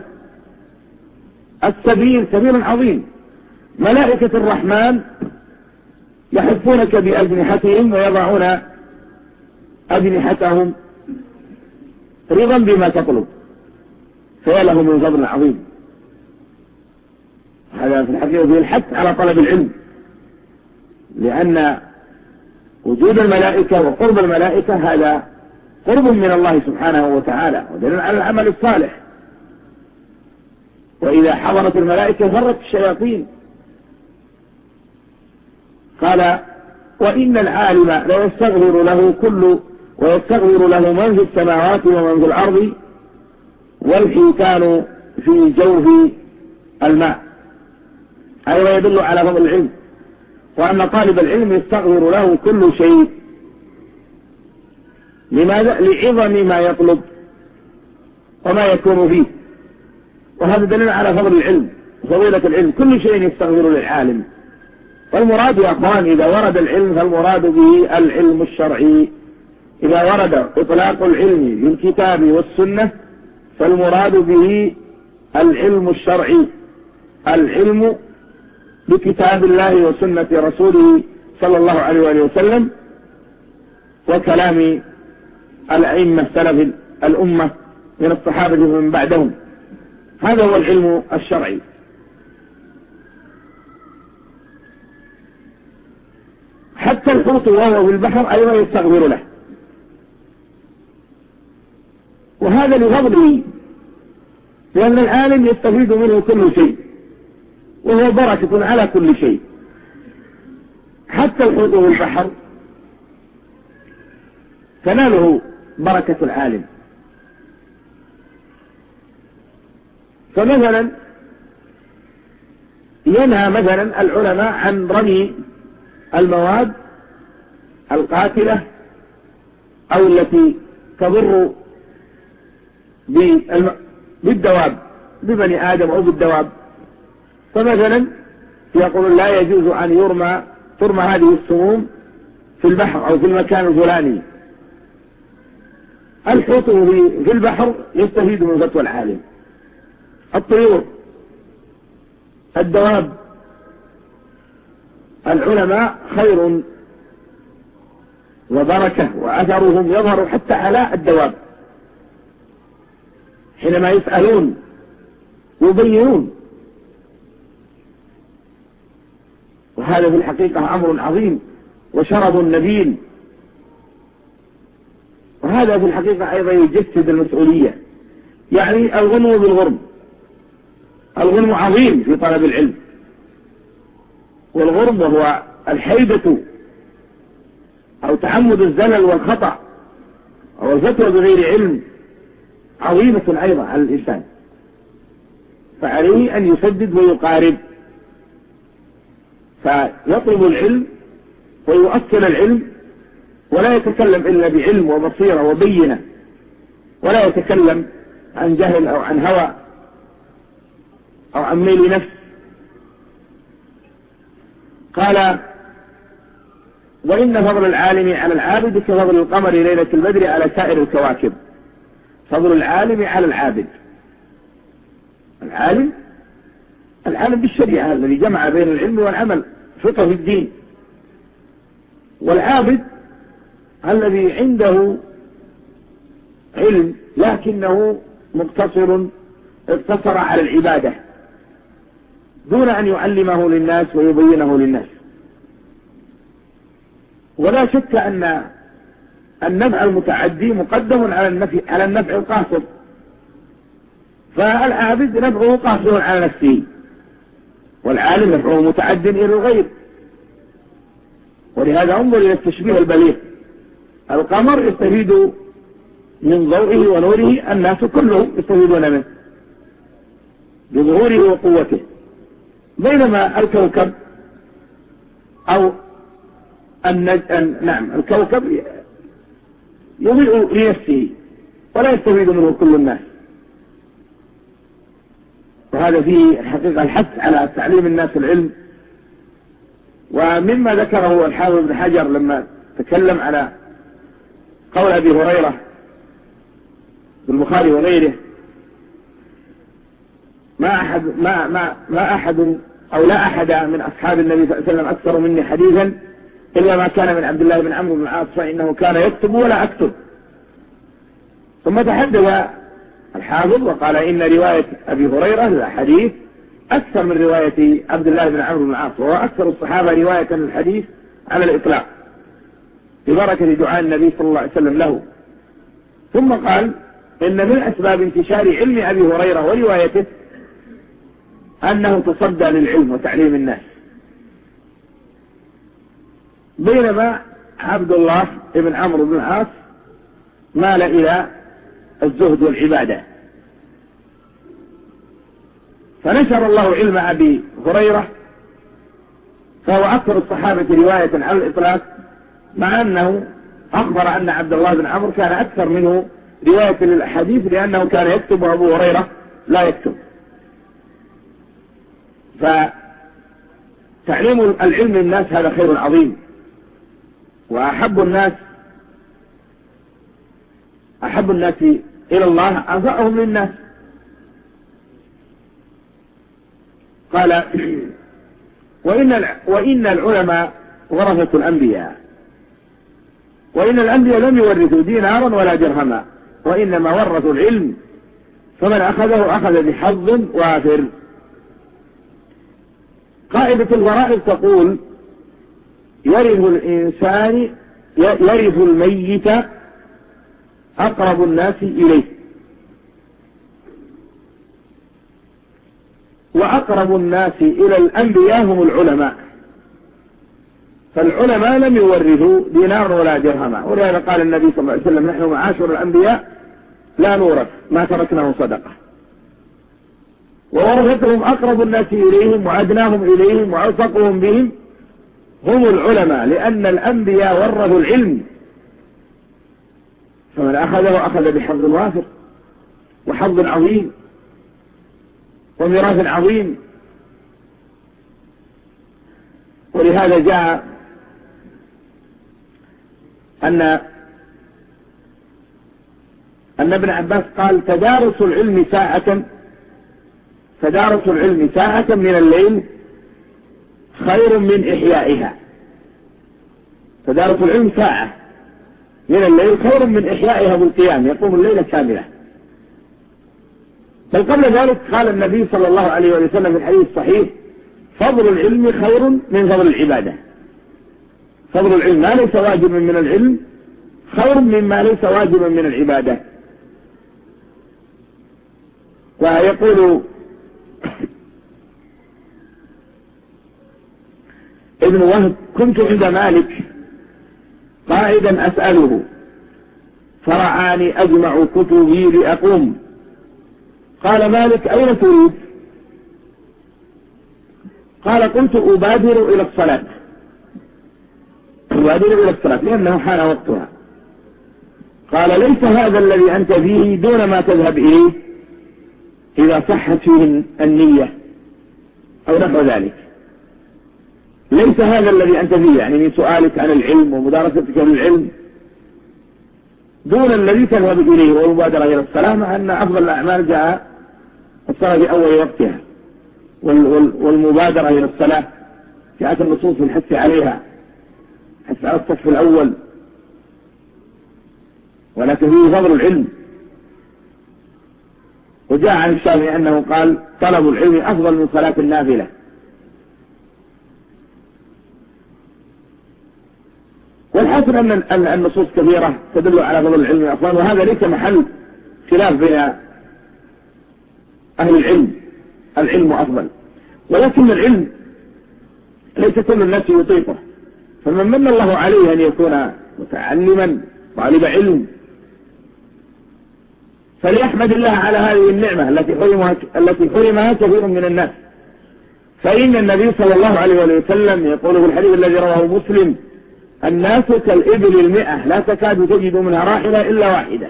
السبيل سبيل عظيم. ملائكة الرحمن يحفونك بأجنحتهم ويضعون أجنحتهم رضا بما تطلب، فيا له من فضل عظيم. هذا في الحقيقة فيه الحث على طلب العلم، لأن وجود الملائكة وقرب الملائكة هذا قرب من الله سبحانه وتعالى ودليل على العمل الصالح. وإذا حضرت الملائكة فرت الشياطين. قال: وإن العالم لا يستغفر له كل ويستغفر له من في السماوات ومن في الأرض والحيتان في جوف الماء، أي ويدل على فضل العلم، وأن طالب العلم يستغفر له كل شيء. لماذا؟ لعظم ما يطلب وما يكون فيه، وهذا دليل على فضل العلم وفضيلة العلم. كل شيء يستغفر للعالم. والمراد يا أخوان إذا ورد العلم فالمراد به العلم الشرعي. إذا ورد إطلاق العلم في الكتاب والسنة فالمراد به العلم الشرعي، العلم بكتاب الله وسنة رسوله صلى الله عليه وسلم وكلام الأئمة سلف الأمة من الصحابة ومن بعدهم. هذا هو العلم الشرعي. حتى الحوت وهو في البحر أيضا يستغفر له، وهذا لفضله، لأن العالم يستفيد منه كل شيء، وهو بركة على كل شيء. حتى الحوت في البحر تناله بركة العالم. فمثلا ينهى مثلا العلماء عن رمي المواد القاتلة أو التي تضر بالدواب، ببني آدم أو بالدواب. فمثلا يقول لا يجوز أن يرمى ترمى هذه السموم في البحر أو في المكان الفلاني. الحوت في البحر يستفيد من فتوى العالم. الطيور، الدواب، العلماء خير وبركة وأثرهم يظهر حتى على الدواب حينما يسألون ويبينون. وهذا في الحقيقة أمر عظيم وشرف نبيل، وهذا في الحقيقة أيضا يجسد المسؤولية، يعني الغنو بالغرم. الغنو عظيم في طلب العلم، والغرم وهو الحيدة أو تعمد الزلل والخطأ أو الفتوى بغير علم عظيمة أيضا على الإنسان، فعليه أن يسدد ويقارب، فيطلب العلم ويؤصل العلم ولا يتكلم إلا بعلم وبصيرة وبينة، ولا يتكلم عن جهل أو عن هوى أو عن ميل نفس. قال: وإن فضل العالم على العابد كفضل القمر ليلة البدر على سائر الكواكب. فضل العالم على العابد، العالم العالم بالشريعة الذي جمع بين العلم والعمل، فقه في الدين. والعابد الذي عنده علم لكنه مقتصر اقتصر على العبادة دون أن يعلمه للناس ويبينه للناس. ولا شك أن النفع المتعدي مقدم على النفع على النفع القاصر، فالعابد نفعه قاصر على نفسه، والعالم نفعه متعد إلى الغير. ولهذا انظر إلى التشبيه البليغ: القمر يستفيد من ضوئه ونوره الناس كلهم يستفيدون منه بظهوره وقوته، بينما الكوكب أو النج... نعم الكوكب يضيء لنفسه ولا يستفيد منه كل الناس. وهذا فيه الحقيقة الحث على تعليم الناس العلم. ومما ذكره الحافظ ابن حجر لما تكلم على قول أبي هريرة في البخاري وغيره: ما أحد ما ما ما أحد أو لا أحد من أصحاب النبي صلى الله عليه وسلم أكثر مني حديثا إلا ما كان من عبد الله بن عمرو بن العاص فإنه كان يكتب ولا أكتب. ثم تحدث الحافظ وقال: إن رواية أبي هريرة الحديث أكثر من رواية عبد الله بن عمرو بن العاص، وهو أكثر الصحابة رواية للحديث على الإطلاق ببركة دعاء النبي صلى الله عليه وسلم له. ثم قال: إن من أسباب انتشار علم أبي هريرة وروايته أنه تصدى للعلم وتعليم الناس، بينما عبد الله بن عمرو بن العاص مال إلى الزهد والعبادة. فنشر الله علم أبي هريرة، فهو أكثر الصحابة رواية على الإطلاق، مع أنه أخبر أن عبد الله بن عمرو كان أكثر منه رواية للأحاديث لأنه كان يكتب وأبو هريرة لا يكتب. فتعليم العلم للناس هذا خير عظيم، وأحب الناس أحب الناس إلى الله أنفعهم للناس. قال: وإن وإن العلماء ورثة الأنبياء، وإن الأنبياء لم يورثوا دينارا ولا درهما، وإنما ورثوا العلم، فمن أخذه أخذ بحظ وافر. قاعدة الغرائب تقول: يرث الإنسان يرث الميت أقرب الناس إليه، وأقرب الناس إلى الأنبياء هم العلماء، فالعلماء لم يورثوا دينار ولا درهما. ولهذا قال النبي صلى الله عليه وسلم: نحن معاشر الأنبياء لا نورث ما تركناه صدقة. وورثتهم أقرب الناس إليهم وأدناهم إليهم وأوثقهم بهم هم العلماء، لأن الأنبياء ورثوا العلم، فمن أخذه أخذ بحظ وافر وحظ عظيم وميراث عظيم. ولهذا جاء أن أن ابن عباس قال: تدارس العلم ساعة تدارس العلم ساعة من الليل خير من إحيائها. تدارس العلم ساعة من الليل خير من إحيائها بالقيام، يقوم الليلة كاملة. بل قبل ذلك قال النبي صلى الله عليه وسلم في الحديث الصحيح: فضل العلم خير من فضل العبادة. فضل العلم ما ليس واجبا من العلم خير مما ليس واجبا من العبادة. ويقول ابن وهب: كنت عند مالك قائدا أسأله فرعاني أجمع كتبي لأقوم. قال مالك: أين تريد؟ قال: قلت أبادر إلى الصلاة، أبادر إلى الصلاة لأنه حان وقتها. قال: ليس هذا الذي أنت فيه دون ما تذهب إليه إذا صحت فيه النية أو نحو ذلك. ليس هذا الذي أنت فيه، يعني من سؤالك عن العلم ومدارستك للعلم، دون الذي تذهب إليه والمبادرة إلى الصلاة، مع أن أفضل الأعمال جاء الصلاة في أول وقتها، والمبادرة إلى الصلاة جاءت النصوص الحث عليها، حث على الصف الأول. ولكن فيه فضل العلم. وجاء عن الشافعي أنه قال: طلب العلم أفضل من صلاة النافلة. والحاصل أن النصوص كثيرة تدل على فضل العلم أفضل، وهذا ليس محل خلاف بين أهل العلم، العلم أفضل. ولكن العلم ليس كل الناس يطيقه، فمن من الله عليه أن يكون متعلما طالب علم فليحمد الله على هذه النعمة التي حرمها التي حرمها كثير من الناس. فإن النبي صلى الله عليه وسلم يقول في الحديث الذي رواه مسلم: الناس كالإبل المئة لا تكاد تجد منها راحلة إلا واحدة.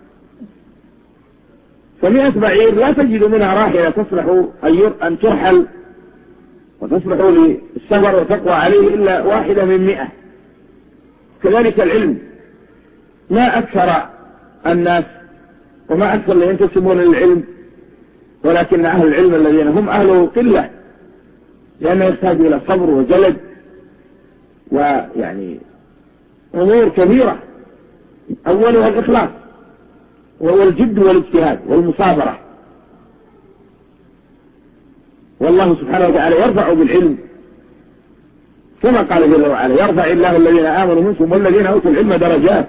فمئة بعير لا تجد منها راحلة تصلح أن ترحل وتصلح للسفر وتقوى عليه إلا واحدة من مئة. كذلك العلم، ما أكثر الناس وما أكثر اللي ينتسبون للعلم، ولكن أهل العلم الذين هم أهله قلة، لأنه يحتاج إلى صبر وجلد ويعني أمور كثيرة، أولها الإخلاص وهو الجد والاجتهاد والمصابرة. والله سبحانه وتعالى يرفع بالعلم كما قال جل وعلا: يرفع الله الذين آمنوا منكم والذين أوتوا العلم درجات.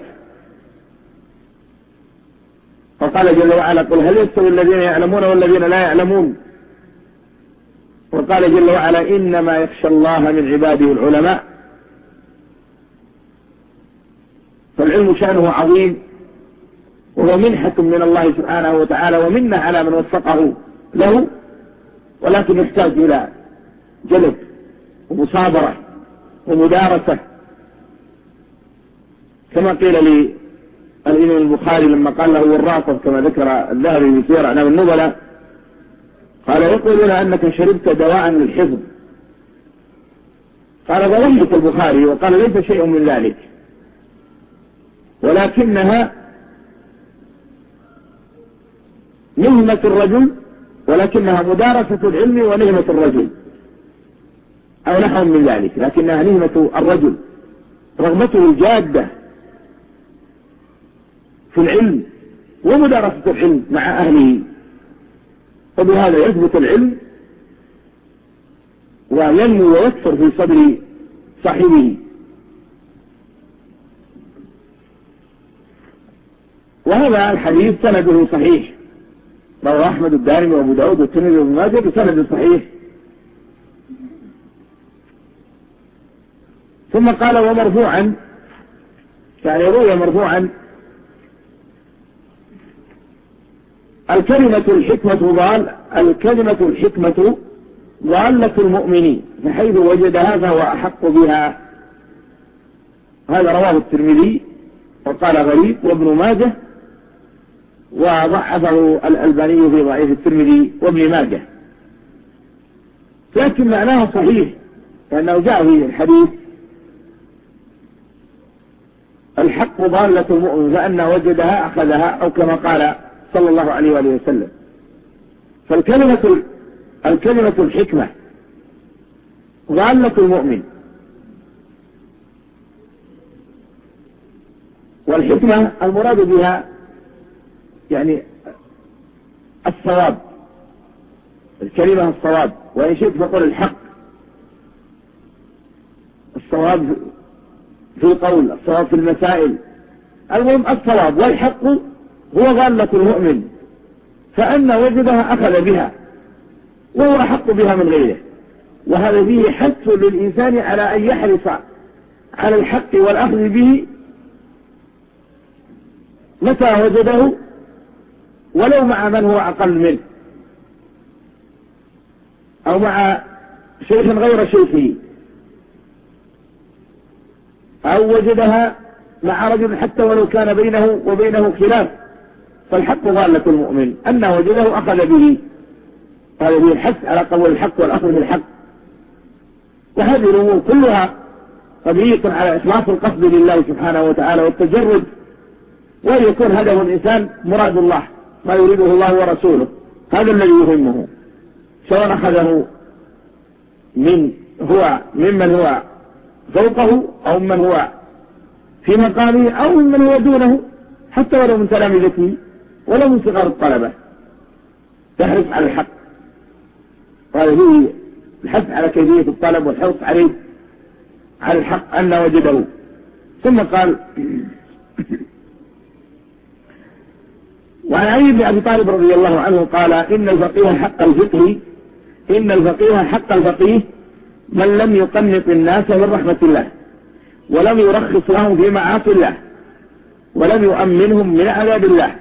وقال جل وعلا: قل هل يستوي الذين يعلمون والذين لا يعلمون. وقال جل وعلا: إنما يخشى الله من عباده العلماء. فالعلم شأنه عظيم، وهو منحة من الله سبحانه وتعالى ومنة على من وفقه له، ولكن يحتاج إلى جلد ومصابرة ومدارسة، كما قيل للإمام البخاري لما قال له والراقب، كما ذكر الذهبي في سير أعلام النبلاء، قال: يقولون أنك شربت دواء للحفظ. قال: ضحك البخاري وقال: ليس شيء من ذلك، ولكنها نهمة الرجل، ولكنها مدارسة العلم ونهمة الرجل، أو نحو من ذلك، لكنها نهمة الرجل، رغبته الجادة في العلم ومدارسة العلم مع أهله، وبهذا يثبت العلم وينمو ويكثر في صدر صاحبه. وهذا الحديث سنده صحيح، رواه أحمد الدارمي وأبو داود والترمذي وابن ماجه بسند صحيح. ثم قال: ومرفوعا، يعني روي مرفوعا: الكلمة الحكمة ضال الكلمة الحكمة ضالة المؤمنين، فحيث وجدها فهو أحق بها. هذا رواه الترمذي وقال غريب، وابن ماجه، وضعفه الألباني في ضعيف الترمذي وابن ماجه، لكن معناه صحيح، لأنه جاء في الحديث: الحق ضالة المؤمن، فأن وجدها أخذها، أو كما قال صلى الله عليه وآله وسلم. فالكلمة الكلمة الحكمة ضالة المؤمن، والحكمة المراد بها يعني الصواب، الكلمة الصواب، وإن شئت فقل الحق، الصواب في القول، الصواب في المسائل، المهم الصواب. والحق هو ضالة المؤمن، فأن وجدها أخذ بها وهو أحق بها من غيره، وهذا فيه حث للإنسان على أن يحرص على الحق والأخذ به متى وجده، ولو مع من هو أقل منه أو مع شيخ غير شيخه، أو وجدها مع رجل حتى ولو كان بينه وبينه خلاف، فالحق ضالة المؤمن، أن وجده أخذ به، هذا به الحث على قبول الحق والأخذ بالحق. وهذه الأمور كلها قضية على إخلاص القصد لله سبحانه وتعالى والتجرد، وأن يكون هدف الإنسان مراد الله، ما يريده الله ورسوله، هذا الذي يهمه، سواء أخذه من هو ممن هو فوقه أو من هو في مقامه أو من هو دونه، حتى ولو من تلامذته ولو من صغار الطلبة، تحرص على الحق. وهذا فيه الحث على كيفية الطلب والحرص عليه على الحق أن وجده. ثم قال: وعن علي بن أبي طالب رضي الله عنه قال: إن الفقيه حق الفقه إن الفقيه حق الفقيه من لم يقنط الناس من رحمة الله، ولم يرخص لهم في معاصي الله، ولم يؤمنهم من عذاب الله،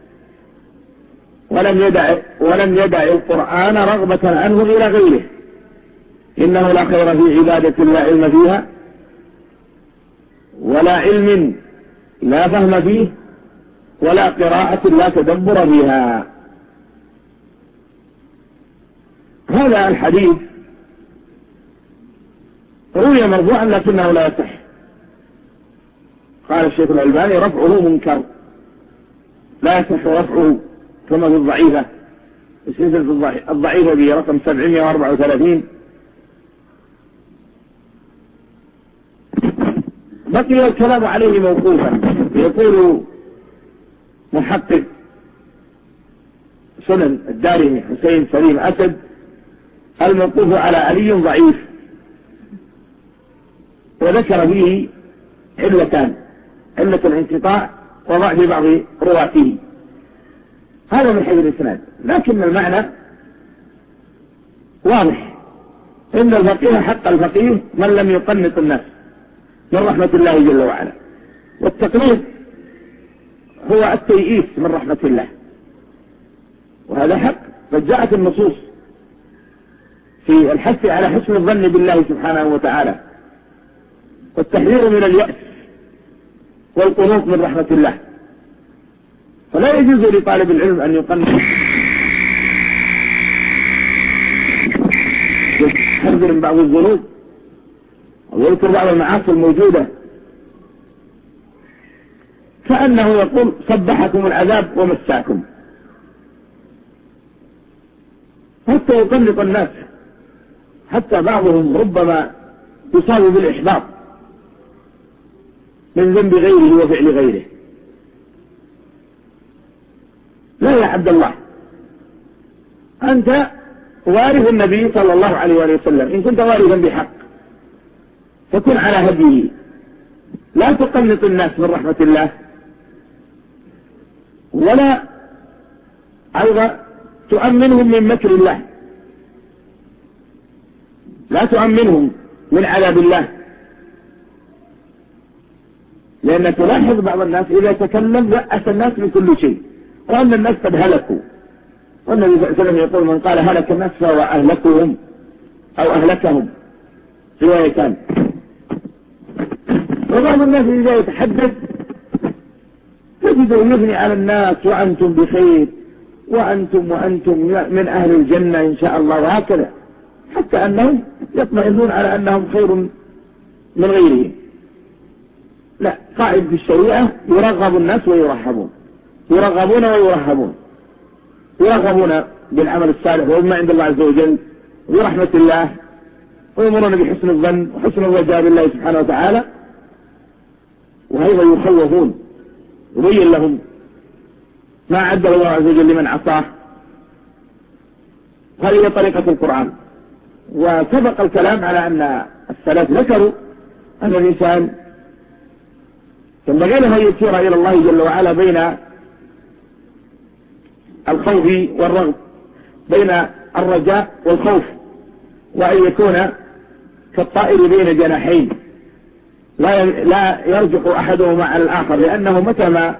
ولم يدع ولم يدع القرآن رغبة عنه إلى غيره، إنه لا خير في عبادة لا علم فيها، ولا علم لا فهم فيه، ولا قراءة لا تدبر فيها. هذا الحديث روي مرفوعا لكنه لا يصح. قال الشيخ الألباني: رفعه منكر، لا يصح رفعه، كما في الضعيفة، السلسلة الضعيفة برقم سبعمائة وأربعة وثلاثين. بقي الكلام عليه موقوفا. يقول محقق سنن الدارمي حسين سليم أسد: الموقوف على علي ضعيف، وذكر فيه علتان: علة الانقطاع وضعف بعض رواته. هذا من حيث الإسناد، لكن المعنى واضح: إن الفقيه حق الفقيه من لم يقنط الناس من رحمة الله جل وعلا. والتقنيط هو التيئيس من رحمة الله، وهذا حق، قد جاءت النصوص في الحث على حسن الظن بالله سبحانه وتعالى، والتحذير من اليأس والقنوط من رحمة الله. فلا يجوز لطالب العلم أن يقنط يحذر من بعض الذنوب أو يذكر بعض المعاصي الموجودة، كأنه يقول: صبحكم العذاب ومساكم، حتى يقنط الناس، حتى بعضهم ربما يصاب بالإحباط من ذنب غيره وفعل غيره. لا يا عبد الله، أنت وارث النبي صلى الله عليه وآله وسلم، إن كنت وارثا بحق فكن على هديه، لا تقنط الناس من رحمة الله، ولا أيضا تؤمنهم من مكر الله، لا تؤمنهم من عذاب الله. لأن تلاحظ بعض الناس إذا تكلم بأس الناس من كل شيء، وأن الناس قد هلكوا، والنبي صلى الله عليه وسلم يقول: من قال هلك الناس فهو أهلكهم أو أهلكهم، روايتان. وبعض الناس إذا يتحدث تجد يثني على الناس: وأنتم بخير، وأنتم وأنتم من أهل الجنة إن شاء الله، وهكذا، حتى أنهم يطمئنون على أنهم خير من غيرهم. لا، قائد في الشريعة: يرغب الناس ويرحبون، يرغبون ويرهبون، يرغبون بالعمل الصالح وما عند الله عز وجل ورحمة الله، ويأمرون بحسن الظن وحسن الرجاء بالله سبحانه وتعالى، وأيضا يخوفون يبين لهم ما عده الله عز وجل لمن عصاه. هذه طريقة القرآن. وسبق الكلام على أن السلف ذكروا أن الإنسان ينبغي له أن يسير إلى الله جل وعلا بين الخوف والرغب، بين الرجاء والخوف، وأن يكون كالطائر بين جناحين لا لا يرجح أحدهما على الآخر، لأنه متى ما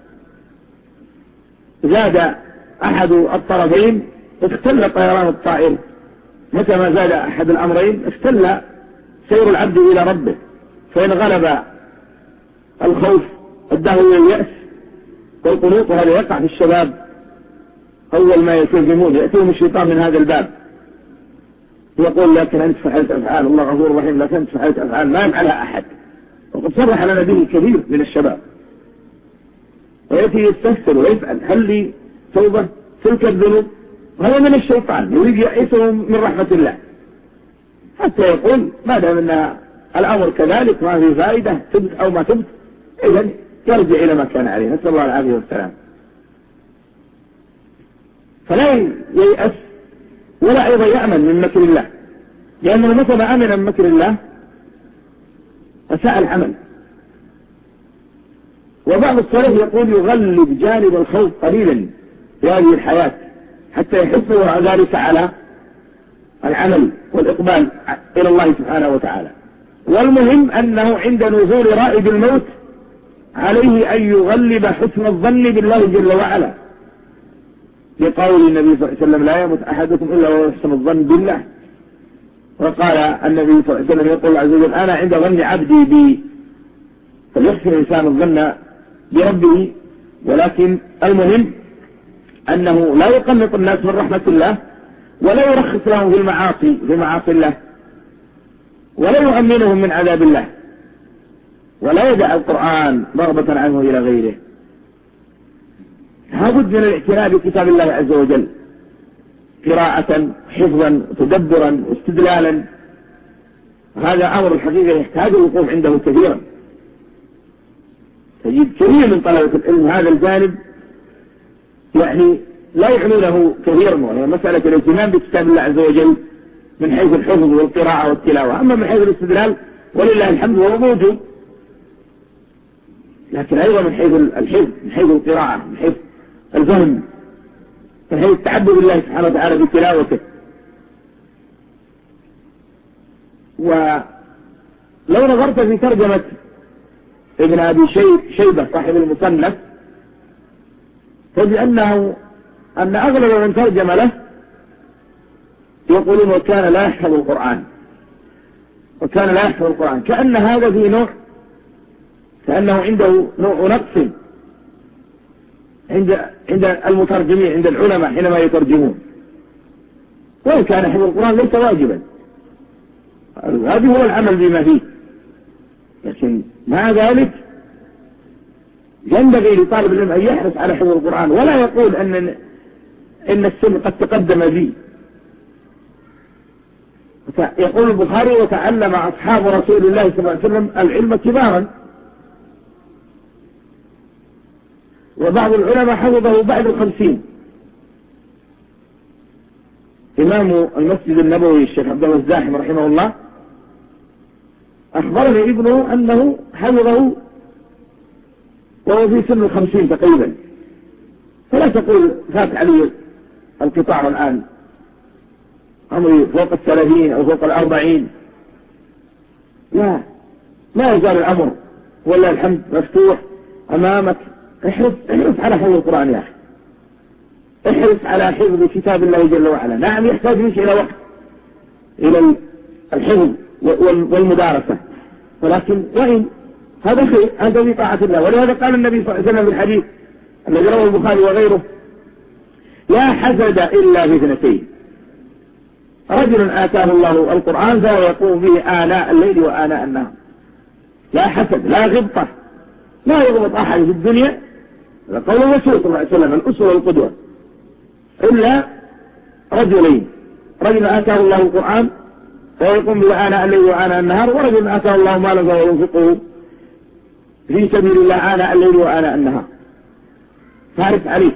زاد أحد الطرفين اختل طيران الطائر، متى ما زاد أحد الأمرين اختل سير العبد إلى ربه. فإن غلب الخوف أداه إلى اليأس والقنوط، وهذا يقع في الشباب أول ما يلتزمون يأتيهم الشيطان من هذا الباب، يقول لكن أنت فعلت أفعال، الله غفور رحيم، لكن أنت فعلت أفعال ما يفعلها أحد. وقد صرح لنا به كثير من الشباب، ويأتي يستفسر ويسأل هل لي توبة تلك الذنوب، وهذا من الشيطان يريد يأسهم من رحمة الله، حتى يقول ما دام أن الأمر كذلك ما في فائدة، تبت أو ما تبت، إذن يرجع إلى ما كان عليه، نسأل الله العافية والسلام. فلا ييأس ولا أيضا يأمن من مكر الله، لأنه متى ما أمن من مكر الله أساء العمل. وبعض السلف يقول يغلب جانب الخوف قليلا في هذه الحياة حتى يحثه ذلك على العمل والإقبال إلى الله سبحانه وتعالى. والمهم أنه عند نزول رائد الموت عليه أن يغلب حسن الظن بالله جل وعلا، لقول النبي صلى الله عليه وسلم لا يموت أحدكم إلا وهو يحسن الظن بالله. وقال النبي صلى الله عليه وسلم يقول الله عز وجل أنا عند ظن عبدي بي، فليحسن الإنسان الظن بربه. ولكن المهم أنه لا يقنط الناس من رحمة الله، ولا يرخص لهم في المعاصي في معاصي الله، ولا يؤمنهم من عذاب الله، ولا يدع القرآن رغبة عنه إلى غيره. لابد من الاعتناء بكتاب الله عز وجل قراءة حفظا تدبرا واستدلالا. هذا أمر الحقيقة يحتاج الوقوف عنده كثيرا. تجد كثير من طلبة العلم هذا الجانب يعني لا يعنونه كثيرا، وهي مسألة الاهتمام بكتاب الله عز وجل من حيث الحفظ والقراءة والتلاوة. أما من حيث الاستدلال ولله الحمد وهو موجود، لكن أيضا من حيث الحفظ، من حيث القراءة، من حيث الفهم، من حيث التعبد بالله سبحانه وتعالى بتلاوته. ولو نظرت في ترجمة ابن أبي شيبة صاحب المصنف تجد أنه أن أغلب من ترجم له يقولون وكان لا يحفظ القرآن، وكان لا يحفظ القرآن، كأن هذا في نوع، كأنه عنده نوع نقص عند عند المترجمين، عند العلماء حينما يترجمون. وإن كان حفظ القرآن ليس واجبا، هذا هو العمل بما فيه، لكن مع ذلك ينبغي لطالب العلم أن يحرص على حفظ القرآن، ولا يقول أن إن السن قد تقدم بي. يقول البخاري وتعلم أصحاب رسول الله صلى الله عليه وسلم العلم كبارا، وبعض العلماء حفظه بعد الخمسين. إمام المسجد النبوي الشيخ عبد الله الزاحم رحمه الله أخبرني ابنه أنه حفظه وهو في سن الخمسين تقريبا. فلا تقول فات علي القطار الآن عمري فوق الثلاثين أو فوق الأربعين، لا، ما يزال الأمر والله الحمد مفتوح أمامك. احرص احرص على حفظ القرآن يا أخي، احرص على حفظ كتاب الله جل وعلا. نعم يحتاج منك إلى وقت، إلى الحفظ والمدارسة، ولكن وإن هذا خير، هذا في طاعة الله. ولهذا قال النبي صلى الله عليه وسلم في الحديث الذي رواه البخاري وغيره لا حسد إلا في اثنتين: رجل آتاه الله القرآن فهو يقوم به آناء الليل وآناء النهار. لا حسد، لا غبطة، لا يغبط أحد في الدنيا، هذا قول الرسول صلى الله عليه وسلم الأسوة والقدوة، إلا رجلين: رجل آتاه الله القرآن فهو يقوم به آناء الليل وآناء النهار، ورجل آتاه الله مالا فهو ينفقه في سبيل الله آناء الليل وآناء النهار، فارس عليه.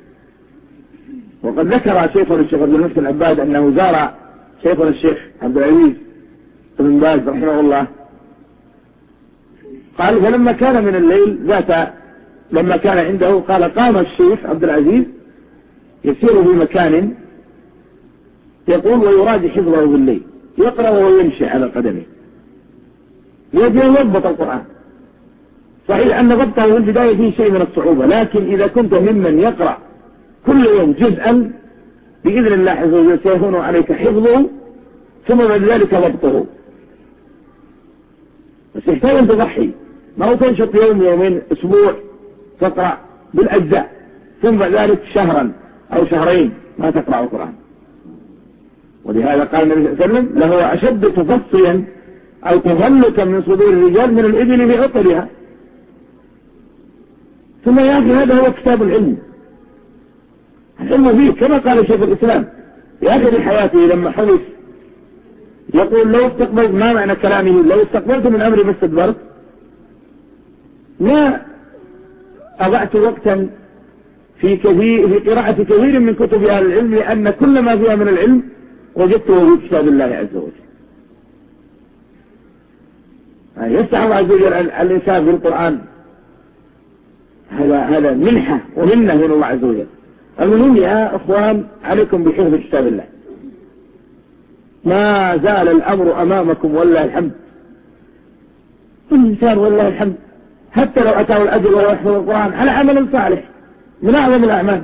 وقد ذكر شيخنا الشيخ عبد المحسن العباد أنه زار شيخنا الشيخ عبد العزيز بن باز رحمه الله، قال فلما كان من الليل ذات لما كان عنده قال قام الشيخ عبد العزيز يسير في مكان يقول ويراد حفظه بالليل، يقرأ وهو يمشي على قدمه، يجي يضبط القرآن. صحيح أن ضبطه في البداية فيه شيء من الصعوبة، لكن إذا كنت ممن يقرأ كل يوم جزءا بإذن الله عز وجل سيهون عليك حفظه ثم بعد ذلك ضبطه. بس يحتاج أن تضحي، ما هو تنشط يوم يومين أسبوع تقرأ بالأجزاء ثم بعد ذلك شهرا أو شهرين ما تقرأ القرآن. ولهذا قال النبي صلى الله عليه وسلم له أشد تفصيا أو تفلتا من صدور الرجال من الإبل بعطرها. ثم يا أخي هذا هو كتاب العلم، العلم فيه كما قال شيخ الإسلام في آخر حياته لما حدث يقول لو استقبلت، ما معنى كلامه؟ لو استقبلت من أمري ما استدبرت، ما أضعت وقتا في كثير في قراءة كثير من كتب أهل العلم، لأن كل ما فيها من العلم وجدته في كتاب الله عز وجل. يفتح الله عز وجل الإنسان بالقرآن، هذا هذا منحة ومنة من الله عز وجل. المهم يا أخوان عليكم بحفظ كتاب الله، ما زال الأمر أمامكم والله الحمد. الإنسان والله الحمد حتى لو أتاه الأجر وهو يحفظ القرآن على عمل صالح من أعظم الأعمال.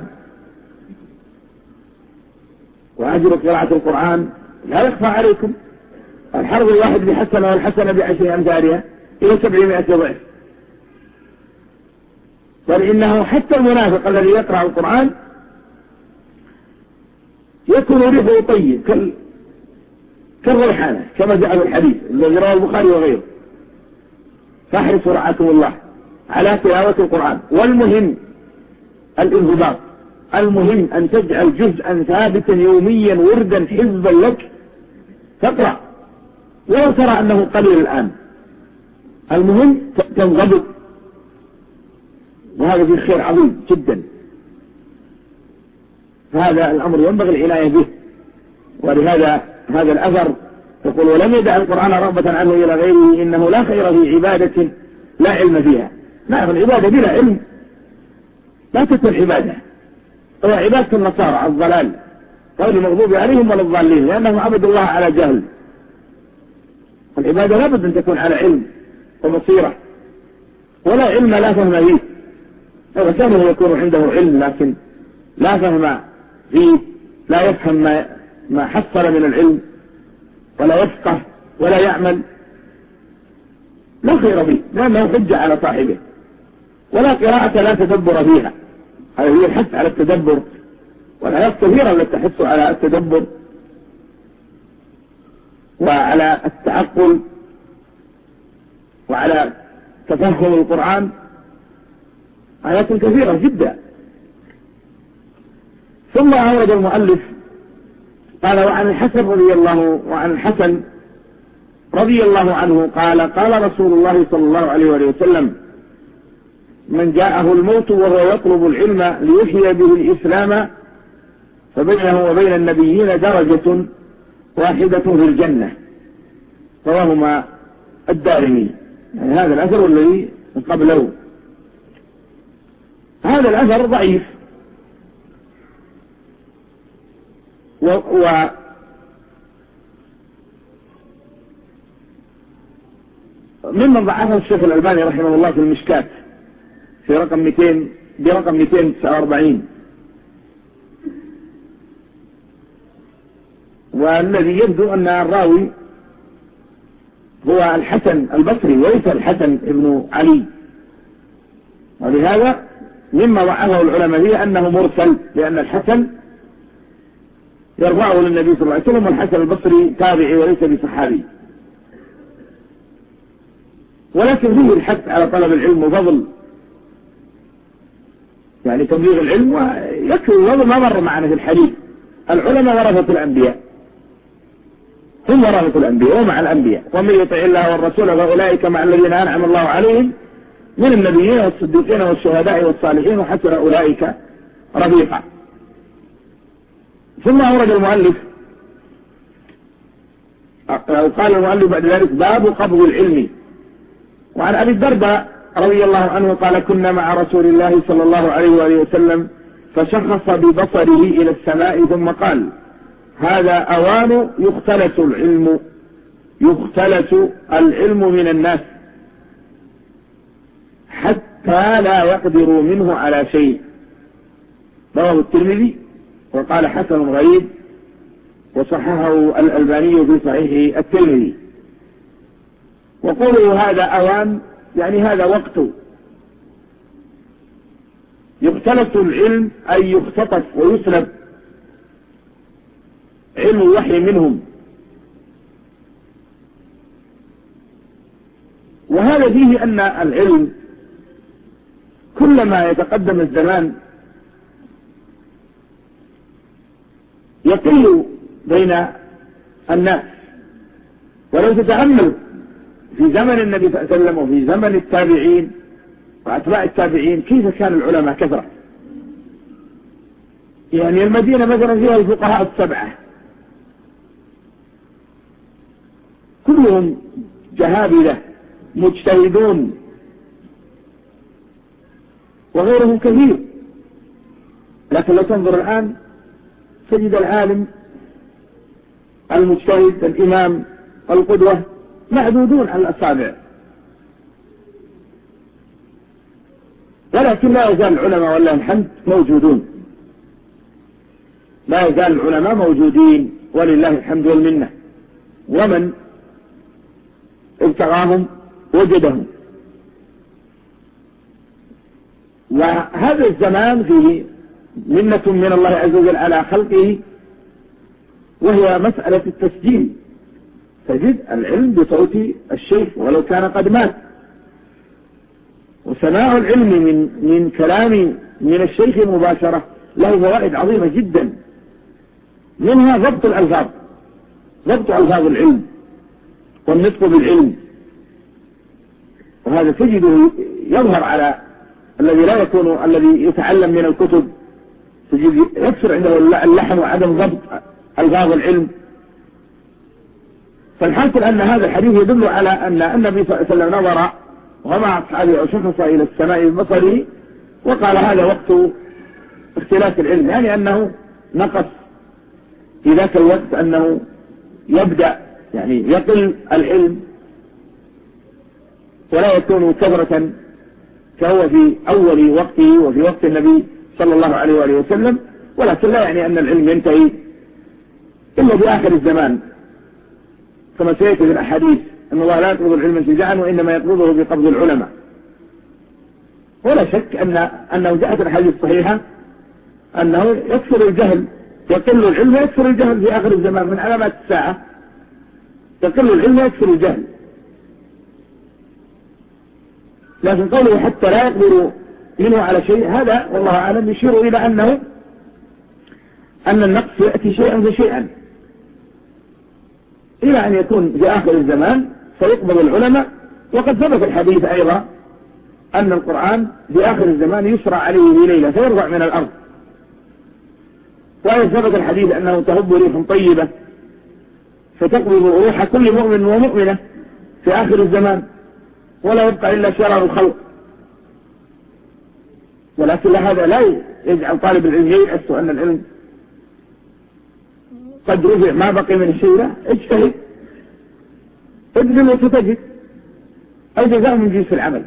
وأجر قراءة القرآن لا يخفى عليكم، الحرف الواحد بحسنة والحسنة بعشر أمثالها إلى سبعمائة ضعف. بل إنه حتى المنافق الذي يقرأ القرآن يكون ريحه طيب كالريحانة كما جاء في الحديث الذي رواه البخاري وغيره. فاحرصوا رعاكم الله على تلاوة القرآن. والمهم الانضباط، المهم أن تجعل جزءا ثابتا يوميا وردا حفظا لك تقرأ ولو ترى أنه قليل الآن، المهم تنضبط، وهذا فيه خير عظيم جدا. فهذا الأمر ينبغي العناية به. ولهذا هذا الأثر يقول ولم يدع القرآن رغبة عنه إلى غيره إنه لا خير في عبادة لا علم فيها. نعم العبادة بلا علم لا تكون عبادة، هو عبادة النصارى الضلال غير المغضوب عليهم ولا الضالين، لأنهم عبدوا الله على جهل. العبادة لابد أن تكون على علم وبصيرة، ولا علم لا فهم فيه. هذا كانه يكون عنده علم لكن لا فهم فيه، لا يفهم ما, ما حصل من العلم ولا يفقه ولا يعمل، لا خير فيه لأنه حجة على صاحبه. ولا قراءة لا تدبر فيها، هذا هي الحث على التدبر، والآيات كثيرة التي تحث على التدبر وعلى التعقل وعلى تفهم القرآن، آيات كثيرة جدا. ثم أورد المؤلف قال وعن الحسن رضي الله وعن الحسن رضي الله عنه قال قال رسول الله صلى الله عليه وسلم من جاءه الموت وهو يطلب العلم ليحيي به الإسلام فبينه وبين النبيين درجة واحدة في الجنة. رواهما الدارمي. يعني هذا الأثر الذي قبله. هذا الأثر ضعيف، و, و ممن ضعفه الشيخ الألباني رحمه الله في المشكات في رقم مئتين برقم مئتين وتسعة وأربعين. والذي يبدو أن الراوي هو الحسن البصري وليس الحسن ابن علي، ولهذا مما ضعفه العلماء فيه أنه مرسل، لأن الحسن يرفعه للنبي صلى الله عليه وسلم، والحسن البصري تابعي وليس بصحابي. ولكن فيه الحث على طلب العلم وفضل، يعني تبليغ العلم، ويكفي الفضل ما مر معنا في الحديث. العلماء ورثة الأنبياء، هم ورثة الأنبياء ومع الأنبياء، ومن يطع الله والرسول فأولئك مع الذين أنعم الله عليهم من النبيين والصديقين والشهداء والصالحين وحسن أولئك رفيقا. ثم أورد المؤلف أو قال المؤلف بعد ذلك باب قبض العلم. وعن أبي الدرداء رضي الله عنه قال كنا مع رسول الله صلى الله عليه وآله وسلم فشخص ببصره إلى السماء ثم قال هذا أوان يختلس العلم يختلس العلم من الناس حتى لا يقدروا منه على شيء. رواه الترمذي وقال حسن غريب وصححه الألباني في صحيح الترمذي. وقوله هذا أوان يعني هذا وقت يختلس العلم أي يختطف ويسلب علم الوحي منهم. وهذا فيه أن العلم كلما يتقدم الزمان يقل بين الناس. ولو تتأمل في زمن النبي صلى الله عليه وسلم وفي زمن التابعين وأتباع التابعين كيف كان العلماء كثرة. يعني المدينة مثلا فيها الفقهاء السبعة كلهم جهابذة مجتهدون وغيرهم كثير. لكن لو تنظر الآن تجد العالم المجتهد الإمام القدوة معدودون على الأصابع. ولكن لا يزال العلماء والله الحمد موجودون، لا يزال العلماء موجودين ولله الحمد والمنة، ومن ابتغاهم وجدهم. وهذا الزمان فيه منة من الله عز وجل على خلقه وهي مسألة التسجيل. تجد العلم بصوت الشيخ ولو كان قد مات، وسماع العلم من من كلام من الشيخ مباشرة له فوائد عظيمة جدا، منها ضبط الألفاظ، ضبط ألفاظ العلم والنطق بالعلم. وهذا تجده يظهر على الذي لا يكون الذي يتعلم من الكتب، تجد يكثر عنده اللحن وعدم ضبط ألفاظ العلم. فالحاصل أن هذا الحديث يدل على أن النبي صلى الله عليه وسلم نظر ومع أصحابه وشخص إلى السماء ببصره وقال هذا وقت اختلاف العلم، يعني أنه نقص في ذاك الوقت، أنه يبدأ يعني يقل العلم ولا يكون كثرة كهو في أول وقته وفي وقت النبي صلى الله عليه وآله وسلم. ولكن لا يعني أن العلم ينتهي إلا بآخر الزمان، كما سيأتي في الأحاديث أن الله لا يقبض العلم انتزاعا وإنما يقبضه بقبض العلماء. ولا شك أن أنه جاءت الأحاديث الصحيحة أنه يكثر الجهل، يقل العلم ويكثر الجهل في آخر الزمان، من علامات الساعة يقل العلم ويكثر الجهل. لكن قوله حتى لا يقدر منه على شيء، هذا والله أعلم يشير إلى أنه أن النقص يأتي شيئا فشيئا إلى أن يكون في آخر الزمان فيقبض العلماء. وقد ثبت الحديث أيضا أن القرآن في آخر الزمان يسرع عليه في ليلة فيرفع من الأرض. وأيضا ثبت الحديث أنه تهب ريح طيبة فتقبض روح كل مؤمن ومؤمنة في آخر الزمان ولا يبقى إلا شرار الخلق. ولكن هذا لا يجعل طالب العلم ييأس أن العلم قد رفع ما بقي من الشيء، لا، اجتهد ابذل وتتجد، الجزاء من جنس العمل.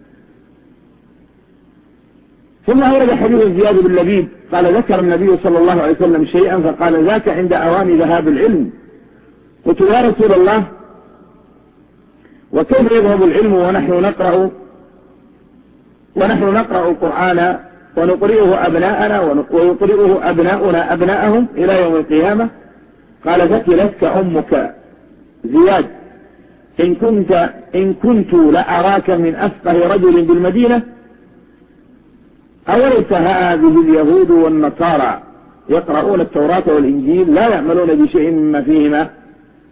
ثم أورد حديث زياد بن لبيد قال ذكر النبي صلى الله عليه وسلم شيئا فقال ذاك عند أوان ذهاب العلم. قلت يا رسول الله وكيف يذهب العلم ونحن نقرأ ونحن نقرأ القرآن ونقرئه أبناءنا ويقرئه أبناؤنا أبناءهم إلى يوم القيامة؟ قال ثكلتك أمك زياد إن كنت إن كنت لأراك من أفقه رجل بالمدينة. أوليس هذه اليهود والنصارى يقرؤون التوراة والإنجيل لا يعملون بشيء مما فيهما؟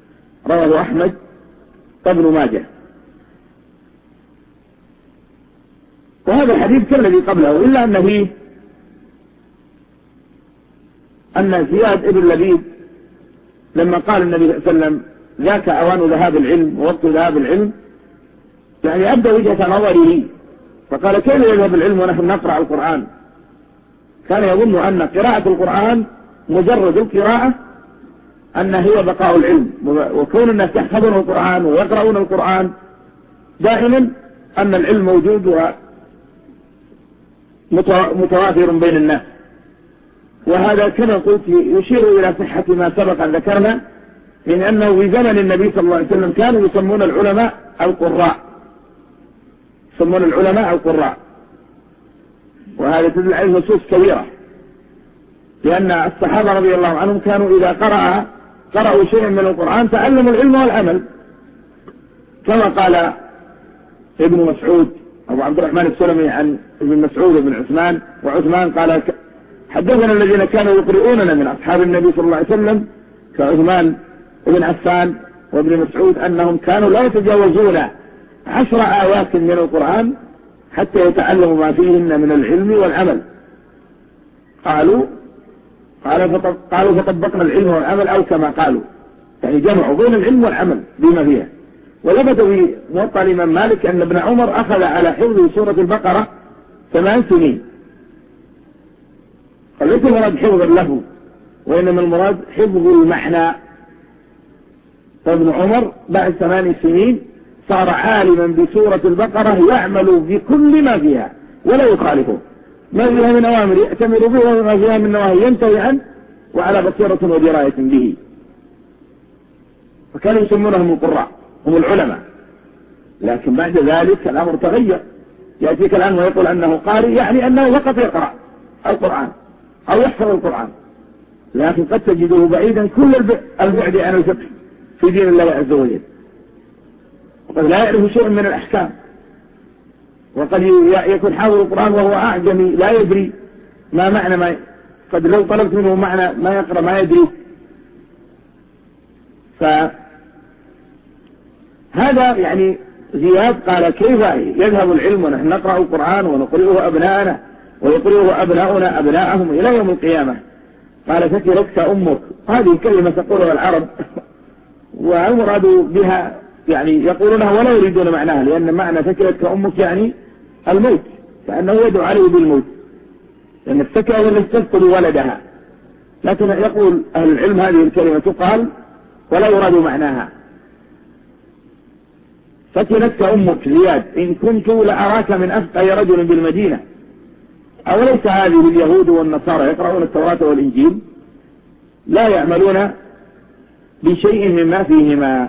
رواه أحمد وابن ماجه. وهذا الحديث كالذي قبله، إلا أن فيه أن زياد ابن لبيد لما قال النبي صلى الله عليه وسلم ذاك أوان ذهاب العلم ووقت ذهاب العلم، يعني أبدى وجهة نظره، فقال كيف يذهب العلم ونحن نقرأ القرآن؟ كان يظن أن قراءة القرآن مجرد القراءة أن هي بقاء العلم، وكون الناس يحفظون القرآن ويقرؤون القرآن دائما أن العلم موجود ومتوافر بين الناس. وهذا كما قلت يشير إلى صحة ما سبق أن ذكرنا من أنه في زمن النبي صلى الله عليه وسلم كانوا يسمون العلماء القراء، يسمون العلماء القراء، وهذا تدل عليه نصوص كبيرة، لأن الصحابة رضي الله عنهم كانوا إذا قرأ قرأوا شيئا من القرآن تعلموا العلم والعمل، كما قال ابن مسعود أبو عبد الرحمن السلمي عن ابن مسعود وابن عثمان، وعثمان قال حدثنا الذين كانوا يقرؤوننا من أصحاب النبي صلى الله عليه وسلم كعثمان وابن عفان وابن مسعود أنهم كانوا لا يتجاوزون عشر آيات من القرآن حتى يتعلموا ما فيهن من العلم والعمل. قالوا قالوا فطبقنا العلم والعمل، أو كما قالوا يعني جمعوا بين العلم والعمل بما فيها. ولبث في موطأ الإمام مالك أن ابن عمر أخذ على حفظ سورة البقرة ثمان سنين، فليس المراد حفظ له وإنما المراد حفظ المعنى. فابن عمر بعد ثمان سنين صار عالما بسورة البقرة يعمل بكل ما فيها ولا يخالفه، ما فيها من أوامر يأتمر به وما فيها من نواهي ينتهي عنه وعلى بصيرة ودراية به. فكانوا يسمونهم القراء، هم العلماء. لكن بعد ذلك الأمر تغير، يأتيك الآن ويقول أنه قارئ، يعني أنه فقط يقرأ القرآن أو يحفظ القرآن، لكن قد تجده بعيدا كل البعد عن الفقه في دين الله عز وجل، وقد لا يعرف شيء من الأحكام، وقد يكون حافظ القرآن وهو أعجمي لا يدري ما معنى ما قد لو طلبت منه معنى ما يقرأ ما يدري. فهذا يعني زياد قال كيف يذهب العلم ونحن نقرأ القرآن ونقرئه أبناءنا ويقرئه أبناؤنا أبناءهم إلى يوم القيامة. قال فتركت أمك، هذه كلمة تقولها العرب والمراد بها يعني يقولونها ولا يريدون معناها، لأن معنى فتركت أمك يعني الموت، فأنه يدعو عليه بالموت، لأن السكرة هي التي تفقد ولدها. لكن يقول أهل العلم هذه الكلمة تقال ولا يراد معناها. فتنتك أمك زياد إن كنت لأراك من أفقه رجل بالمدينة. أوليس هذه اليهود والنصارى يقرؤون التوراة والإنجيل لا يعملون بشيء مما فيهما،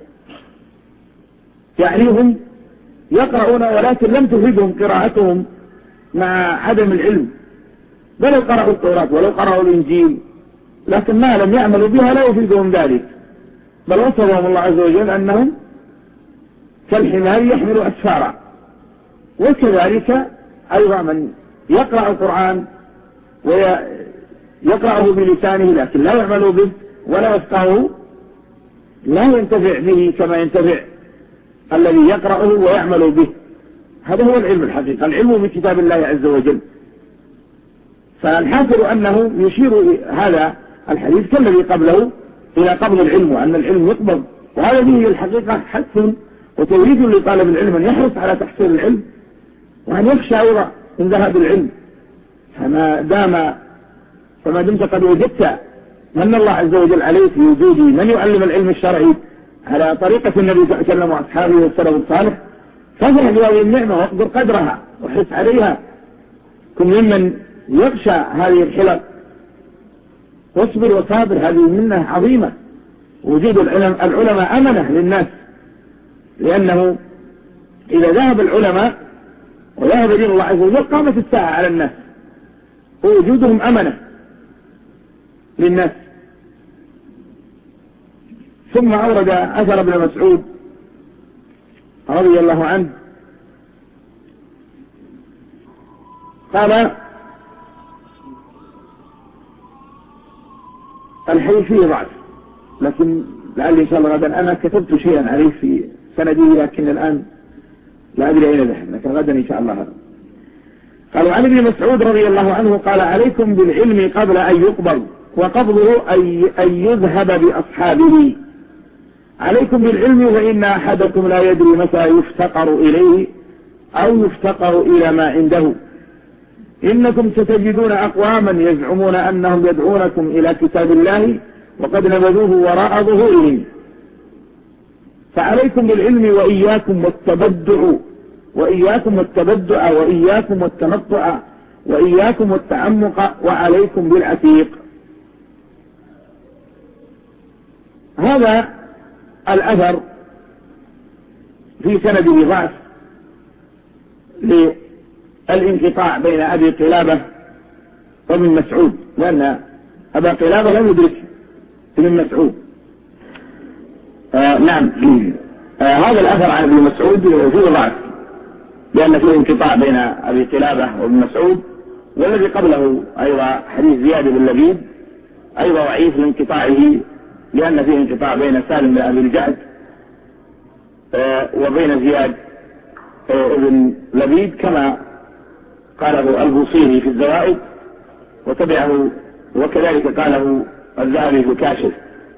يعني هم يقرؤون ولكن لم تفيدهم قراءتهم مع عدم العلم، ولو قرأوا التوراة ولو قرأوا الإنجيل لكن ما لم يعملوا بها لا يفيدهم ذلك، بل وصفهم الله عز وجل أنهم كالحمار يحمل أسفارا. وكذلك أيضا من يقرأ القرآن ويقرأه بلسانه لكن لا يعمل به ولا يفقهه لا ينتفع به كما ينتفع الذي يقرأه ويعمل به. هذا هو العلم الحقيقي، العلم بكتاب الله عز وجل. فالحاصل أنه يشير هذا الحديث كالذي قبله إلى قبض العلم، وأن العلم يقبض، وهذا به الحقيقة حث وتوريد لطالب العلم أن يحرص على تحصيل العلم وأن يخشى أيضا من ذهاب العلم. فما دام فما دمت قد وجدت من الله عز وجل عليك في وجود من يعلم العلم الشرعي على طريقة النبي صلى الله عليه وسلم وأصحابه والسلف الصالح فافرح بهذه النعمة واقدر قدرها وحرص عليها. كن ممن يخشى هذه الحلق واصبر وصابر، هذه منة عظيمة. وجود العلماء أمنة للناس، لأنه إذا ذهب العلماء وذهب دين الله عز وجل قامت الساعة على الناس، ووجودهم أمنة للناس. ثم أورد أثر ابن مسعود رضي الله عنه قال الحديث فيه ضعف، لكن لعلي إن شاء الله غدا أنا كتبت شيئا عليه في سندي لكن الآن لا أدري أين ذهب، لكن غدا إن شاء الله قالوا عن ابن مسعود رضي الله عنه قال عليكم بالعلم قبل أن يقبض وقبضه أن يذهب بأصحابه. عليكم بالعلم فإن أحدكم لا يدري متى يفتقر إليه أو يفتقر إلى ما عنده. إنكم ستجدون أقواما يزعمون أنهم يدعونكم إلى كتاب الله وقد نبذوه وراء ظهورهم، فعليكم بالعلم وإياكم والتبدع وإياكم والتبدع وإياكم والتنطع وإياكم والتعمق وعليكم بالعتيق. هذا الأثر في سنده ضعف للانقطاع بين أبي قلابة وابن مسعود، لأن أبا قلابة لم يدرك ابن مسعود. آه نعم آه هذا الأثر عن ابن مسعود فيه ضعف لأن فيه انقطاع بين أبي قلابة وابن مسعود، والذي قبله أيضا حديث زياد بن لبيد أيضا ضعيف لانقطاعه لأن فيه انقطاع بين سالم بن أبي الجعد آه وبين زياد آه ابن لبيد كما قاله البوصيري في الزوائد وتبعه، وكذلك قاله الذهبي في كاشف.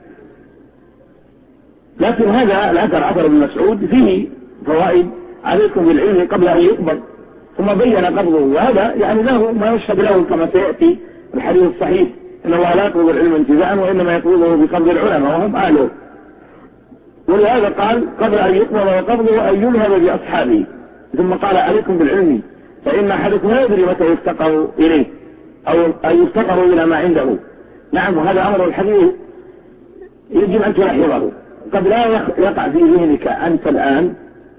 لكن هذا الأثر أثر ابن مسعود فيه فوائد. عليكم بالعلم قبل أن يقبض، ثم بين قبضه، وهذا يعني له ما يشهد له كما سيأتي الحديث الصحيح إن الله لا يقبض العلم انتزاعا وإنما يقبضه بقبض العلماء وهم أهله. ولهذا قال قبل أن يقبض وقبضه أن يذهب بأصحابه، ثم قال عليكم بالعلم فإن أحدكم لا يدري متى يفتقر إليه أو أن يفتقر إلى ما عنده. نعم، وهذا أمر الحديث يجب أن تلاحظه. قد لا يقع في ذهنك أنت الآن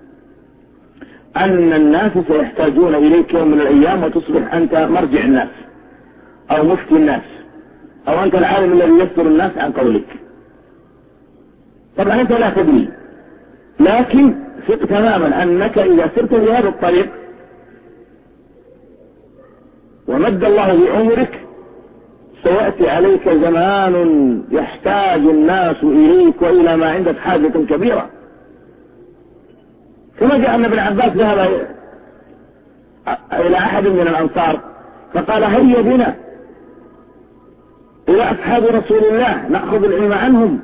أن الناس سيحتاجون إليك يوم من الأيام وتصبح أنت مرجع الناس أو مفتي الناس أو أنت العالم الذي يصدر الناس عن قولك. طبعا أنت لا تدري، لكن ثق تماما أنك إذا سرت بهذا الطريق ومد الله بعمرك سيأتي عليك زمان يحتاج الناس إليك وإلى ما عندك حاجة كبيرة. كما جاء أن ابن عباس ذهب إلى أحد من الأنصار فقال هيا بنا إلى أصحاب رسول الله نأخذ العلم عنهم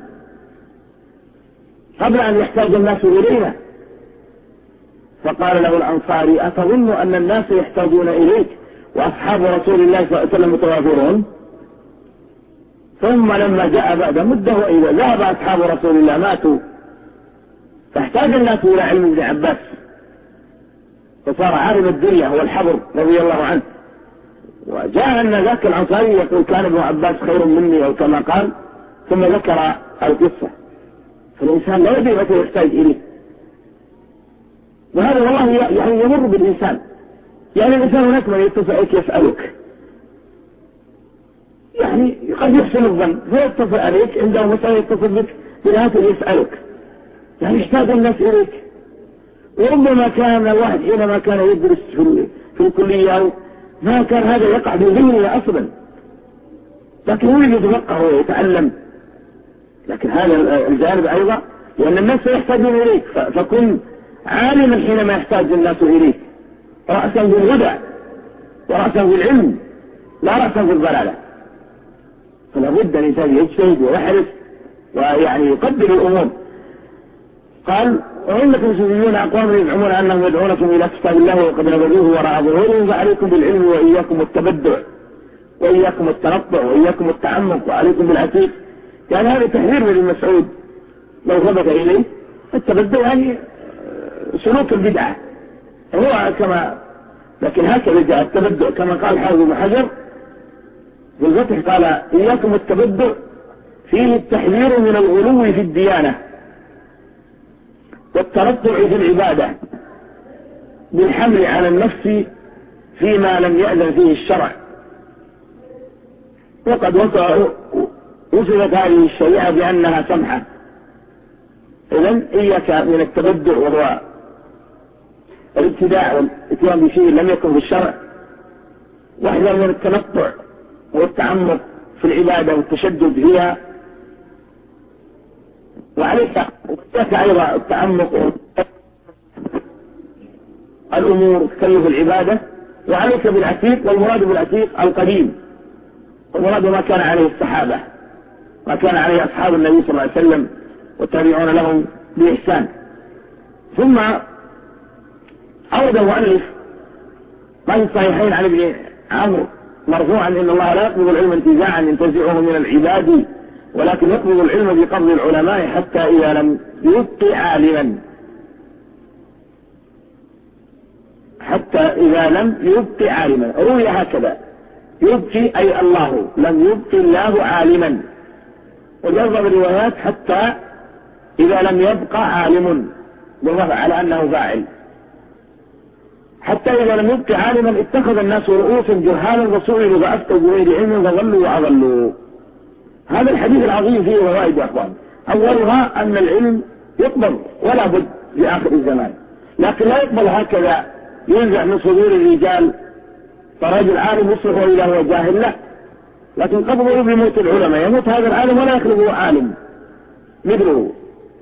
قبل أن يحتاج الناس إلينا. فقال له الأنصاري أتظن أن الناس يحتاجون إليك وأصحاب رسول الله صلى الله عليه وسلم متوافرون؟ ثم لما جاء بعد مدة وإذا ذهب أصحاب رسول الله ماتوا، فاحتاج الناس إلى علم ابن عباس، فصار عالم الدنيا هو الحبر رضي الله عنه. وجاء أن ذاك الأنصاري يقول كان ابن عباس خير مني أو كما قال، ثم ذكر القصة. فالإنسان لا يدري متى يحتاج إليه، وهذا والله يعني يمر بالإنسان. يعني الإنسان هناك من يتصل عليك يسألك، يعني قد يحسن الظن فيتصل عليك عنده مسألة يتصل بك بالهاتف يسألك، يعني يحتاج الناس إليك. وربما كان الواحد حينما كان يدرس في, في الكلية ما كان هذا يقع بذهنه أصلا، لكن هو يتفقه ويتعلم. لكن هذا الجانب أيضا لأن الناس يحتاجون إليك، فكن عالما حينما يحتاج الناس إليك، رأسا بالهدى ورأسا بالعلم لا رأسا بالضلالة. فلا بد أن الإنسان يجتهد ويحرص ويعني يقدر الأمور. قال وإنكم ستجدون أقواما يزعمون أنهم يدعونكم إلى كتاب الله وقد نبذوه وراء ظهورهم، فعليكم بالعلم وإياكم التبدع وإياكم التنطع وإياكم التعمق وعليكم بالعتيق. يعني هذا تحذير من ابن مسعود لو ثبت إليه. التبدع يعني سلوك البدعة هو كما، لكن هكذا جاء التبدع كما قال حافظ بن حجر في الفتح قال إياكم التبدع فيه التحذير من الغلو في الديانة والترطع في العبادة بالحمل على النفس فيما لم يأذن فيه الشرع. وقد وصفت هذه الشريعة بأنها سمحة. إذن إياك من التبدع وهو الابتداع والاتيان بشيء لم يكن في الشرع، واحذر من التنطع والتعمق في العبادة والتشدد فيها. وعليك أيضا التعمق الأمور تكلف العبادة وعليك بالعتيق، والمراد بالعتيق القديم، والمراد ما كان عليه الصحابة، ما كان عليه أصحاب النبي صلى الله عليه وسلم والتابعون لهم بإحسان. ثم أورد المؤلف ما في الصحيحين عن ابن عمرو مرفوعا إن الله لا يقبض العلم انتزاعا ينتزعه من العباد، ولكن يقبض العلم بقبض العلماء حتى إذا لم يبق عالما، حتى إذا لم يبق عالما. روي هكذا يبقي أي الله، لم يبق الله عالما. وجرب الروايات حتى إذا لم يبقى عالم بالرفع على أنه فاعل. حتى إذا لم يبق عالما اتخذ الناس رؤوسا جهالا فسئلوا فأفتوا بغير علم فضلوا وأضلوا. هذا الحديث العظيم فيه فوائد يا أخوان. أولها أن العلم يقبل ولا بد في آخر الزمان، لكن لا يقبل هكذا ينزع من صدور الرجال فرجل عالم يصلح وإذا هو جاهل، لا، لكن قبضه بموت العلماء، يموت هذا العالم ولا يخلقه عالم مثله،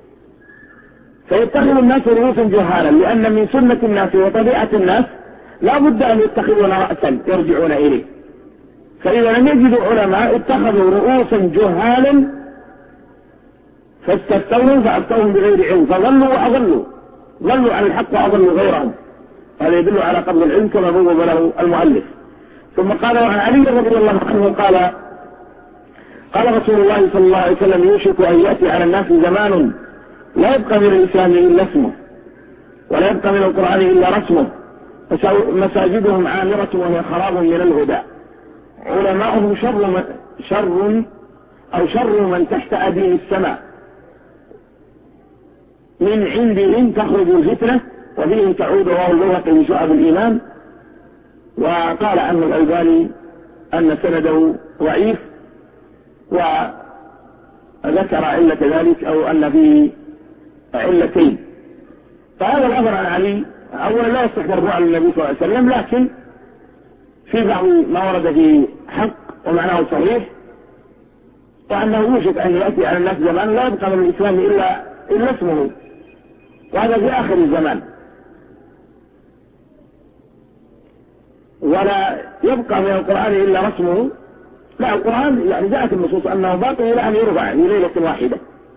فيتخذ الناس رؤوسا جهالا، لأن من سنة الناس وطبيعة الناس لا بد أن يتخذون رأسا يرجعون إليه. فإذا لم يجدوا علماء اتخذوا رؤوسا جهالا فاستفتوهم فأفتوهم بغير علم فضلوا وأضلوا، ضلوا عن الحق وأضلوا غيرهم. هذا يدل على قبض العلم كما بوب له المؤلف. ثم قال عن علي رضي الله عنه قال قال رسول الله صلى الله عليه وسلم يوشك أن يأتي على الناس زمان لا يبقى من الإسلام إلا اسمه، ولا يبقى من القرآن إلا رسمه، مساجدهم عامرة وهي خراب من الهدى، علماؤهم شر, شر أو شر من تحت أديم السماء، من عندهم تخرج الفتنة وفيهم تعود. رواه البيهقي من شعب الإيمان. وقال عنه الألباني أن سنده ضعيف، وذكر علة ذلك أو أن فيه علتين. فهذا الأمر عن علي أولا لا يصح مرفوعا للنبي صلى الله عليه وسلم، لكن في بعض ما ورد فيه حق ومعناه صحيح، وأنه يوشك أن يأتي على الناس زمان لا يبقى من الإسلام إلا إلا اسمه، وهذا في آخر الزمان، ولا يبقى من القرآن إلا رسمه. لا، القرآن يعني جاءت النصوص أنه باقي إلى أن يرفع في ليلة واحدة،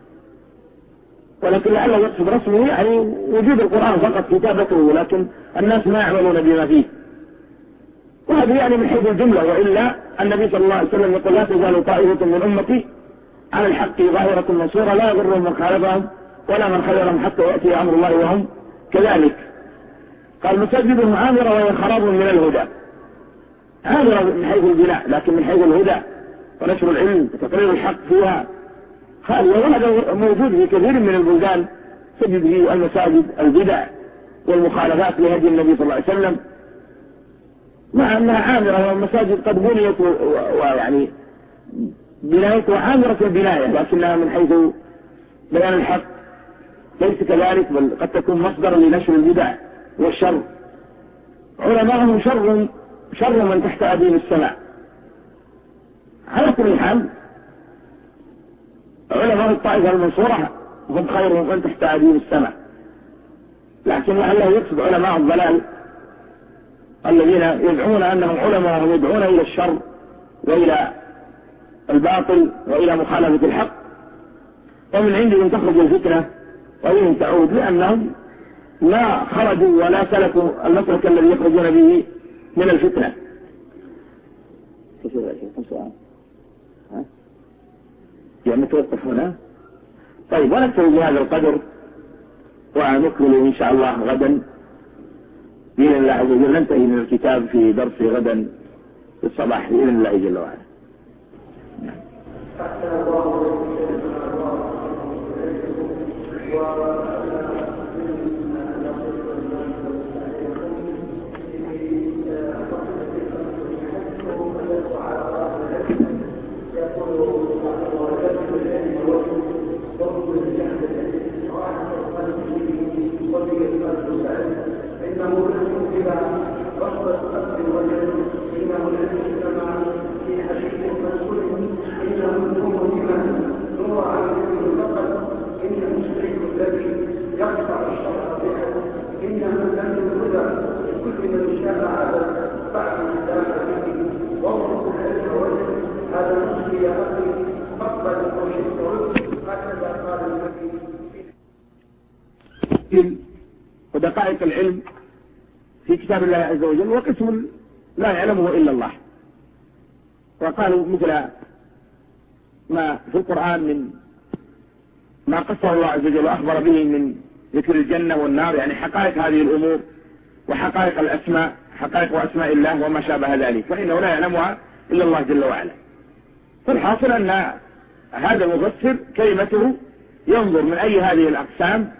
ولكن لعله يقصد رسمه يعني وجود القرآن فقط كتابته، لكن الناس ما يعملون بما فيه. وهذا يعني من حيث الجملة، وإلا النبي صلى الله عليه وسلم يقول لا تزال طائفة من أمتي على الحق ظاهرة منصورة لا يضرهم من خالفهم ولا من خذلهم حتى يأتي أمر الله وهم كذلك. قال مساجدهم عامرة وهي خراب من الهدى، عامرة من حيث البناء، لكن من حيث الهدى ونشر العلم وتقرير الحق فيها خالية. وهذا موجود في كثير من البلدان، تجد فيه المساجد البدع والمخالفات لهدي النبي صلى الله عليه وسلم، مع أنها عامرة، والمساجد قد بنيت ويعني بنايتها عامرة البناية، لكنها من حيث بيان الحق ليس كذلك، بل قد تكون مصدرا لنشر البدع والشر. علماءهم شر شر من تحت أديم السماء. على كل حال علماء الطائفة المنصورة هم خير من تحت أديم السماء، لكن لعله يقصد علماء الضلال الذين يدعون أنهم علماء ويدعون إلى الشر وإلى الباطل وإلى مخالفة الحق، ومن عندهم تخرج الفتنة وإليهم تعود، لأنهم لا خرجوا ولا سلكوا المسلك الذي يخرجون به من الفتنة. يعني توقف هنا. طيب، ونكتب بهذا القدر ونكمل إن شاء الله غدا بإذن الله عز وجل. ننتهي من الكتاب في درس غدا في الصباح بإذن الله جل وعلا. يقطع الشرع بها إنه لم يهدى كل من شاء عبد تفاصيل ودقائق العلم في كتاب الله عز وجل، وقسم لا يعلمه إلا الله. وقالوا مثل ما في القرآن من ما قصه الله عز وجل وأخبر به من ذكر الجنة والنار، يعني حقائق هذه الأمور وحقائق الأسماء، حقائق وأسماء الله وما شابه ذلك، فإنه لا يعلمها إلا الله جل وعلا. فالحاصل أن هذا المفسر كلمته ينظر من أي هذه الأقسام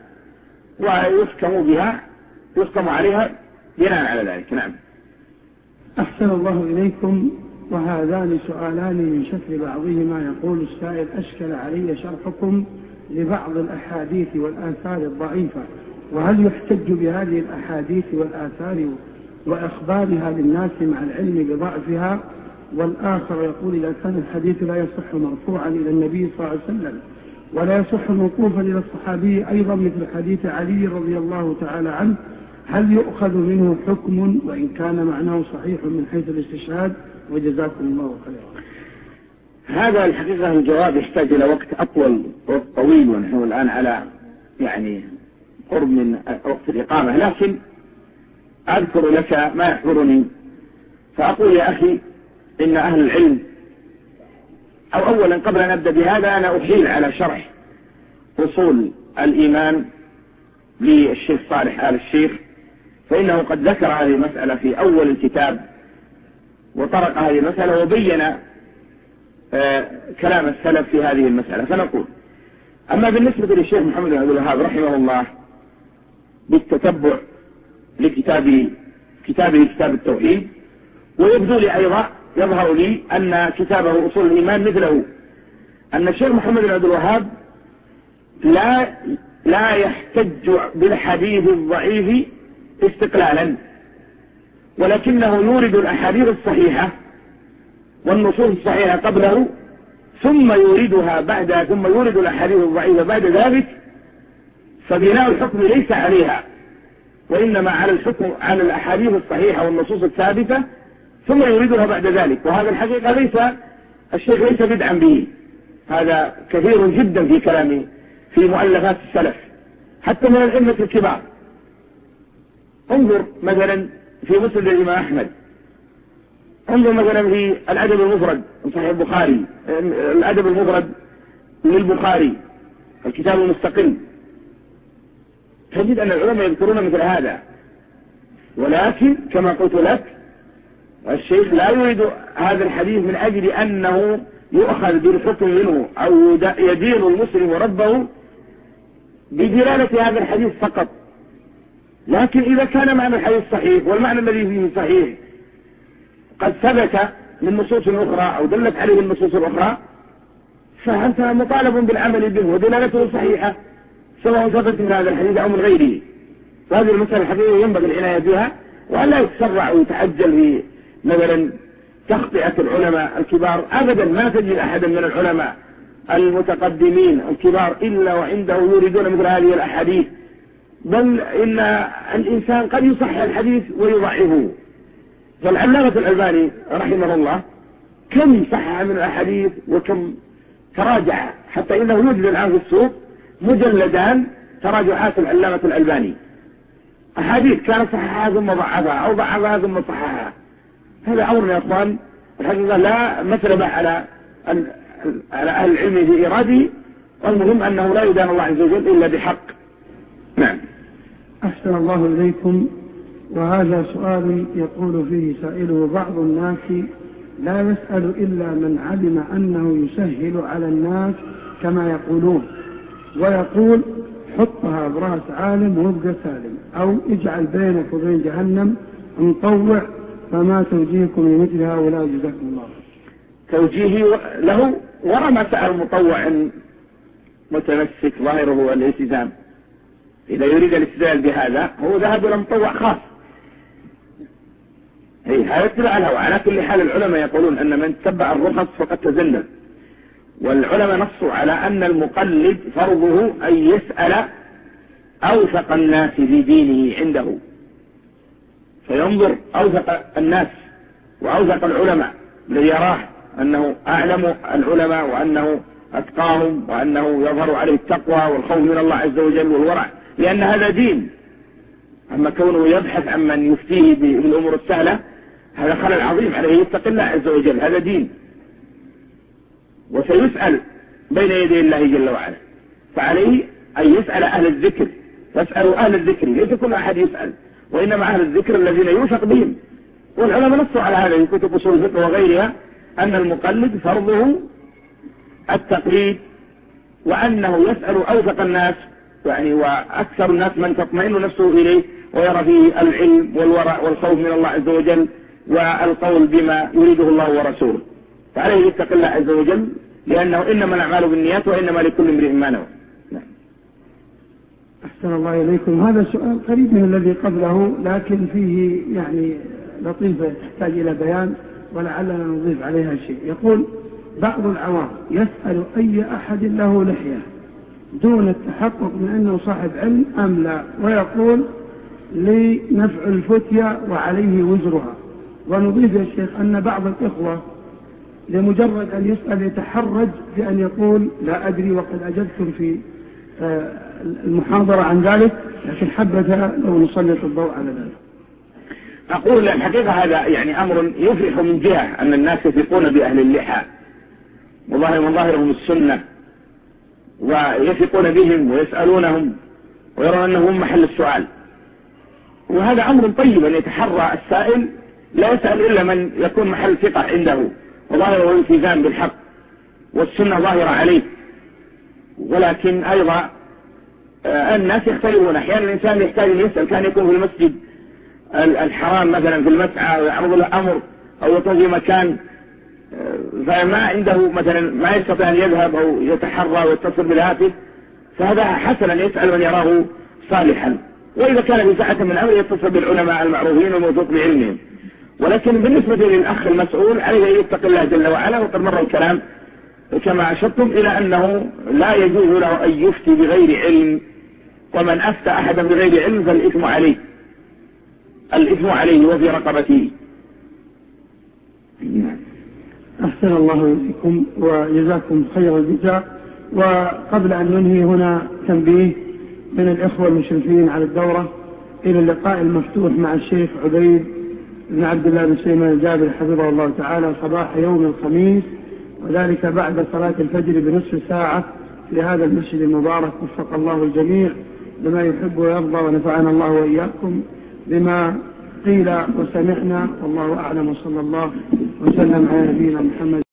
ويحكم بها يحكم عليها بناء على ذلك. نعم. أحسن الله إليكم، وهذان سؤالان من شكل بعضهما. يقول السائل: أشكل علي شرحكم لبعض الأحاديث والآثار الضعيفة، وهل يحتج بهذه الأحاديث والآثار وإخبارها للناس مع العلم بضعفها؟ والآخر يقول: إذا كان الحديث لا يصح مرفوعا إلى النبي صلى الله عليه وسلم ولا يصح موقوفا إلى الصحابي أيضا مثل حديث علي رضي الله تعالى عنه، هل يؤخذ منه حكم وإن كان معناه صحيح من حيث الاستشهاد؟ وجزاكم الله خيرا. هذا الحقيقة الجواب يحتاج إلى وقت أطول وقت طويل، ونحن الآن على يعني قرب من وقت الإقامة، لكن أذكر لك ما يحضرني فأقول: يا أخي، إن أهل العلم، أو أولا قبل أن أبدأ بهذا أنا أحيل على شرح أصول الإيمان للشيخ صالح آل الشيخ، فإنه قد ذكر هذه المسألة في أول الكتاب وطرق هذه المسألة وبين آه كلام السلف في هذه المسألة. فنقول: أما بالنسبة للشيخ محمد بن عبد الوهاب رحمه الله بالتتبع لكتابه كتابه كتاب التوحيد، ويبدو لي أيضا يظهر لي أن كتابه أصول الإيمان مثله، أن الشيخ محمد بن عبد الوهاب لا لا يحتج بالحديث الضعيف استقلالا، ولكنه يورد الأحاديث الصحيحة والنصوص الصحيحة قبله، ثم يوردها بعد ثم يورد الأحاديث الضعيفة بعد ذلك، فبناء الحكم ليس عليها وإنما على الحكم على الأحاديث الصحيحة والنصوص الثابتة، ثم يوردها بعد ذلك. وهذا الحقيقة ليس الشيخ ليس بدعا به، هذا كثير جدا في كلامه في مؤلفات السلف حتى من الأئمة الكبار. انظر مثلا في مسند الإمام أحمد، انظر مثلا في الأدب المفرد من صحيح البخاري، الأدب المفرد للبخاري الكتاب المستقل، تجد أن العلماء يذكرون مثل هذا. ولكن كما قلت لك الشيخ لا يريد هذا الحديث من أجل أنه يؤخذ بالحكم منه أو يدين المسلم ربه بدلالة هذا الحديث فقط، لكن إذا كان معنى الحديث صحيح والمعنى الذي فيه صحيح قد ثبت من نصوص أخرى أو دلت عليه النصوص الأخرى، فأنت مطالب بالعمل به ودلالته صحيحة سواء ثبت من هذا الحديث أو من غيره. وهذه المسألة الحقيقية ينبغي العناية بها، وألا يتسرع ويتعجل في مثلا تخطئة العلماء الكبار. أبدا ما تجد أحدا من العلماء المتقدمين الكبار إلا وعنده يريدون مثل هذه الأحاديث، بل إن الإنسان قد يصحح الحديث ويضعفه. فالعلامة الألباني رحمه الله كم صحح من الأحاديث وكم تراجع، حتى إنه يوجد الآن في السوق مجلدان تراجعات العلامة الألباني، أحاديث كان صححها ثم ضعفها أو ضعفها ثم صححها. هذا أمر يا أخوان الحقيقة لا مثل على على أهل العلم في إراده، والمهم أنه لا يدان الله عز وجل إلا بحق. نعم. أحسن الله إليكم، وهذا سؤال يقول فيه سائله: بعض الناس لا يسأل إلا من علم أنه يسهل على الناس كما يقولون، ويقول: حطها برأس عالم وابقى سالم، أو اجعل بينك وبين جهنم مطوع. فما توجيهكم لمثل هؤلاء جزاكم الله؟ توجيهي له وراء ما سأل مطوع متمسك ظاهره الالتزام، إذا يريد الاستدلال بهذا هو ذهب إلى مطوع خاص، هذا اتباع الهوى. على كل حال العلماء يقولون أن من تبع الرخص فقد تزلل، والعلماء نصوا على أن المقلد فرضه أن يسأل أوثق الناس في دينه عنده، فينظر أوثق الناس وأوثق العلماء الذي يراه أنه أعلم العلماء وأنه أتقاهم وأنه يظهر عليه التقوى والخوف من الله عز وجل والورع، لأن هذا دين. أما كونه يبحث عن من يفتيه بالأمور السهلة هذا خلل عظيم عليه، يتقي الله عز وجل، هذا دين، وسيسأل بين يدي الله جل وعلا. فعليه أن يسأل أهل الذكر، فاسألوا أهل الذكر، ليس كل أحد يسأل، وإنما أهل الذكر الذين يوثق بهم. والعلماء نصوا على هذا في كتب أصول الفقه وغيرها، أن المقلد فرضه التقليد، وأنه يسأل أوثق الناس يعني وأكثر الناس من تطمئن نفسه إليه ويرى فيه العلم والورع والخوف من الله عز وجل والقول بما يريده الله ورسوله. فعليه يتقي الله عز وجل، لأنه إنما الأعمال بالنيات وإنما لكل امرئ ما نوى. أحسن الله إليكم. هذا سؤال قريب من الذي قبله، لكن فيه يعني لطيفة تحتاج إلى بيان ولعلنا نضيف عليها شيء. يقول بعض العوام يسأل أي أحد له لحية دون التحقق من أنه صاحب علم أم لا، ويقول لي نفع الفتية وعليه وزرها. ونضيف يا شيخ أن بعض الإخوة لمجرد أن يسأل يتحرج بأن يقول لا أدري، وقد أجبتم في المحاضرة عن ذلك، لكن حبذا لو نسلط الضوء على ذلك. أقول الحقيقة هذا يعني أمر يفرح من جهة أن الناس يثقون بأهل اللحى وظاهر مظاهرهم السنة ويثقون بهم ويسألونهم ويرون أنهم محل السؤال، وهذا أمر طيب أن يتحرى السائل لا يسأل إلا من يكون محل ثقة عنده وظاهره الالتزام بالحق والسنة ظاهرة عليه. ولكن أيضا الناس يختلفون، أحيانا الإنسان يحتاج أن يسأل، كان يكون في المسجد الحرام مثلا في المسعى ويعرض له أمر أو يكون في مكان فما عنده مثلا ما يستطيع أن يذهب أو يتحرى ويتصل بالهاتف، فهذا حسن أن يسأل من يراه صالحا، وإذا كان في ساعة من أمر يتصل بالعلماء المعروفين والموثوق بعلمهم. ولكن بالنسبة للأخ المسؤول عليه أن يتقي الله جل وعلا، وقد مر الكلام كما أشرتم إلى أنه لا يجوز له أن يفتي بغير علم، ومن أفتى أحدا بغير علم فالإثم عليه، الإثم عليه وفي رقبته. أحسن الله إليكم وجزاكم خير الجزاء. وقبل أن ننهي هنا تنبيه من الإخوة المشرفين على الدورة إلى اللقاء المفتوح مع الشيخ عبيد بن عبد الله بن سليمان الجابر حفظه الله تعالى صباح يوم الخميس، وذلك بعد صلاة الفجر بنصف ساعة لهذا المسجد المبارك. وفق الله الجميع لما يحب ويرضى، ونفعنا الله وإياكم بما قيل وسمعنا، والله أعلم، وصلى الله وسلم على نبينا محمد.